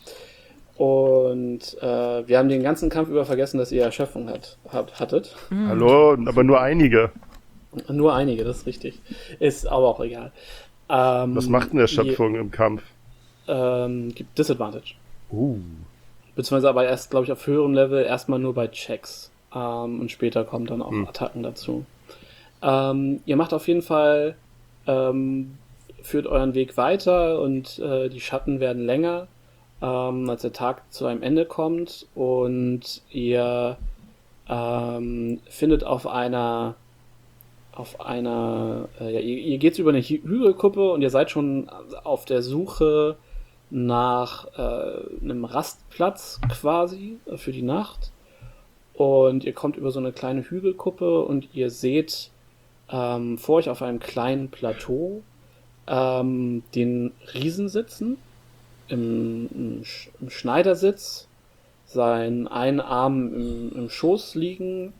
Und äh, wir haben den ganzen Kampf über vergessen, dass ihr Erschöpfung hat, habt, hattet. Hallo, aber nur einige. Nur einige, das ist richtig. Ist aber auch egal. Ähm, Was macht denn Erschöpfung im Kampf? Ähm, gibt Disadvantage. Uh. Beziehungsweise aber erst, glaube ich, auf höherem Level erstmal nur bei Checks. Ähm, und später kommen dann auch Hm. Attacken dazu. Ähm, ihr macht auf jeden Fall, ähm, führt euren Weg weiter und äh, die Schatten werden länger, ähm, als der Tag zu einem Ende kommt und ihr ähm, findet auf einer auf einer, äh, ja, ihr, ihr geht über eine Hü- Hügelkuppe und ihr seid schon auf der Suche nach äh, einem Rastplatz quasi äh, für die Nacht. Und ihr kommt über so eine kleine Hügelkuppe und ihr seht ähm, vor euch auf einem kleinen Plateau ähm, den Riesen sitzen, im, im, Sch- im Schneidersitz, seinen einen Arm im, im Schoß liegen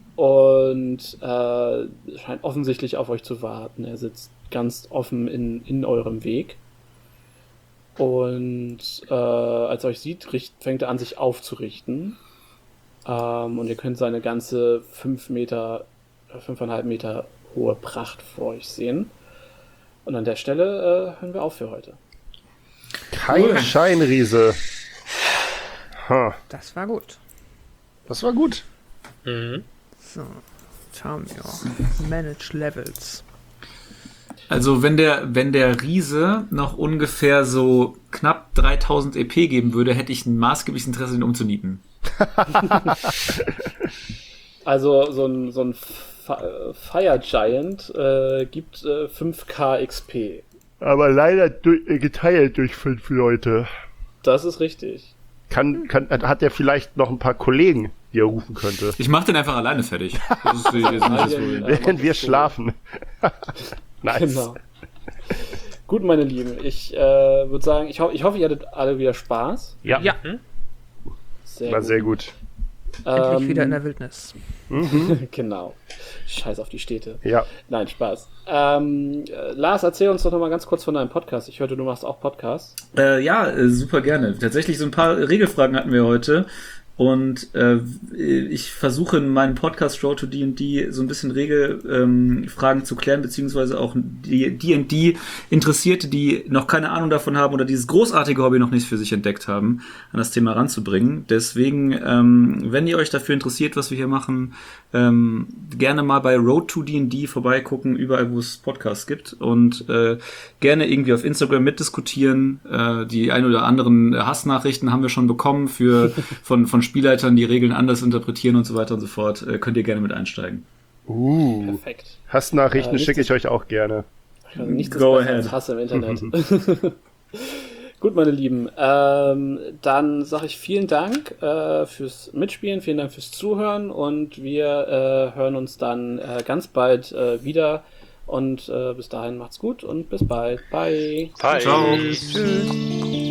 und äh, scheint offensichtlich auf euch zu warten. Er sitzt ganz offen in, in eurem Weg. Und äh, als er euch sieht, richt, fängt er an, sich aufzurichten. Ähm, und ihr könnt seine ganze fünf Meter, äh, fünfeinhalb Meter hohe Pracht vor euch sehen. Und an der Stelle äh, hören wir auf für heute. Kein Scheinriese. Ha, Das war gut. das war gut. Mhm. So, Tamio. Manage Levels. Also wenn der, wenn der Riese noch ungefähr so knapp dreitausend E P geben würde, hätte ich ein maßgebliches Interesse, den umzunieten. Also so ein, so ein Fire Giant äh, gibt äh, fünf K X P. Aber leider durch, äh, geteilt durch fünf Leute. Das ist richtig. Kann, kann, hat er vielleicht noch ein paar Kollegen, die er rufen könnte? Ich mach den einfach alleine fertig. Das ist, das ist nicht das Problem. Während wir schlafen. Nice. Genau. Gut, meine Lieben, ich äh, würde sagen, ich, ho- ich hoffe, ihr hattet alle wieder Spaß. Ja, Ja, Sehr war gut. sehr gut. endlich Ähm, wieder in der Wildnis. Genau. Scheiß auf die Städte. Ja. Nein, Spaß. Ähm, äh, Lars, erzähl uns doch nochmal ganz kurz von deinem Podcast. Ich hörte, du machst auch Podcasts. Äh, ja, äh, super gerne. Tatsächlich so ein paar Regelfragen hatten wir heute. Und äh, ich versuche in meinem Podcast Road to D and D so ein bisschen Regelfragen ähm, Fragen zu klären, beziehungsweise auch die D and D-Interessierte, die noch keine Ahnung davon haben oder dieses großartige Hobby noch nicht für sich entdeckt haben, an das Thema ranzubringen. Deswegen, ähm, wenn ihr euch dafür interessiert, was wir hier machen, ähm, gerne mal bei Road to D and D vorbeigucken, überall, wo es Podcasts gibt. Und äh, gerne irgendwie auf Instagram mitdiskutieren. Äh, die ein oder anderen Hassnachrichten haben wir schon bekommen für von, von Spielleitern, die Regeln anders interpretieren und so weiter und so fort. Äh, könnt ihr gerne mit einsteigen. Uh, Perfekt. Hassnachrichten Äh, schicke ich nichts- euch auch gerne. Also nichts ist Go besser ahead. als Hass im Internet. Gut, meine Lieben. Ähm, dann sage ich vielen Dank äh, fürs Mitspielen, vielen Dank fürs Zuhören und wir äh, hören uns dann äh, ganz bald äh, wieder. Und äh, bis dahin macht's gut und bis bald. Bye. Bye. Ciao. Tschüss.